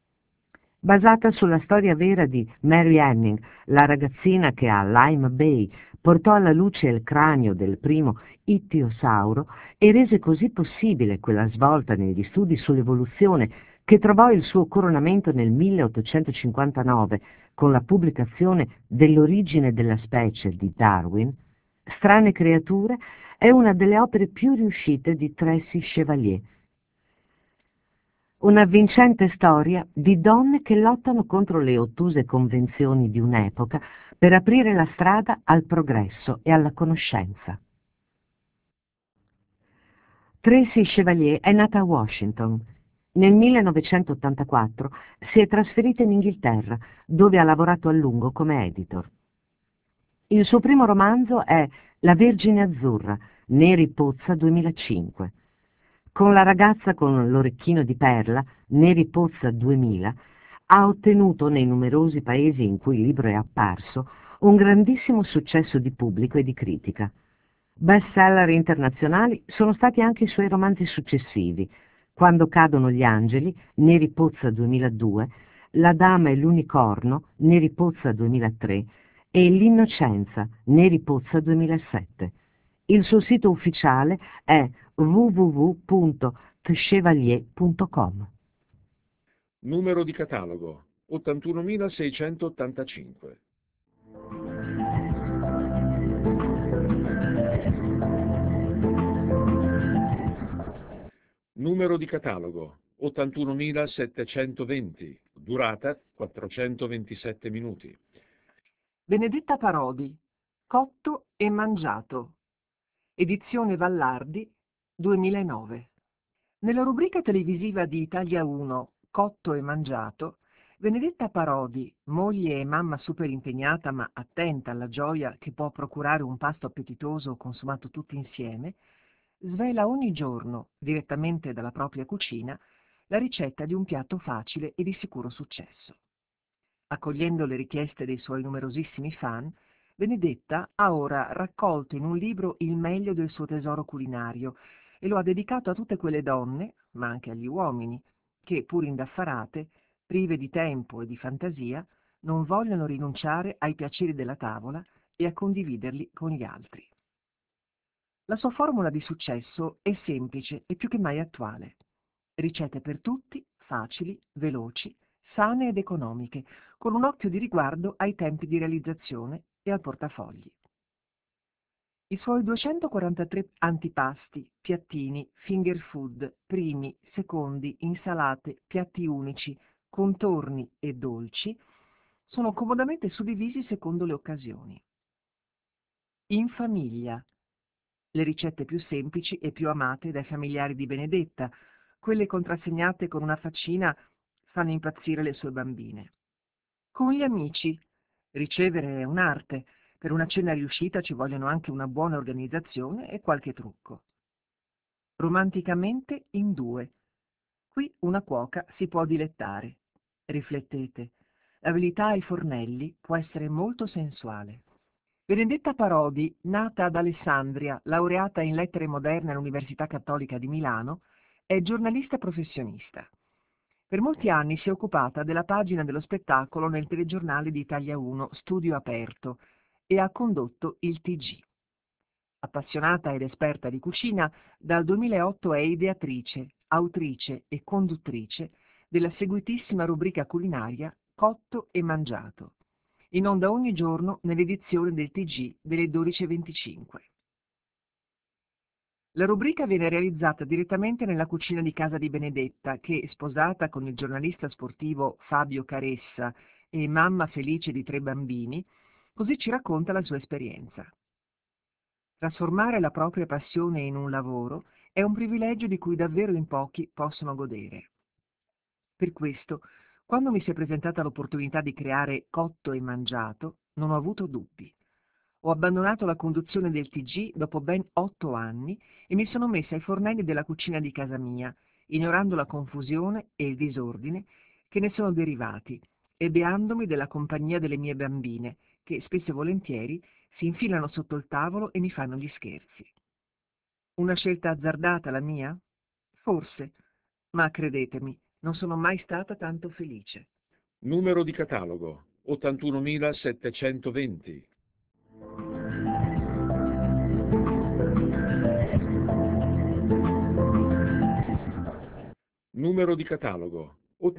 Basata sulla storia vera di Mary Anning, la ragazzina che a Lyme Bay portò alla luce il cranio del primo ittiosauro e rese così possibile quella svolta negli studi sull'evoluzione che trovò il suo coronamento nel 1859 con la pubblicazione dell'origine della specie di Darwin, Strane creature è una delle opere più riuscite di Tracy Chevalier. Una vincente storia di donne che lottano contro le ottuse convenzioni di un'epoca per aprire la strada al progresso e alla conoscenza. Tracy Chevalier è nata a Washington. Nel 1984 si è trasferita in Inghilterra, dove ha lavorato a lungo come editor. Il suo primo romanzo è La Vergine Azzurra, Neri Pozza 2005. Con La ragazza con l'orecchino di perla, Neri Pozza 2000, ha ottenuto nei numerosi paesi in cui il libro è apparso un grandissimo successo di pubblico e di critica. Bestseller internazionali sono stati anche i suoi romanzi successivi, Quando cadono gli angeli, Neri Pozza 2002, La dama e l'unicorno, Neri Pozza 2003 e L'innocenza, Neri Pozza 2007. Il suo sito ufficiale è www.thechevalier.com. Numero di catalogo 81685. Numero di catalogo 81720, durata 427 minuti. Benedetta Parodi, Cotto e mangiato. Edizione Vallardi, 2009. Nella rubrica televisiva di Italia 1, Cotto e mangiato, Benedetta Parodi, moglie e mamma super impegnata ma attenta alla gioia che può procurare un pasto appetitoso consumato tutti insieme, svela ogni giorno, direttamente dalla propria cucina, la ricetta di un piatto facile e di sicuro successo. Accogliendo le richieste dei suoi numerosissimi fan, Benedetta ha ora raccolto in un libro il meglio del suo tesoro culinario e lo ha dedicato a tutte quelle donne, ma anche agli uomini, che, pur indaffarate, prive di tempo e di fantasia, non vogliono rinunciare ai piaceri della tavola e a condividerli con gli altri. La sua formula di successo è semplice e più che mai attuale. Ricette per tutti, facili, veloci, sane ed economiche, con un occhio di riguardo ai tempi di realizzazione e al portafogli. I suoi 243 antipasti, piattini, finger food, primi, secondi, insalate, piatti unici, contorni e dolci sono comodamente suddivisi secondo le occasioni. In famiglia. Le ricette più semplici e più amate dai familiari di Benedetta, quelle contrassegnate con una faccina, fanno impazzire le sue bambine. Con gli amici. Ricevere è un'arte. Per una cena riuscita ci vogliono anche una buona organizzazione e qualche trucco. Romanticamente in due. Qui una cuoca si può dilettare. Riflettete. L'abilità ai fornelli può essere molto sensuale. Benedetta Parodi, nata ad Alessandria, laureata in lettere moderne all'Università Cattolica di Milano, è giornalista professionista. Per molti anni si è occupata della pagina dello spettacolo nel telegiornale di Italia 1, Studio Aperto, e ha condotto il TG. Appassionata ed esperta di cucina, dal 2008 è ideatrice, autrice e conduttrice della seguitissima rubrica culinaria Cotto e mangiato, in onda ogni giorno nell'edizione del TG delle 12:25. La rubrica viene realizzata direttamente nella cucina di casa di Benedetta, che, sposata con il giornalista sportivo Fabio Caressa e mamma felice di 3 bambini, così ci racconta la sua esperienza. Trasformare la propria passione in un lavoro è un privilegio di cui davvero in pochi possono godere. Per questo, quando mi si è presentata l'opportunità di creare Cotto e mangiato, non ho avuto dubbi. Ho abbandonato la conduzione del TG dopo ben 8 anni e mi sono messa ai fornelli della cucina di casa mia, ignorando la confusione e il disordine che ne sono derivati e beandomi della compagnia delle mie bambine, che spesso e volentieri si infilano sotto il tavolo e mi fanno gli scherzi. Una scelta azzardata la mia? Forse, ma credetemi, non sono mai stata tanto felice. Numero di catalogo 81720. Numero di catalogo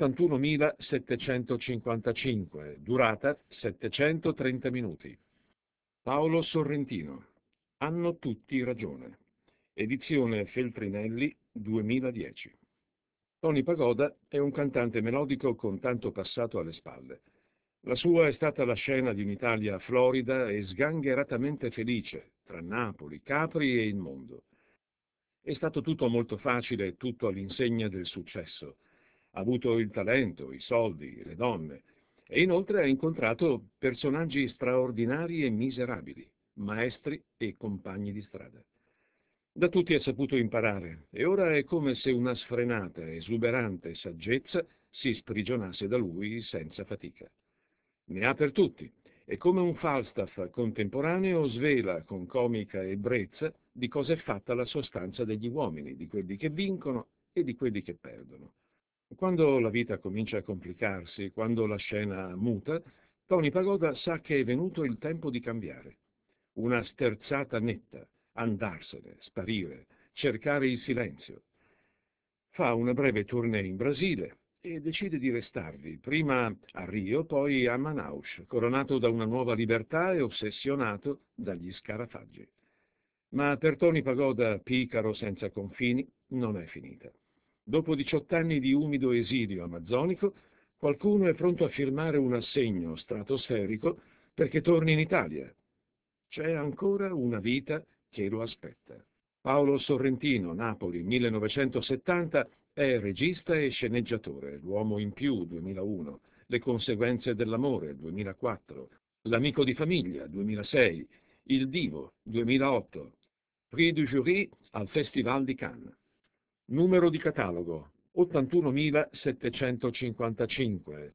81755, durata 730 minuti. Paolo Sorrentino. Hanno tutti ragione. Edizione Feltrinelli 2010. Tony Pagoda è un cantante melodico con tanto passato alle spalle. La sua è stata la scena di un'Italia florida e sgangheratamente felice, tra Napoli, Capri e il mondo. È stato tutto molto facile e tutto all'insegna del successo. Ha avuto il talento, i soldi, le donne e inoltre ha incontrato personaggi straordinari e miserabili, maestri e compagni di strada. Da tutti ha saputo imparare e ora è come se una sfrenata, esuberante saggezza si sprigionasse da lui senza fatica. Ne ha per tutti e come un Falstaff contemporaneo svela con comica ebbrezza di cosa è fatta la sostanza degli uomini, di quelli che vincono e di quelli che perdono. Quando la vita comincia a complicarsi, quando la scena muta, Tony Pagoda sa che è venuto il tempo di cambiare. Una sterzata netta, andarsene, sparire, cercare il silenzio. Fa una breve tournée in Brasile e decide di restarvi, prima a Rio, poi a Manaus, coronato da una nuova libertà e ossessionato dagli scarafaggi. Ma per Tony Pagoda, picaro senza confini, non è finita. Dopo 18 anni di umido esilio amazzonico, qualcuno è pronto a firmare un assegno stratosferico perché torni in Italia. C'è ancora una vita che lo aspetta. Paolo Sorrentino, Napoli, 1970, è regista e sceneggiatore, L'uomo in più, 2001, Le conseguenze dell'amore, 2004, L'amico di famiglia, 2006, Il divo, 2008, Prix du jury al Festival di Cannes. Numero di catalogo 81.755.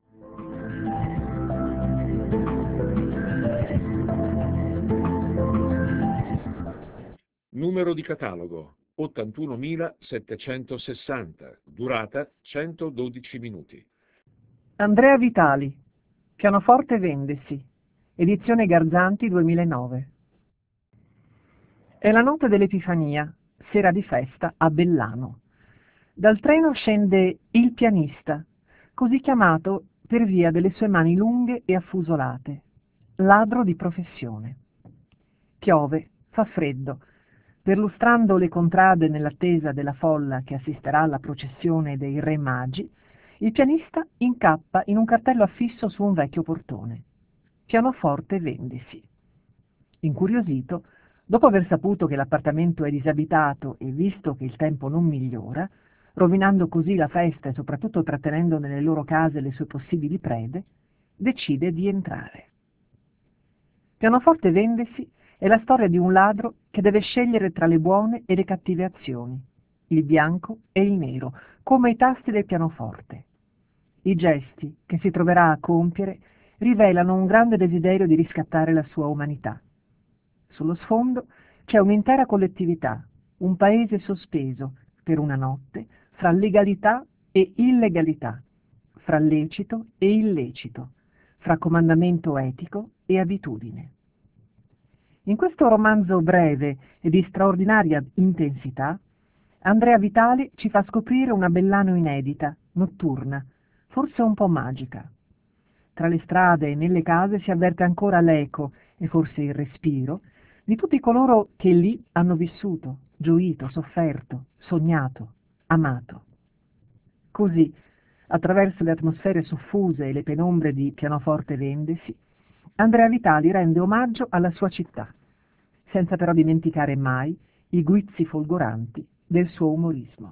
Numero di catalogo 81.760. Durata 112 minuti. Andrea Vitali, Pianoforte Vendesi, edizione Garzanti 2009. È la notte dell'Epifania, sera di festa a Bellano. Dal treno scende il pianista, così chiamato per via delle sue mani lunghe e affusolate, ladro di professione. Piove, fa freddo. Perlustrando le contrade nell'attesa della folla che assisterà alla processione dei Re Magi, il pianista incappa in un cartello affisso su un vecchio portone. Pianoforte Vendesi. Incuriosito, dopo aver saputo che l'appartamento è disabitato e visto che il tempo non migliora, rovinando così la festa e soprattutto trattenendo nelle loro case le sue possibili prede, decide di entrare. Pianoforte Vendesi è la storia di un ladro che deve scegliere tra le buone e le cattive azioni, il bianco e il nero, come i tasti del pianoforte. I gesti che si troverà a compiere rivelano un grande desiderio di riscattare la sua umanità. Sullo sfondo c'è un'intera collettività, un paese sospeso, per una notte, fra legalità e illegalità, fra lecito e illecito, fra comandamento etico e abitudine. In questo romanzo breve e di straordinaria intensità, Andrea Vitali ci fa scoprire una Bellano inedita, notturna, forse un po' magica. Tra le strade e nelle case si avverte ancora l'eco e forse il respiro di tutti coloro che lì hanno vissuto, gioito, sofferto, sognato, amato. Così, attraverso le atmosfere soffuse e le penombre di Pianoforte Vendesi, Andrea Vitali rende omaggio alla sua città, senza però dimenticare mai i guizzi folgoranti del suo umorismo.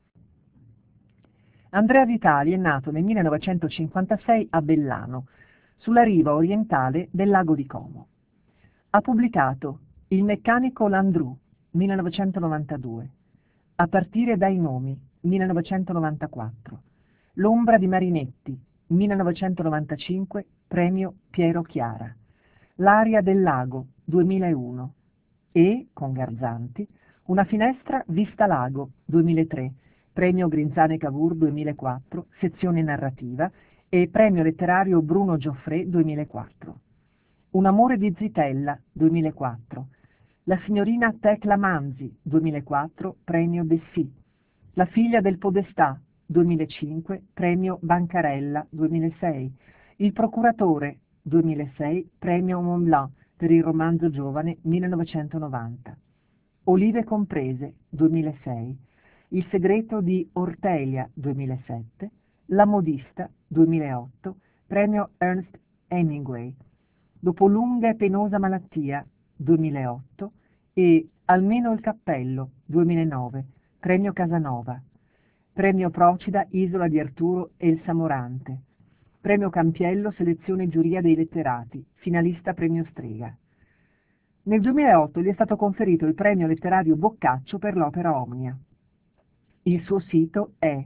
Andrea Vitali è nato nel 1956 a Bellano, sulla riva orientale del lago di Como. Ha pubblicato Il meccanico Landru, 1992, A partire dai nomi, 1994, L'ombra di Marinetti, 1995, premio Piero Chiara, L'aria del lago, 2001 e, con Garzanti, Una finestra vista lago, 2003, premio Grinzane Cavour 2004, sezione narrativa e premio letterario Bruno Gioffré 2004. Un amore di Zitella, 2004. La signorina Tecla Manzi, 2004, premio Bessì. La figlia del Podestà, 2005, premio Bancarella, 2006. Il procuratore, 2006, premio Montblanc per il romanzo giovane, 1990. Olive comprese, 2006. Il segreto di Ortelia, 2007. La modista, 2008, premio Ernst Hemingway. Dopo lunga e penosa malattia, 2008, e Almeno il cappello, 2009, premio Casanova, premio Procida, Isola di Arturo e il Samorante, premio Campiello, selezione giuria dei letterati, finalista premio Strega. Nel 2008 gli è stato conferito il premio letterario Boccaccio per l'opera Omnia. Il suo sito è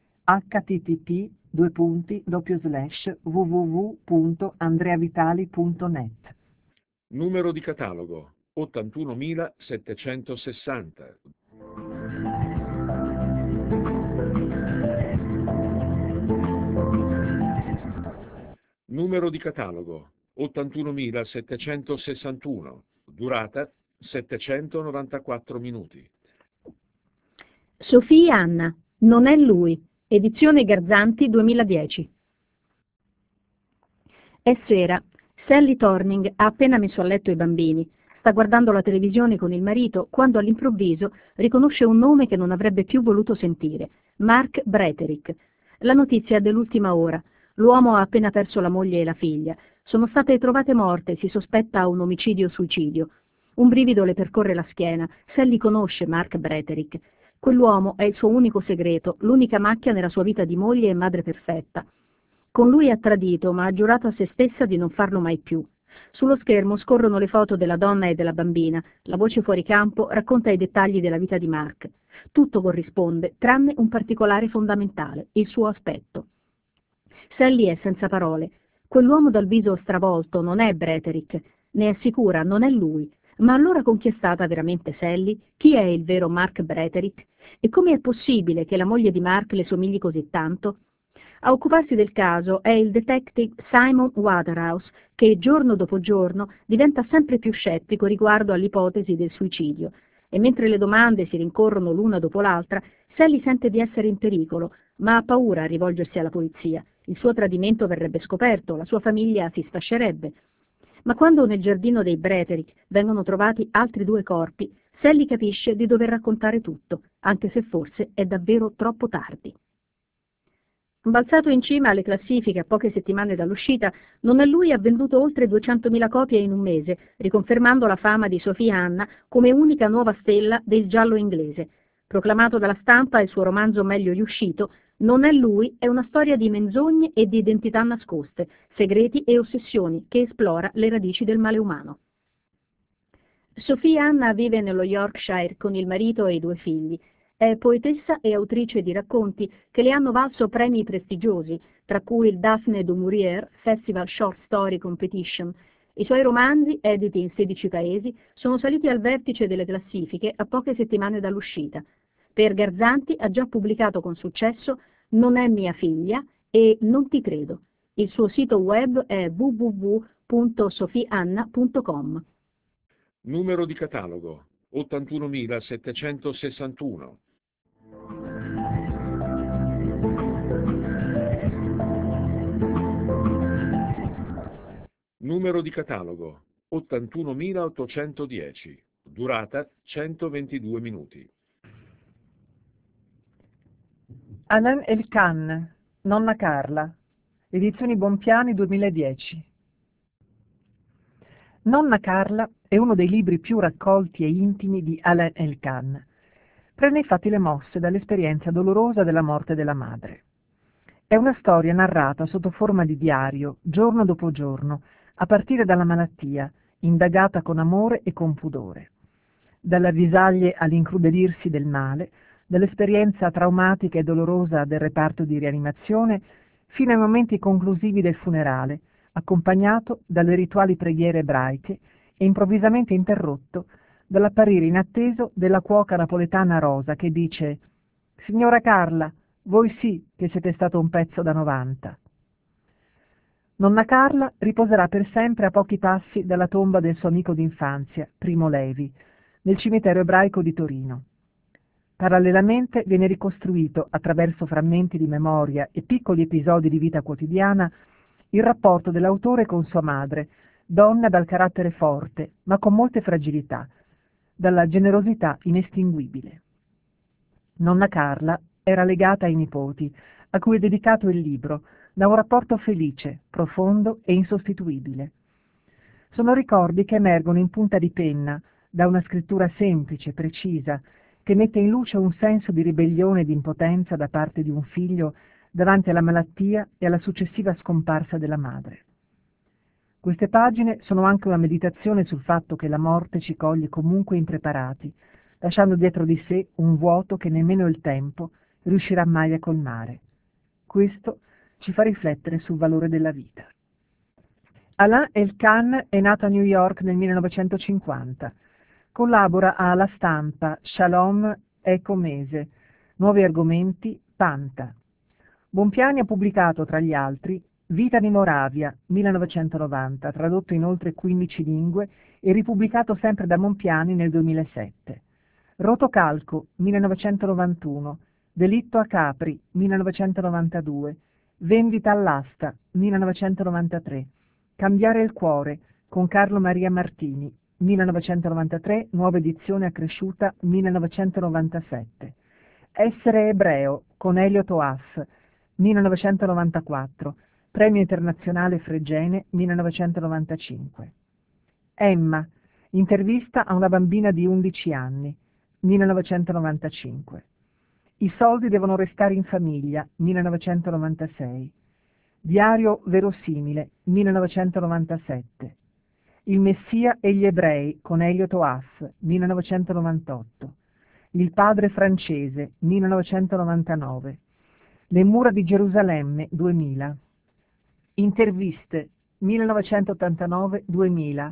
http://www.andreavitali.net. Numero di catalogo 81760. Numero di catalogo 81761. Durata 794 minuti. Sofia Anna, non è lui. Edizione Garzanti 2010. È sera. Sally Thorning ha appena messo a letto i bambini. Sta guardando la televisione con il marito quando all'improvviso riconosce un nome che non avrebbe più voluto sentire. Mark Breterick. La notizia è dell'ultima ora. L'uomo ha appena perso la moglie e la figlia. Sono state trovate morte, si sospetta un omicidio-suicidio. Un brivido le percorre la schiena. Sally conosce Mark Breterick. Quell'uomo è il suo unico segreto, l'unica macchia nella sua vita di moglie e madre perfetta. Con lui ha tradito, ma ha giurato a se stessa di non farlo mai più. Sullo schermo scorrono le foto della donna e della bambina. La voce fuori campo racconta i dettagli della vita di Mark. Tutto corrisponde, tranne un particolare fondamentale, il suo aspetto. Sally è senza parole. Quell'uomo dal viso stravolto non è Breterick, ne è sicura, non è lui. Ma allora con chi è stata veramente Sally? Chi è il vero Mark Breterick? E come è possibile che la moglie di Mark le somigli così tanto? A occuparsi del caso è il detective Simon Waterhouse, che giorno dopo giorno diventa sempre più scettico riguardo all'ipotesi del suicidio. E mentre le domande si rincorrono l'una dopo l'altra, Sally sente di essere in pericolo, ma ha paura a rivolgersi alla polizia. Il suo tradimento verrebbe scoperto, la sua famiglia si sfascerebbe. Ma quando nel giardino dei Breterick vengono trovati altri 2 corpi, Sally capisce di dover raccontare tutto, anche se forse è davvero troppo tardi. Balzato in cima alle classifiche a poche settimane dall'uscita, Non è lui ha venduto oltre 200.000 copie in un mese, riconfermando la fama di Sophie Anna come unica nuova stella del giallo inglese. Proclamato dalla stampa il suo romanzo meglio riuscito, Non è lui è una storia di menzogne e di identità nascoste, segreti e ossessioni che esplora le radici del male umano. Sophie Anna vive nello Yorkshire con il marito e i 2 figli. È poetessa e autrice di racconti che le hanno valso premi prestigiosi, tra cui il Daphne du Maurier Festival Short Story Competition. I suoi romanzi, editi in 16 paesi, sono saliti al vertice delle classifiche a poche settimane dall'uscita. Per Garzanti ha già pubblicato con successo Non è mia figlia e Non ti credo. Il suo sito web è www.sofieanna.com. Numero di catalogo 81761. Numero di catalogo 81810. Durata 122 minuti. Anan El Khan, Nonna Carla, edizioni Bompiani 2010. Nonna Carla è uno dei libri più raccolti e intimi di Alain El Khan. Prende infatti le mosse dall'esperienza dolorosa della morte della madre. È una storia narrata sotto forma di diario, giorno dopo giorno, a partire dalla malattia, indagata con amore e con pudore. Dalle avvisaglie all'incrudelirsi del male, dall'esperienza traumatica e dolorosa del reparto di rianimazione, fino ai momenti conclusivi del funerale, accompagnato dalle rituali preghiere ebraiche e improvvisamente interrotto dall'apparire inatteso della cuoca napoletana Rosa che dice «Signora Carla, voi sì che siete stato un pezzo da 90». Nonna Carla riposerà per sempre a pochi passi dalla tomba del suo amico d'infanzia, Primo Levi, nel cimitero ebraico di Torino. Parallelamente viene ricostruito, attraverso frammenti di memoria e piccoli episodi di vita quotidiana, il rapporto dell'autore con sua madre, donna dal carattere forte, ma con molte fragilità, dalla generosità inestinguibile. Nonna Carla era legata ai nipoti, a cui è dedicato il libro, da un rapporto felice, profondo e insostituibile. Sono ricordi che emergono in punta di penna, da una scrittura semplice, precisa, che mette in luce un senso di ribellione e di impotenza da parte di un figlio davanti alla malattia e alla successiva scomparsa della madre. Queste pagine sono anche una meditazione sul fatto che la morte ci coglie comunque impreparati, lasciando dietro di sé un vuoto che nemmeno il tempo riuscirà mai a colmare. Questo ci fa riflettere sul valore della vita. Alain El-Khan è nato a New York nel 1950. Collabora a La Stampa, Shalom, Eco Mese, Nuovi Argomenti, Panta. Bompiani ha pubblicato, tra gli altri, Vita di Moravia, 1990, tradotto in oltre 15 lingue e ripubblicato sempre da Bompiani nel 2007. Rotocalco, 1991, Delitto a Capri, 1992, Vendita all'asta, 1993, Cambiare il cuore, con Carlo Maria Martini, 1993, nuova edizione accresciuta, 1997. Essere ebreo, con Elliot Oaff, 1994, Premio Internazionale Fregene, 1995. Emma, intervista a una bambina di 11 anni, 1995. I soldi devono restare in famiglia, 1996. Diario verosimile, 1997. Il Messia e gli ebrei, con Elliot Oaff, 1998. Il padre francese, 1999. Le mura di Gerusalemme, 2000. Interviste, 1989-2000.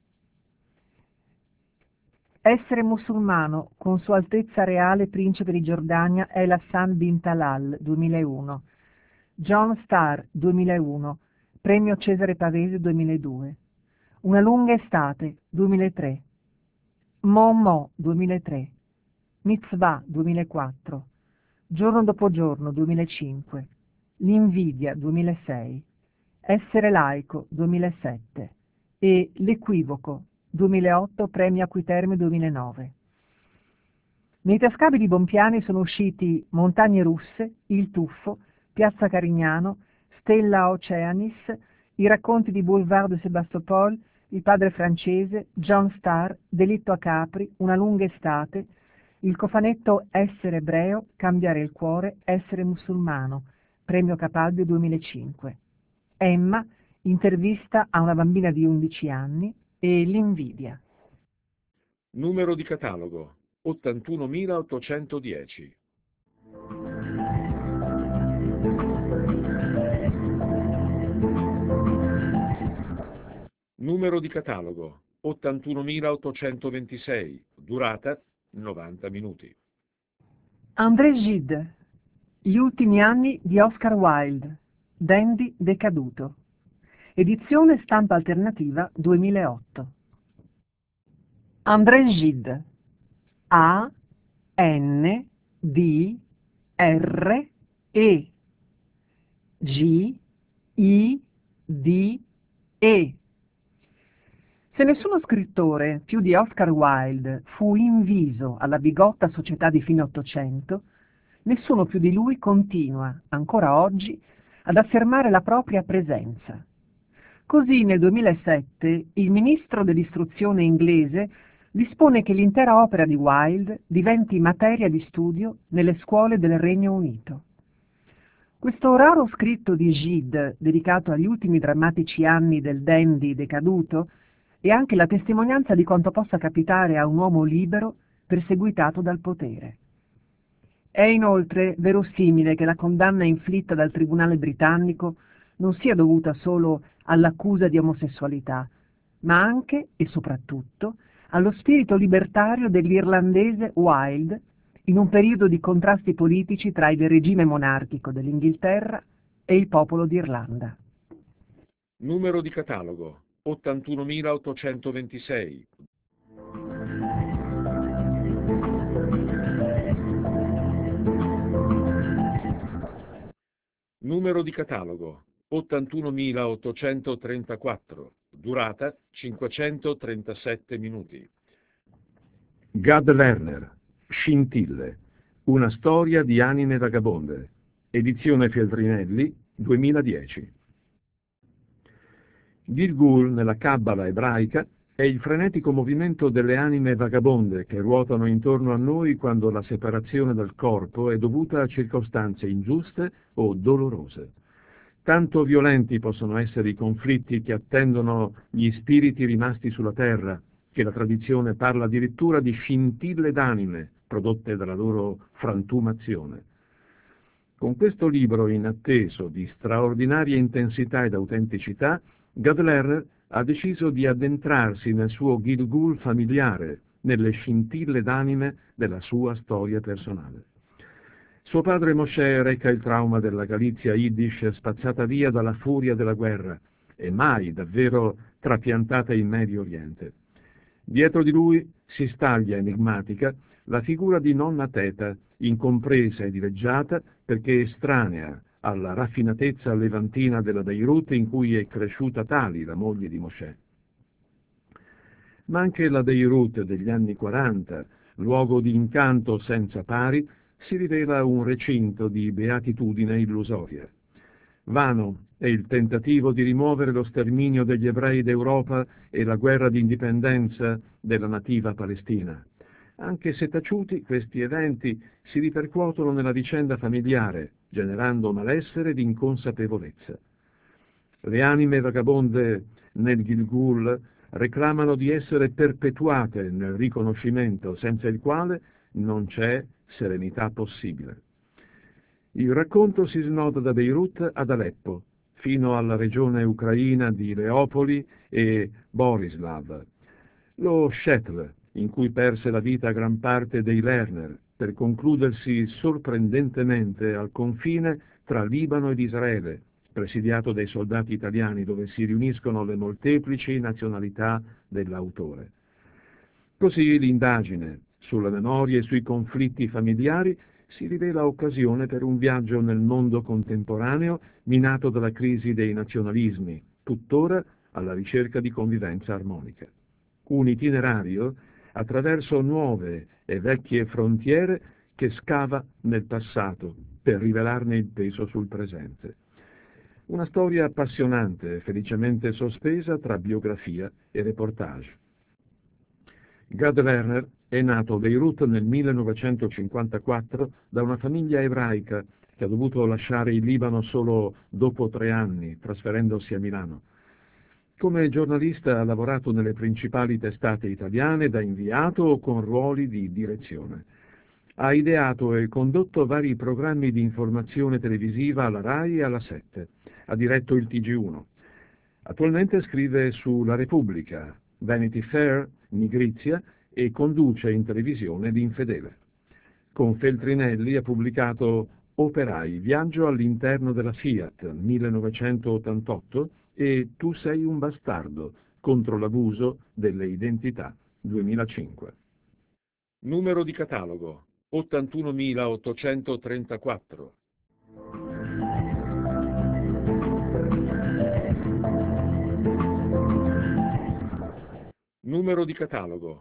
Essere musulmano, con Sua Altezza Reale Principe di Giordania El Hassan bin Talal, 2001. John Starr, 2001. Premio Cesare Pavese, 2002. Una lunga estate, 2003. Mo, 2003. Mitzvah, 2004. Giorno dopo giorno, 2005. L'invidia, 2006. Essere laico, 2007. E L'equivoco, 2008, Premio Acquiterme 2009. Nei tascabili Bompiani sono usciti Montagne Russe, Il Tuffo, Piazza Carignano, Stella Oceanis, I racconti di Boulevard de Sébastopol, Il padre francese, John Starr, Delitto a Capri, Una lunga estate, il cofanetto Essere ebreo, Cambiare il cuore, Essere musulmano, Premio Capalbio 2005. Emma, intervista a una bambina di 11 anni e L'invidia. Numero di catalogo 81810. Numero di catalogo 81826. Durata 90 minuti. André Gide. Gli ultimi anni di Oscar Wilde. Dandy decaduto. Edizione stampa alternativa 2008. André Gide. A N D R E G I D E. Se nessuno scrittore più di Oscar Wilde fu inviso alla bigotta società di fine Ottocento, nessuno più di lui continua, ancora oggi, ad affermare la propria presenza. Così nel 2007 il ministro dell'istruzione inglese dispone che l'intera opera di Wilde diventi materia di studio nelle scuole del Regno Unito. Questo raro scritto di Gide, dedicato agli ultimi drammatici anni del dandy decaduto, è anche la testimonianza di quanto possa capitare a un uomo libero perseguitato dal potere. È inoltre verosimile che la condanna inflitta dal tribunale britannico non sia dovuta solo all'accusa di omosessualità, ma anche e soprattutto allo spirito libertario dell'irlandese Wilde in un periodo di contrasti politici tra il regime monarchico dell'Inghilterra e il popolo d'Irlanda. Numero di catalogo 81826. Numero di catalogo 81834. Durata 537 minuti. Gad Lerner, Scintille. Una storia di anime vagabonde. Edizione Feltrinelli, 2010. Gilgul, nella Kabbala ebraica, è il frenetico movimento delle anime vagabonde che ruotano intorno a noi quando la separazione dal corpo è dovuta a circostanze ingiuste o dolorose. Tanto violenti possono essere i conflitti che attendono gli spiriti rimasti sulla terra, che la tradizione parla addirittura di scintille d'anime prodotte dalla loro frantumazione. Con questo libro inatteso di straordinaria intensità ed autenticità, Gad Lerner ha deciso di addentrarsi nel suo Gilgul familiare, nelle scintille d'anime della sua storia personale. Suo padre Moshe reca il trauma della Galizia Yiddish spazzata via dalla furia della guerra e mai davvero trapiantata in Medio Oriente. Dietro di lui si staglia enigmatica la figura di nonna Teta, incompresa e dileggiata perché estranea alla raffinatezza levantina della Beirut in cui è cresciuta Tali, la moglie di Moshe. Ma anche la Beirut degli anni 40, luogo di incanto senza pari, si rivela un recinto di beatitudine illusoria. Vano è il tentativo di rimuovere lo sterminio degli ebrei d'Europa e la guerra di indipendenza della nativa Palestina. Anche se taciuti, questi eventi si ripercuotono nella vicenda familiare, generando malessere ed inconsapevolezza. Le anime vagabonde nel Gilgul reclamano di essere perpetuate nel riconoscimento, senza il quale non c'è serenità possibile. Il racconto si snoda da Beirut ad Aleppo, fino alla regione ucraina di Leopoli e Borislav, lo Shetl, in cui perse la vita gran parte dei Lerner, per concludersi sorprendentemente al confine tra Libano ed Israele, presidiato dai soldati italiani, dove si riuniscono le molteplici nazionalità dell'autore. Così l'indagine sulla memoria e sui conflitti familiari si rivela occasione per un viaggio nel mondo contemporaneo minato dalla crisi dei nazionalismi, tuttora alla ricerca di convivenza armonica. Un itinerario attraverso nuove e vecchie frontiere che scava nel passato per rivelarne il peso sul presente. Una storia appassionante, felicemente sospesa tra biografia e reportage. Gad Lerner è nato a Beirut nel 1954 da una famiglia ebraica che ha dovuto lasciare il Libano solo dopo 3 anni, trasferendosi a Milano. Come giornalista ha lavorato nelle principali testate italiane da inviato o con ruoli di direzione. Ha ideato e condotto vari programmi di informazione televisiva alla RAI e alla 7. Ha diretto il TG1. Attualmente scrive su La Repubblica, Vanity Fair, Nigrizia e conduce in televisione L'Infedele. Con Feltrinelli ha pubblicato Operai, viaggio all'interno della Fiat, 1988, e Tu sei un bastardo, contro l'abuso delle identità, 2005. Numero di catalogo 81.834. Numero di catalogo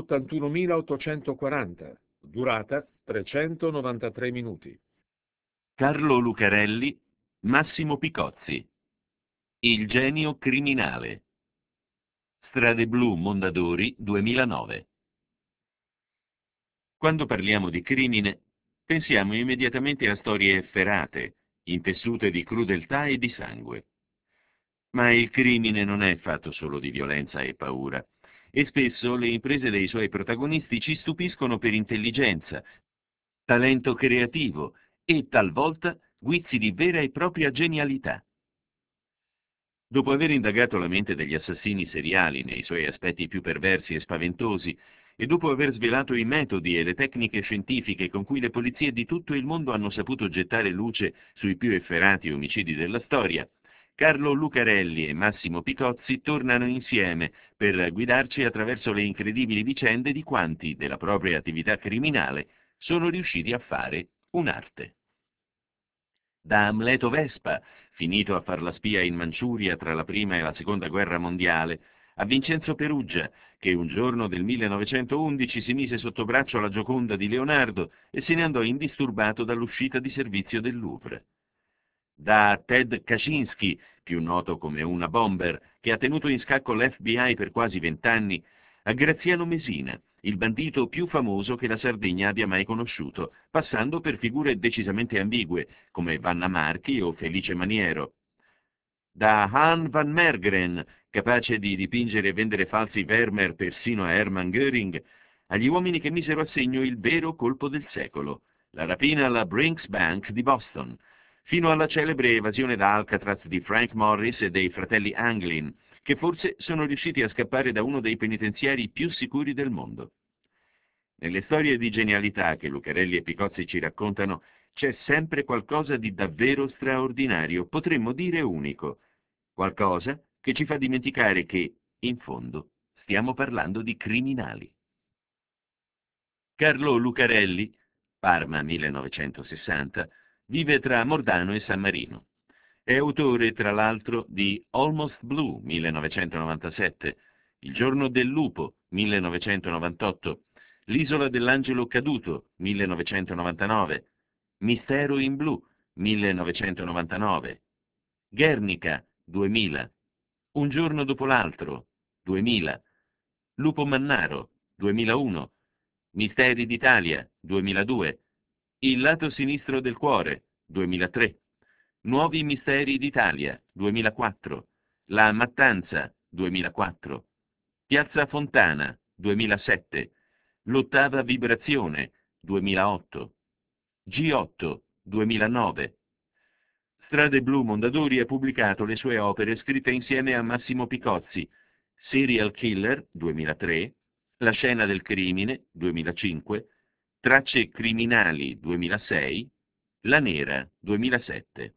81.840. Durata 393 minuti. Carlo Lucarelli, Massimo Picozzi. Il genio criminale. Strade Blu Mondadori 2009. Quando parliamo di crimine, pensiamo immediatamente a storie efferate, intessute di crudeltà e di sangue. Ma il crimine non è fatto solo di violenza e paura, e spesso le imprese dei suoi protagonisti ci stupiscono per intelligenza, talento creativo e talvolta guizzi di vera e propria genialità. Dopo aver indagato la mente degli assassini seriali nei suoi aspetti più perversi e spaventosi, e dopo aver svelato i metodi e le tecniche scientifiche con cui le polizie di tutto il mondo hanno saputo gettare luce sui più efferati omicidi della storia, Carlo Lucarelli e Massimo Picozzi tornano insieme per guidarci attraverso le incredibili vicende di quanti, della propria attività criminale, sono riusciti a fare un'arte. Da Amleto Vespa, finito a far la spia in Manciuria tra la Prima e la Seconda Guerra Mondiale, a Vincenzo Peruggia, che un giorno del 1911 si mise sotto braccio la Gioconda di Leonardo e se ne andò indisturbato dall'uscita di servizio del Louvre. Da Ted Kaczynski, più noto come una bomber, che ha tenuto in scacco l'FBI per quasi 20 anni, a Graziano Mesina, il bandito più famoso che la Sardegna abbia mai conosciuto, passando per figure decisamente ambigue, come Vanna Marchi o Felice Maniero. da Han van Meegeren, capace di dipingere e vendere falsi Vermeer persino a Hermann Göring, agli uomini che misero a segno il vero colpo del secolo, la rapina alla Brinks Bank di Boston, fino alla celebre evasione da Alcatraz di Frank Morris e dei fratelli Anglin, che forse sono riusciti a scappare da uno dei penitenziari più sicuri del mondo. Nelle storie di genialità che Lucarelli e Picozzi ci raccontano c'è sempre qualcosa di davvero straordinario, potremmo dire unico, qualcosa che ci fa dimenticare che, in fondo, stiamo parlando di criminali. Carlo Lucarelli, Parma 1960, vive tra Mordano e San Marino. È autore, tra l'altro, di Almost Blue 1997, Il giorno del lupo 1998, L'isola dell'angelo caduto 1999, Mistero in blu 1999, Guernica 2000, Un giorno dopo l'altro 2000, Lupo Mannaro 2001, Misteri d'Italia 2002, Il lato sinistro del cuore 2003, Nuovi misteri d'Italia 2004, La mattanza 2004, Piazza Fontana 2007, L'ottava vibrazione 2008, G8 2009. Strade Blu Mondadori ha pubblicato le sue opere scritte insieme a Massimo Picozzi, Serial Killer 2003, La scena del crimine 2005, Tracce criminali 2006, La nera 2007.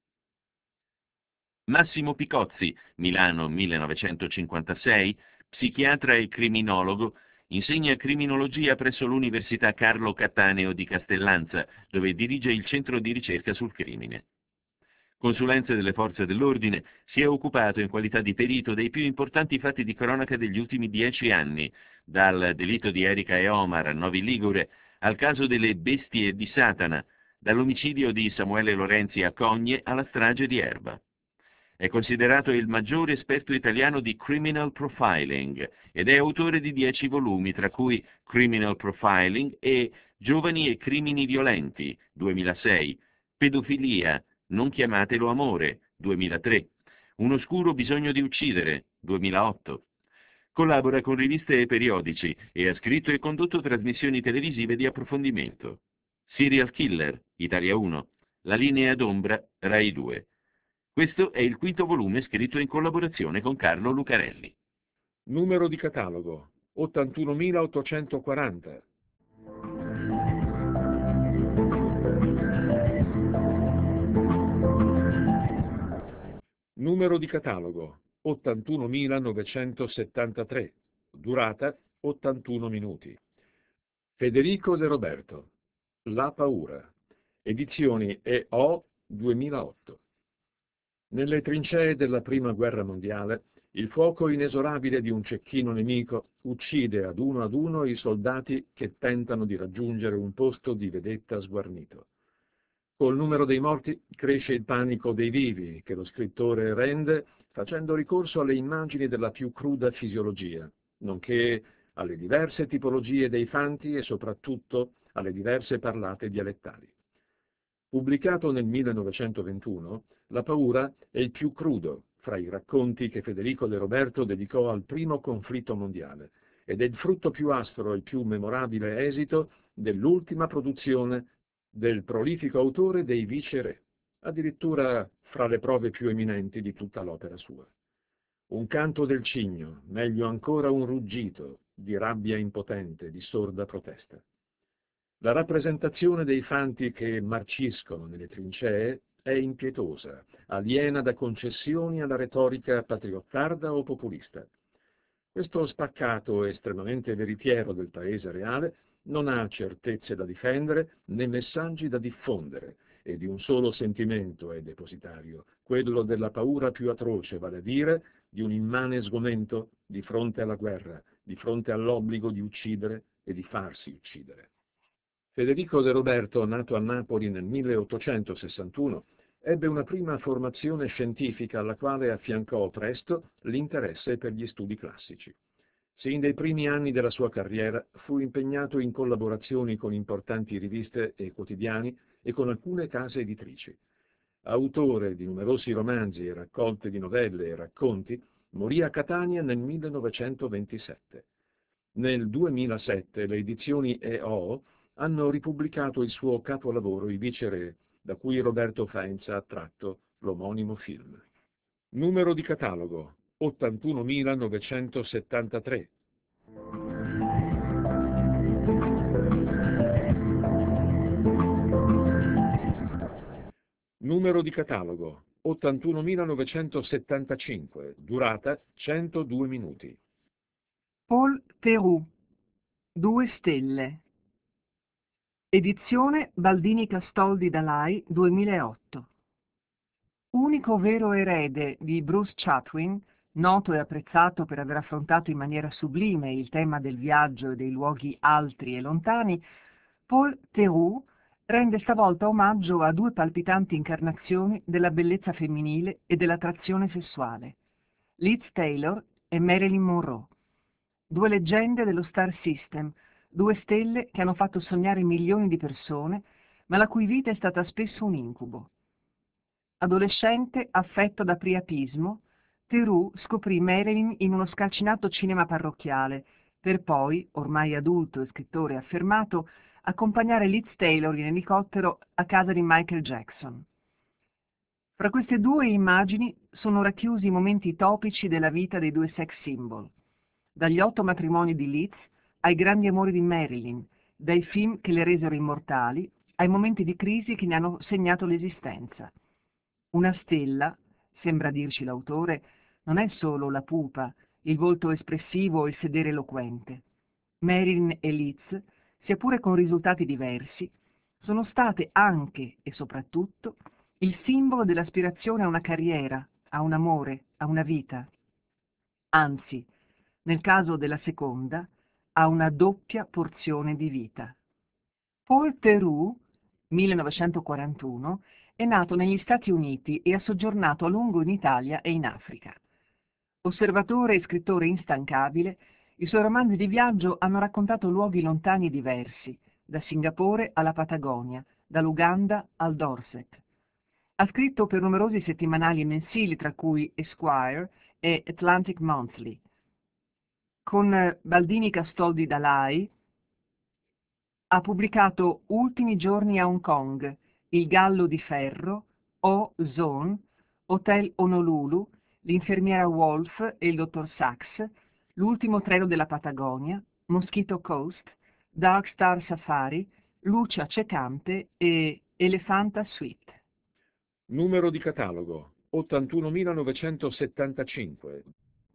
Massimo Picozzi, Milano 1956, psichiatra e criminologo, insegna criminologia presso l'Università Carlo Cattaneo di Castellanza, dove dirige il centro di ricerca sul crimine. Consulenze delle forze dell'ordine, si è occupato in qualità di perito dei più importanti fatti di cronaca degli ultimi 10 anni, dal delitto di Erika e Omar a Novi Ligure al caso delle bestie di Satana, dall'omicidio di Samuele Lorenzi a Cogne alla strage di Erba. È considerato il maggiore esperto italiano di criminal profiling ed è autore di 10 volumi, tra cui Criminal Profiling e Giovani e crimini violenti, 2006, Pedofilia, non chiamatelo amore, 2003, Un oscuro bisogno di uccidere, 2008. Collabora con riviste e periodici e ha scritto e condotto trasmissioni televisive di approfondimento. Serial Killer, Italia 1, La linea d'ombra, Rai 2. Questo è il quinto volume scritto in collaborazione con Carlo Lucarelli. Numero di catalogo 81.840. Numero di catalogo 81.973. Durata 81 minuti. Federico De Roberto. La paura. Edizioni EO 2008. Nelle trincee della Prima Guerra Mondiale, il fuoco inesorabile di un cecchino nemico uccide ad uno i soldati che tentano di raggiungere un posto di vedetta sguarnito. Col numero dei morti cresce il panico dei vivi, che lo scrittore rende facendo ricorso alle immagini della più cruda fisiologia, nonché alle diverse tipologie dei fanti e soprattutto alle diverse parlate dialettali. Pubblicato nel 1921, La paura è il più crudo fra i racconti che Federico De Roberto dedicò al primo conflitto mondiale ed è il frutto più aspro e più memorabile esito dell'ultima produzione del prolifico autore dei Viceré, addirittura fra le prove più eminenti di tutta l'opera sua. Un canto del cigno, meglio ancora un ruggito di rabbia impotente, di sorda protesta. La rappresentazione dei fanti che marciscono nelle trincee è impietosa, aliena da concessioni alla retorica patriottarda o populista. Questo spaccato estremamente veritiero del paese reale non ha certezze da difendere né messaggi da diffondere, e di un solo sentimento è depositario, quello della paura più atroce, vale a dire di un immane sgomento di fronte alla guerra, di fronte all'obbligo di uccidere e di farsi uccidere. Federico De Roberto, nato a Napoli nel 1861, ebbe una prima formazione scientifica alla quale affiancò presto l'interesse per gli studi classici. Sin dai primi anni della sua carriera fu impegnato in collaborazioni con importanti riviste e quotidiani e con alcune case editrici. Autore di numerosi romanzi e raccolte di novelle e racconti, morì a Catania nel 1927. Nel 2007 le edizioni E.O. hanno ripubblicato il suo capolavoro I Viceré, da cui Roberto Faenza ha tratto l'omonimo film. Numero di catalogo 81.973. Numero di catalogo 81.975, durata 102 minuti. Paul Theroux, 2 stelle. Edizione Baldini Castoldi Dalai, 2008. Unico vero erede di Bruce Chatwin, noto e apprezzato per aver affrontato in maniera sublime il tema del viaggio e dei luoghi altri e lontani, Paul Theroux rende stavolta omaggio a 2 palpitanti incarnazioni della bellezza femminile e dell'attrazione sessuale, Liz Taylor e Marilyn Monroe, 2 leggende dello Star System, 2 stelle che hanno fatto sognare milioni di persone, ma la cui vita è stata spesso un incubo. Adolescente affetto da priapismo, Theroux scoprì Marilyn in uno scalcinato cinema parrocchiale, per poi, ormai adulto e scrittore affermato, accompagnare Liz Taylor in elicottero a casa di Michael Jackson. Fra queste 2 immagini sono racchiusi i momenti topici della vita dei 2 sex symbol, dagli 8 matrimoni di Liz ai grandi amori di Marilyn, dai film che le resero immortali ai momenti di crisi che ne hanno segnato l'esistenza. Una stella, sembra dirci l'autore, non è solo la pupa, il volto espressivo o il sedere eloquente. Marilyn e Liz, sia pure con risultati diversi, sono state anche e soprattutto il simbolo dell'aspirazione a una carriera, a un amore, a una vita. Anzi, nel caso della seconda, a una doppia porzione di vita. Paul Theroux, 1941, è nato negli Stati Uniti e ha soggiornato a lungo in Italia e in Africa. Osservatore e scrittore instancabile, i suoi romanzi di viaggio hanno raccontato luoghi lontani e diversi, da Singapore alla Patagonia, dall'Uganda al Dorset. Ha scritto per numerosi settimanali e mensili, tra cui Esquire e Atlantic Monthly. Con Baldini Castoldi Dalai ha pubblicato Ultimi giorni a Hong Kong, Il gallo di ferro, O-Zone, Hotel Honolulu, L'infermiera Wolf e il dottor Sachs, L'ultimo treno della Patagonia, Mosquito Coast, Dark Star Safari, Luce accecante e Elephanta Suite. Numero di catalogo 81.975.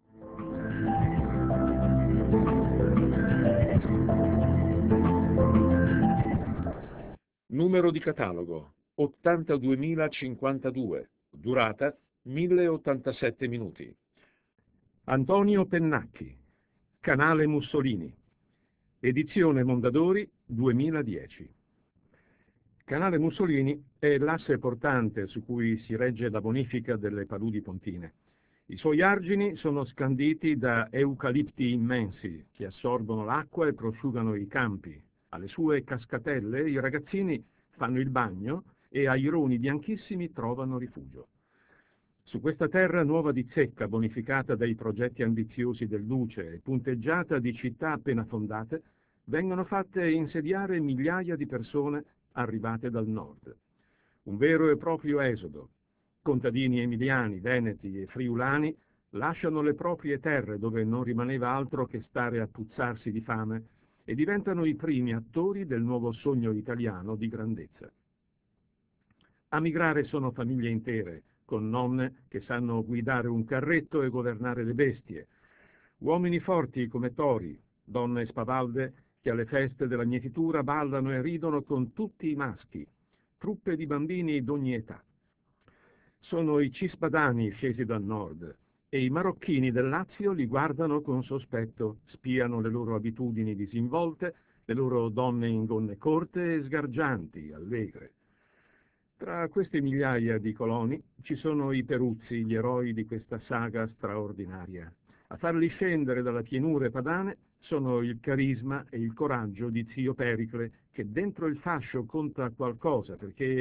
Numero di catalogo 82.052, durata 1087 minuti. Antonio Pennacchi, Canale Mussolini, edizione Mondadori 2010. Canale Mussolini è l'asse portante su cui si regge la bonifica delle paludi pontine. I suoi argini sono scanditi da eucalipti immensi che assorbono l'acqua e prosciugano i campi. Alle sue cascatelle i ragazzini fanno il bagno e ai roni bianchissimi trovano rifugio. Su questa terra nuova di zecca, bonificata dai progetti ambiziosi del Duce e punteggiata di città appena fondate, vengono fatte insediare migliaia di persone arrivate dal nord. Un vero e proprio esodo. Contadini emiliani, veneti e friulani lasciano le proprie terre dove non rimaneva altro che stare a puzzarsi di fame e diventano i primi attori del nuovo sogno italiano di grandezza. A migrare sono famiglie intere, con nonne che sanno guidare un carretto e governare le bestie, uomini forti come tori, donne spavalde che alle feste della mietitura ballano e ridono con tutti i maschi, truppe di bambini d'ogni età. Sono i cispadani scesi dal nord e i marocchini del Lazio li guardano con sospetto, spiano le loro abitudini disinvolte, le loro donne in gonne corte e sgargianti, allegre. Tra queste migliaia di coloni ci sono i Peruzzi, gli eroi di questa saga straordinaria. A farli scendere dalle pianure padane sono il carisma e il coraggio di zio Pericle, che dentro il fascio conta qualcosa, perché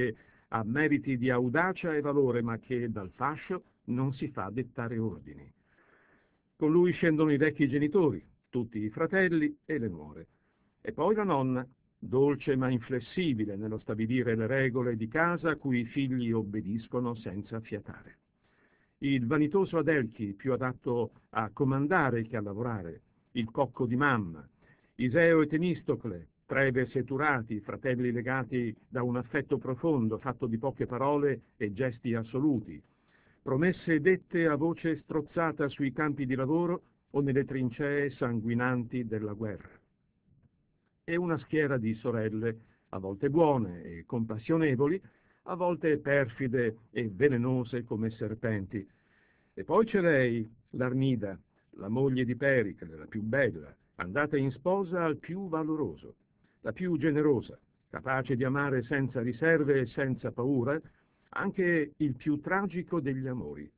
ha meriti di audacia e valore, ma che dal fascio non si fa dettare ordini. Con lui scendono i vecchi genitori, tutti i fratelli e le nuore. E poi la nonna, dolce ma inflessibile nello stabilire le regole di casa a cui i figli obbediscono senza fiatare. Il vanitoso Adelchi, più adatto a comandare che a lavorare, il cocco di mamma, Iseo e Temistocle, Trebes e Turati, fratelli legati da un affetto profondo, fatto di poche parole e gesti assoluti, promesse dette a voce strozzata sui campi di lavoro o nelle trincee sanguinanti della guerra. E una schiera di sorelle, a volte buone e compassionevoli, a volte perfide e velenose come serpenti. E poi c'è lei, l'Armida, la moglie di Pericle, la più bella, andata in sposa al più valoroso, la più generosa, capace di amare senza riserve e senza paura, anche il più tragico degli amori.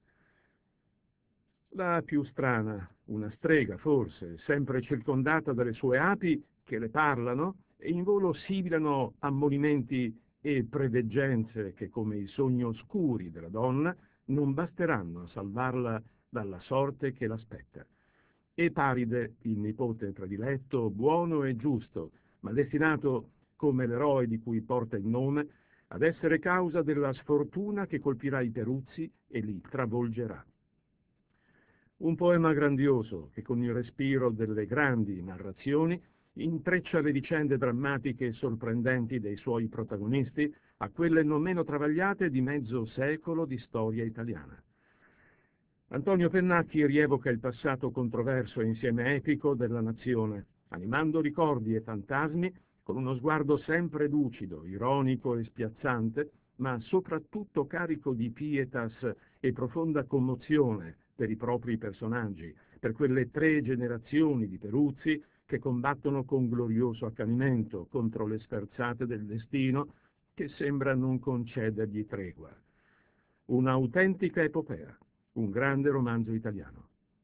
La più strana, una strega forse, sempre circondata dalle sue api che le parlano e in volo sibilano ammonimenti e preveggenze che, come i sogni oscuri della donna, non basteranno a salvarla dalla sorte che l'aspetta. E Paride, il nipote prediletto, buono e giusto, ma destinato, come l'eroe di cui porta il nome, ad essere causa della sfortuna che colpirà i Peruzzi e li travolgerà. Un poema grandioso che con il respiro delle grandi narrazioni intreccia le vicende drammatiche e sorprendenti dei suoi protagonisti a quelle non meno travagliate di mezzo secolo di storia italiana. Antonio Pennacchi rievoca il passato controverso e insieme epico della nazione, animando ricordi e fantasmi con uno sguardo sempre lucido, ironico e spiazzante, ma soprattutto carico di pietas e profonda commozione per i propri personaggi, per quelle 3 generazioni di Peruzzi che combattono con glorioso accanimento contro le sferzate del destino che sembra non concedergli tregua. Un'autentica epopea, un grande romanzo italiano.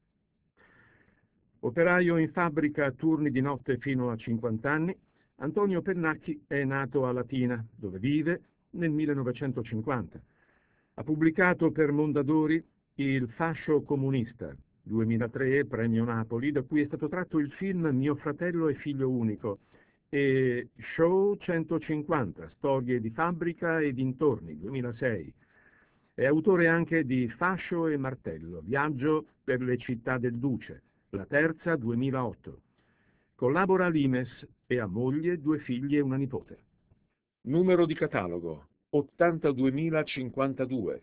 Operaio in fabbrica a turni di notte fino a 50 anni, Antonio Pennacchi è nato a Latina, dove vive, nel 1950. Ha pubblicato per Mondadori Il fascio comunista, 2003, Premio Napoli, da cui è stato tratto il film Mio fratello e figlio unico, e Show 150, storie di fabbrica e dintorni, 2006. È autore anche di Fascio e martello, viaggio per le città del Duce, la terza, 2008. Collabora all'Imes e ha moglie, 2 figli e una nipote. Numero di catalogo 82.052.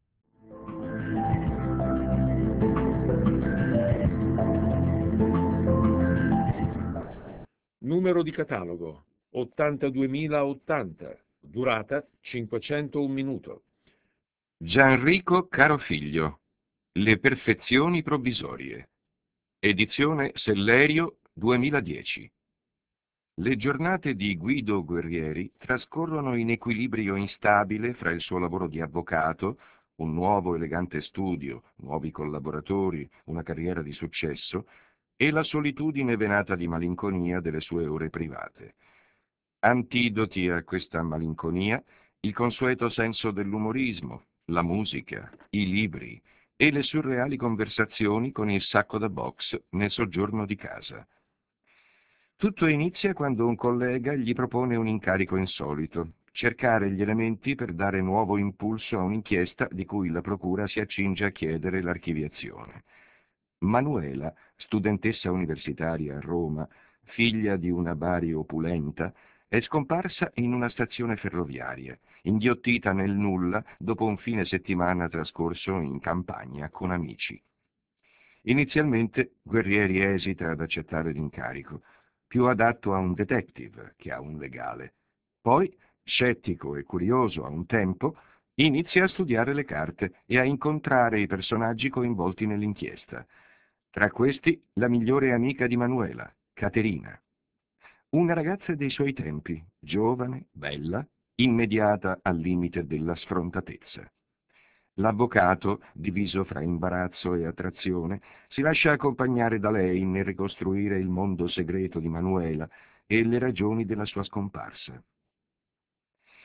Numero di catalogo 82.080, durata 501 minuto. Gianrico Carofiglio, Le perfezioni provvisorie. Edizione Sellerio 2010. Le giornate di Guido Guerrieri trascorrono in equilibrio instabile fra il suo lavoro di avvocato, un nuovo elegante studio, nuovi collaboratori, una carriera di successo, e la solitudine venata di malinconia delle sue ore private. Antidoti a questa malinconia, il consueto senso dell'umorismo, la musica, i libri e le surreali conversazioni con il sacco da box nel soggiorno di casa. Tutto inizia quando un collega gli propone un incarico insolito, cercare gli elementi per dare nuovo impulso a un'inchiesta di cui la procura si accinge a chiedere l'archiviazione. Manuela, studentessa universitaria a Roma, figlia di una Bari opulenta, è scomparsa in una stazione ferroviaria, inghiottita nel nulla dopo un fine settimana trascorso in campagna con amici. Inizialmente Guerrieri esita ad accettare l'incarico, più adatto a un detective che a un legale. Poi, scettico e curioso a un tempo, inizia a studiare le carte e a incontrare i personaggi coinvolti nell'inchiesta. Tra questi, la migliore amica di Manuela, Caterina. Una ragazza dei suoi tempi, giovane, bella, immediata al limite della sfrontatezza. L'avvocato, diviso fra imbarazzo e attrazione, si lascia accompagnare da lei nel ricostruire il mondo segreto di Manuela e le ragioni della sua scomparsa.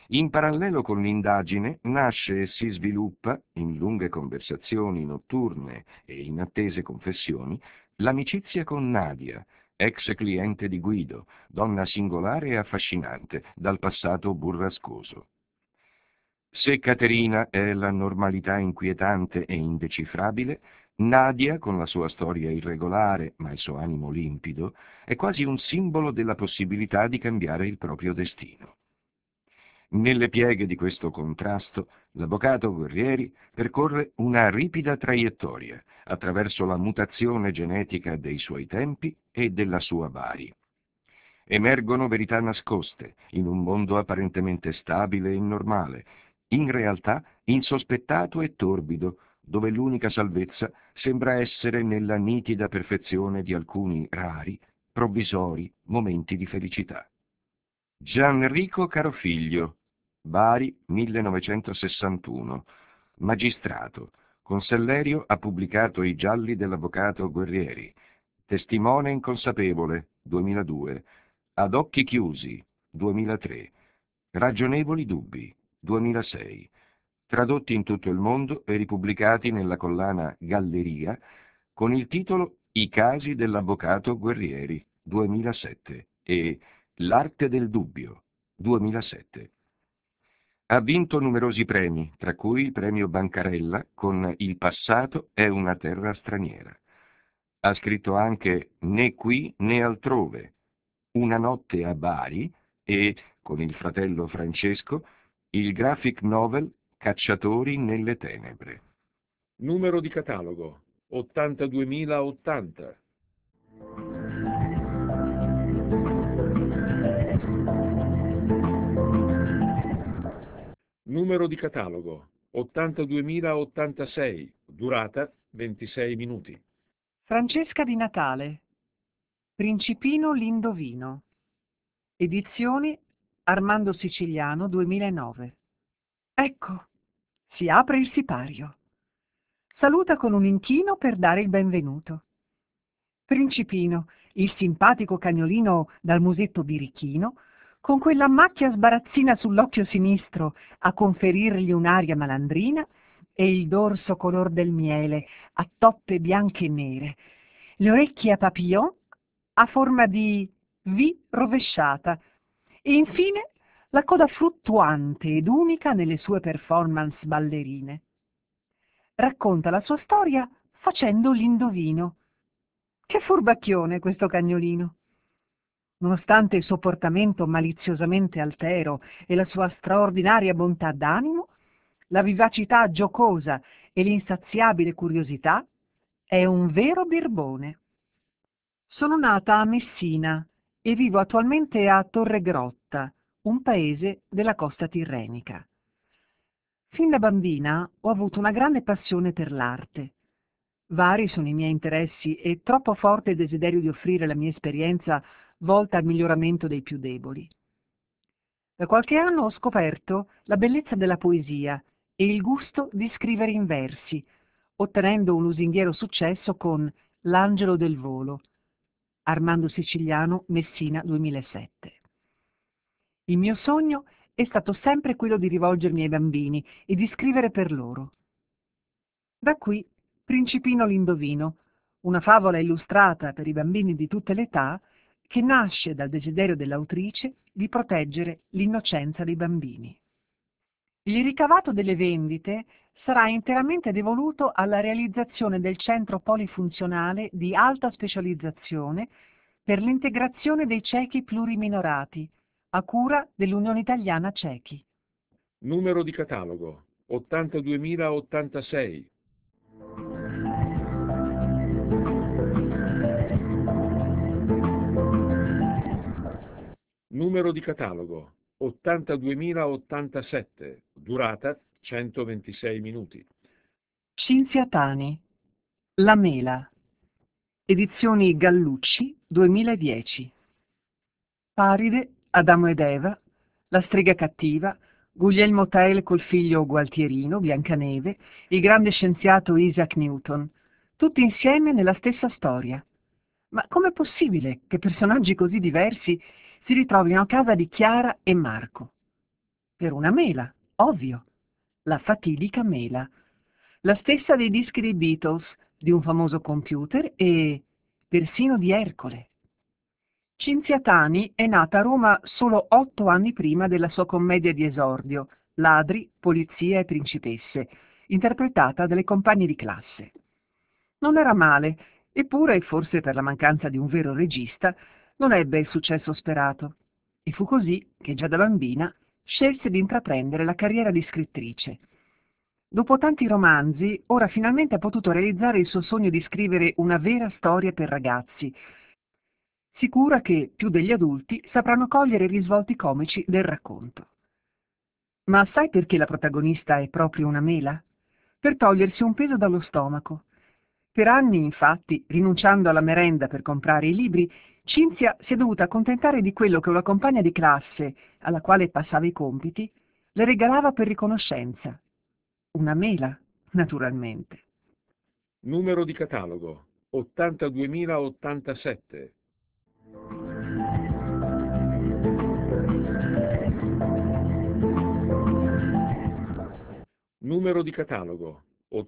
In parallelo con l'indagine nasce e si sviluppa, in lunghe conversazioni notturne e in attese confessioni, l'amicizia con Nadia, ex cliente di Guido, donna singolare e affascinante, dal passato burrascoso. Se Caterina è la normalità inquietante e indecifrabile, Nadia, con la sua storia irregolare ma il suo animo limpido, è quasi un simbolo della possibilità di cambiare il proprio destino. Nelle pieghe di questo contrasto, l'avvocato Guerrieri percorre una ripida traiettoria attraverso la mutazione genetica dei suoi tempi e della sua Bari. Emergono verità nascoste in un mondo apparentemente stabile e normale, in realtà insospettato e torbido, dove l'unica salvezza sembra essere nella nitida perfezione di alcuni rari, provvisori momenti di felicità. Gianrico Carofiglio, Bari 1961, magistrato, con Sellerio ha pubblicato I gialli dell'avvocato Guerrieri, testimone inconsapevole 2002, Ad occhi chiusi 2003, Ragionevoli dubbi 2006, tradotti in tutto il mondo e ripubblicati nella collana Galleria con il titolo I casi dell'avvocato Guerrieri 2007 e L'arte del dubbio 2007. Ha vinto numerosi premi, tra cui il premio Bancarella con Il passato è una terra straniera. Ha scritto anche Né qui né altrove, Una notte a Bari e, con il fratello Francesco, il graphic novel Cacciatori nelle tenebre. Numero di catalogo 82080. Numero di catalogo 82086, durata 26 minuti. Francesca di Natale, Principino l'Indovino, edizioni Armando Siciliano 2009. Ecco, si apre il sipario. Saluta con un inchino per dare il benvenuto. Principino, il simpatico cagnolino dal musetto birichino, con quella macchia sbarazzina sull'occhio sinistro a conferirgli un'aria malandrina e il dorso color del miele a toppe bianche e nere, le orecchie a papillon a forma di V rovesciata e infine la coda fluttuante ed unica nelle sue performance ballerine. Racconta la sua storia facendo l'indovino. Che furbacchione questo cagnolino! Nonostante il suo portamento maliziosamente altero e la sua straordinaria bontà d'animo, la vivacità giocosa e l'insaziabile curiosità, è un vero birbone. Sono nata a Messina e vivo attualmente a Torregrotta, un paese della costa tirrenica. Fin da bambina ho avuto una grande passione per l'arte. Vari sono i miei interessi e troppo forte il desiderio di offrire la mia esperienza volta al miglioramento dei più deboli. Da qualche anno ho scoperto la bellezza della poesia e il gusto di scrivere in versi, ottenendo un lusinghiero successo con L'angelo del volo, Armando Siciliano, Messina 2007. Il mio sogno è stato sempre quello di rivolgermi ai bambini e di scrivere per loro. Da qui Principino l'Indovino, una favola illustrata per i bambini di tutte le età che nasce dal desiderio dell'autrice di proteggere l'innocenza dei bambini. Il ricavato delle vendite sarà interamente devoluto alla realizzazione del centro polifunzionale di alta specializzazione per l'integrazione dei ciechi pluriminorati, a cura dell'Unione Italiana Ciechi. Numero di catalogo 82086. Numero di catalogo 82087, durata 126 minuti. Cinzia Tani, La mela, edizioni Gallucci 2010. Paride, Adamo ed Eva, La strega cattiva, Guglielmo Tell col figlio Gualtierino, Biancaneve, il grande scienziato Isaac Newton, tutti insieme nella stessa storia. Ma com'è possibile che personaggi così diversi si ritrovino a casa di Chiara e Marco? Per una mela, ovvio. La fatidica mela. La stessa dei dischi dei Beatles, di un famoso computer e persino di Ercole. Cinzia Tani è nata a Roma solo 8 anni prima della sua commedia di esordio, Ladri, Polizia e Principesse, interpretata dalle compagne di classe. Non era male, eppure, forse per la mancanza di un vero regista, non ebbe il successo sperato. E fu così che già da bambina scelse di intraprendere la carriera di scrittrice. Dopo tanti romanzi, ora finalmente ha potuto realizzare il suo sogno di scrivere una vera storia per ragazzi, sicura che, più degli adulti, sapranno cogliere i risvolti comici del racconto. Ma sai perché la protagonista è proprio una mela? Per togliersi un peso dallo stomaco. Per anni, infatti, rinunciando alla merenda per comprare i libri, Cinzia si è dovuta accontentare di quello che una compagna di classe, alla quale passava i compiti, le regalava per riconoscenza. Una mela, naturalmente. Numero di catalogo 82087. Numero di catalogo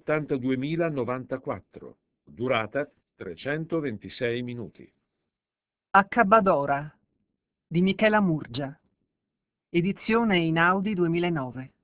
82094. Durata 326 minuti. Accabadora di Michela Murgia. Edizione Einaudi 2009.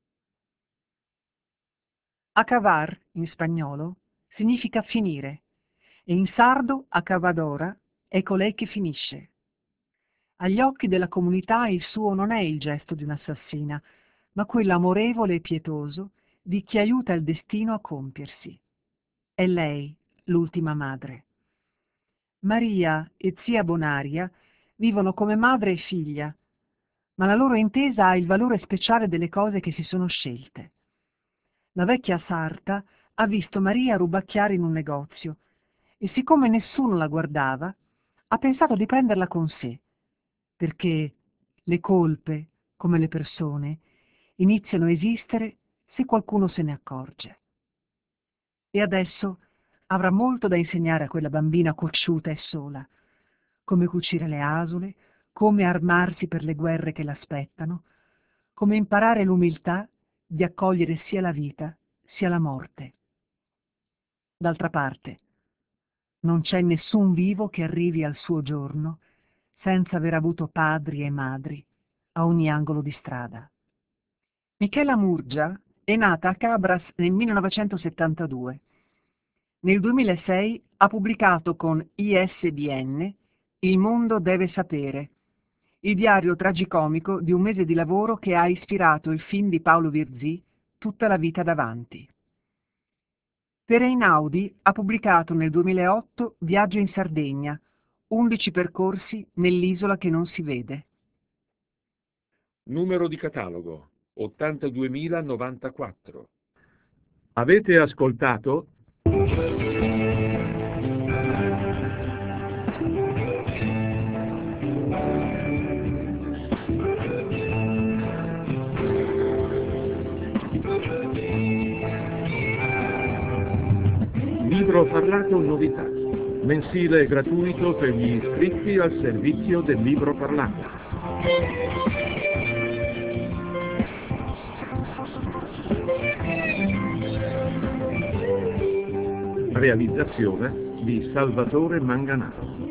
Acabar, in spagnolo, significa finire, e in sardo accabadora è colei che finisce. Agli occhi della comunità il suo non è il gesto di un'assassina, ma quello amorevole e pietoso di chi aiuta il destino a compiersi. È lei, l'ultima madre. Maria e zia Bonaria vivono come madre e figlia, ma la loro intesa ha il valore speciale delle cose che si sono scelte. La vecchia sarta ha visto Maria rubacchiare in un negozio e, siccome nessuno la guardava, ha pensato di prenderla con sé, perché le colpe, come le persone, iniziano a esistere se qualcuno se ne accorge. E adesso avrà molto da insegnare a quella bambina cocciuta e sola, come cucire le asole, come armarsi per le guerre che l'aspettano, come imparare l'umiltà di accogliere sia la vita sia la morte. D'altra parte, non c'è nessun vivo che arrivi al suo giorno senza aver avuto padri e madri a ogni angolo di strada. Michela Murgia è nata a Cabras nel 1972. Nel 2006 ha pubblicato con ISBN Il mondo deve sapere, il diario tragicomico di un mese di lavoro che ha ispirato il film di Paolo Virzì, Tutta la vita davanti. Per Einaudi ha pubblicato nel 2008 Viaggio in Sardegna, 11 percorsi nell'isola che non si vede. Numero di catalogo 82094. Avete ascoltato Libro Parlato Novità, mensile gratuito per gli iscritti al servizio del Libro Parlato. Realizzazione di Salvatore Manganaro.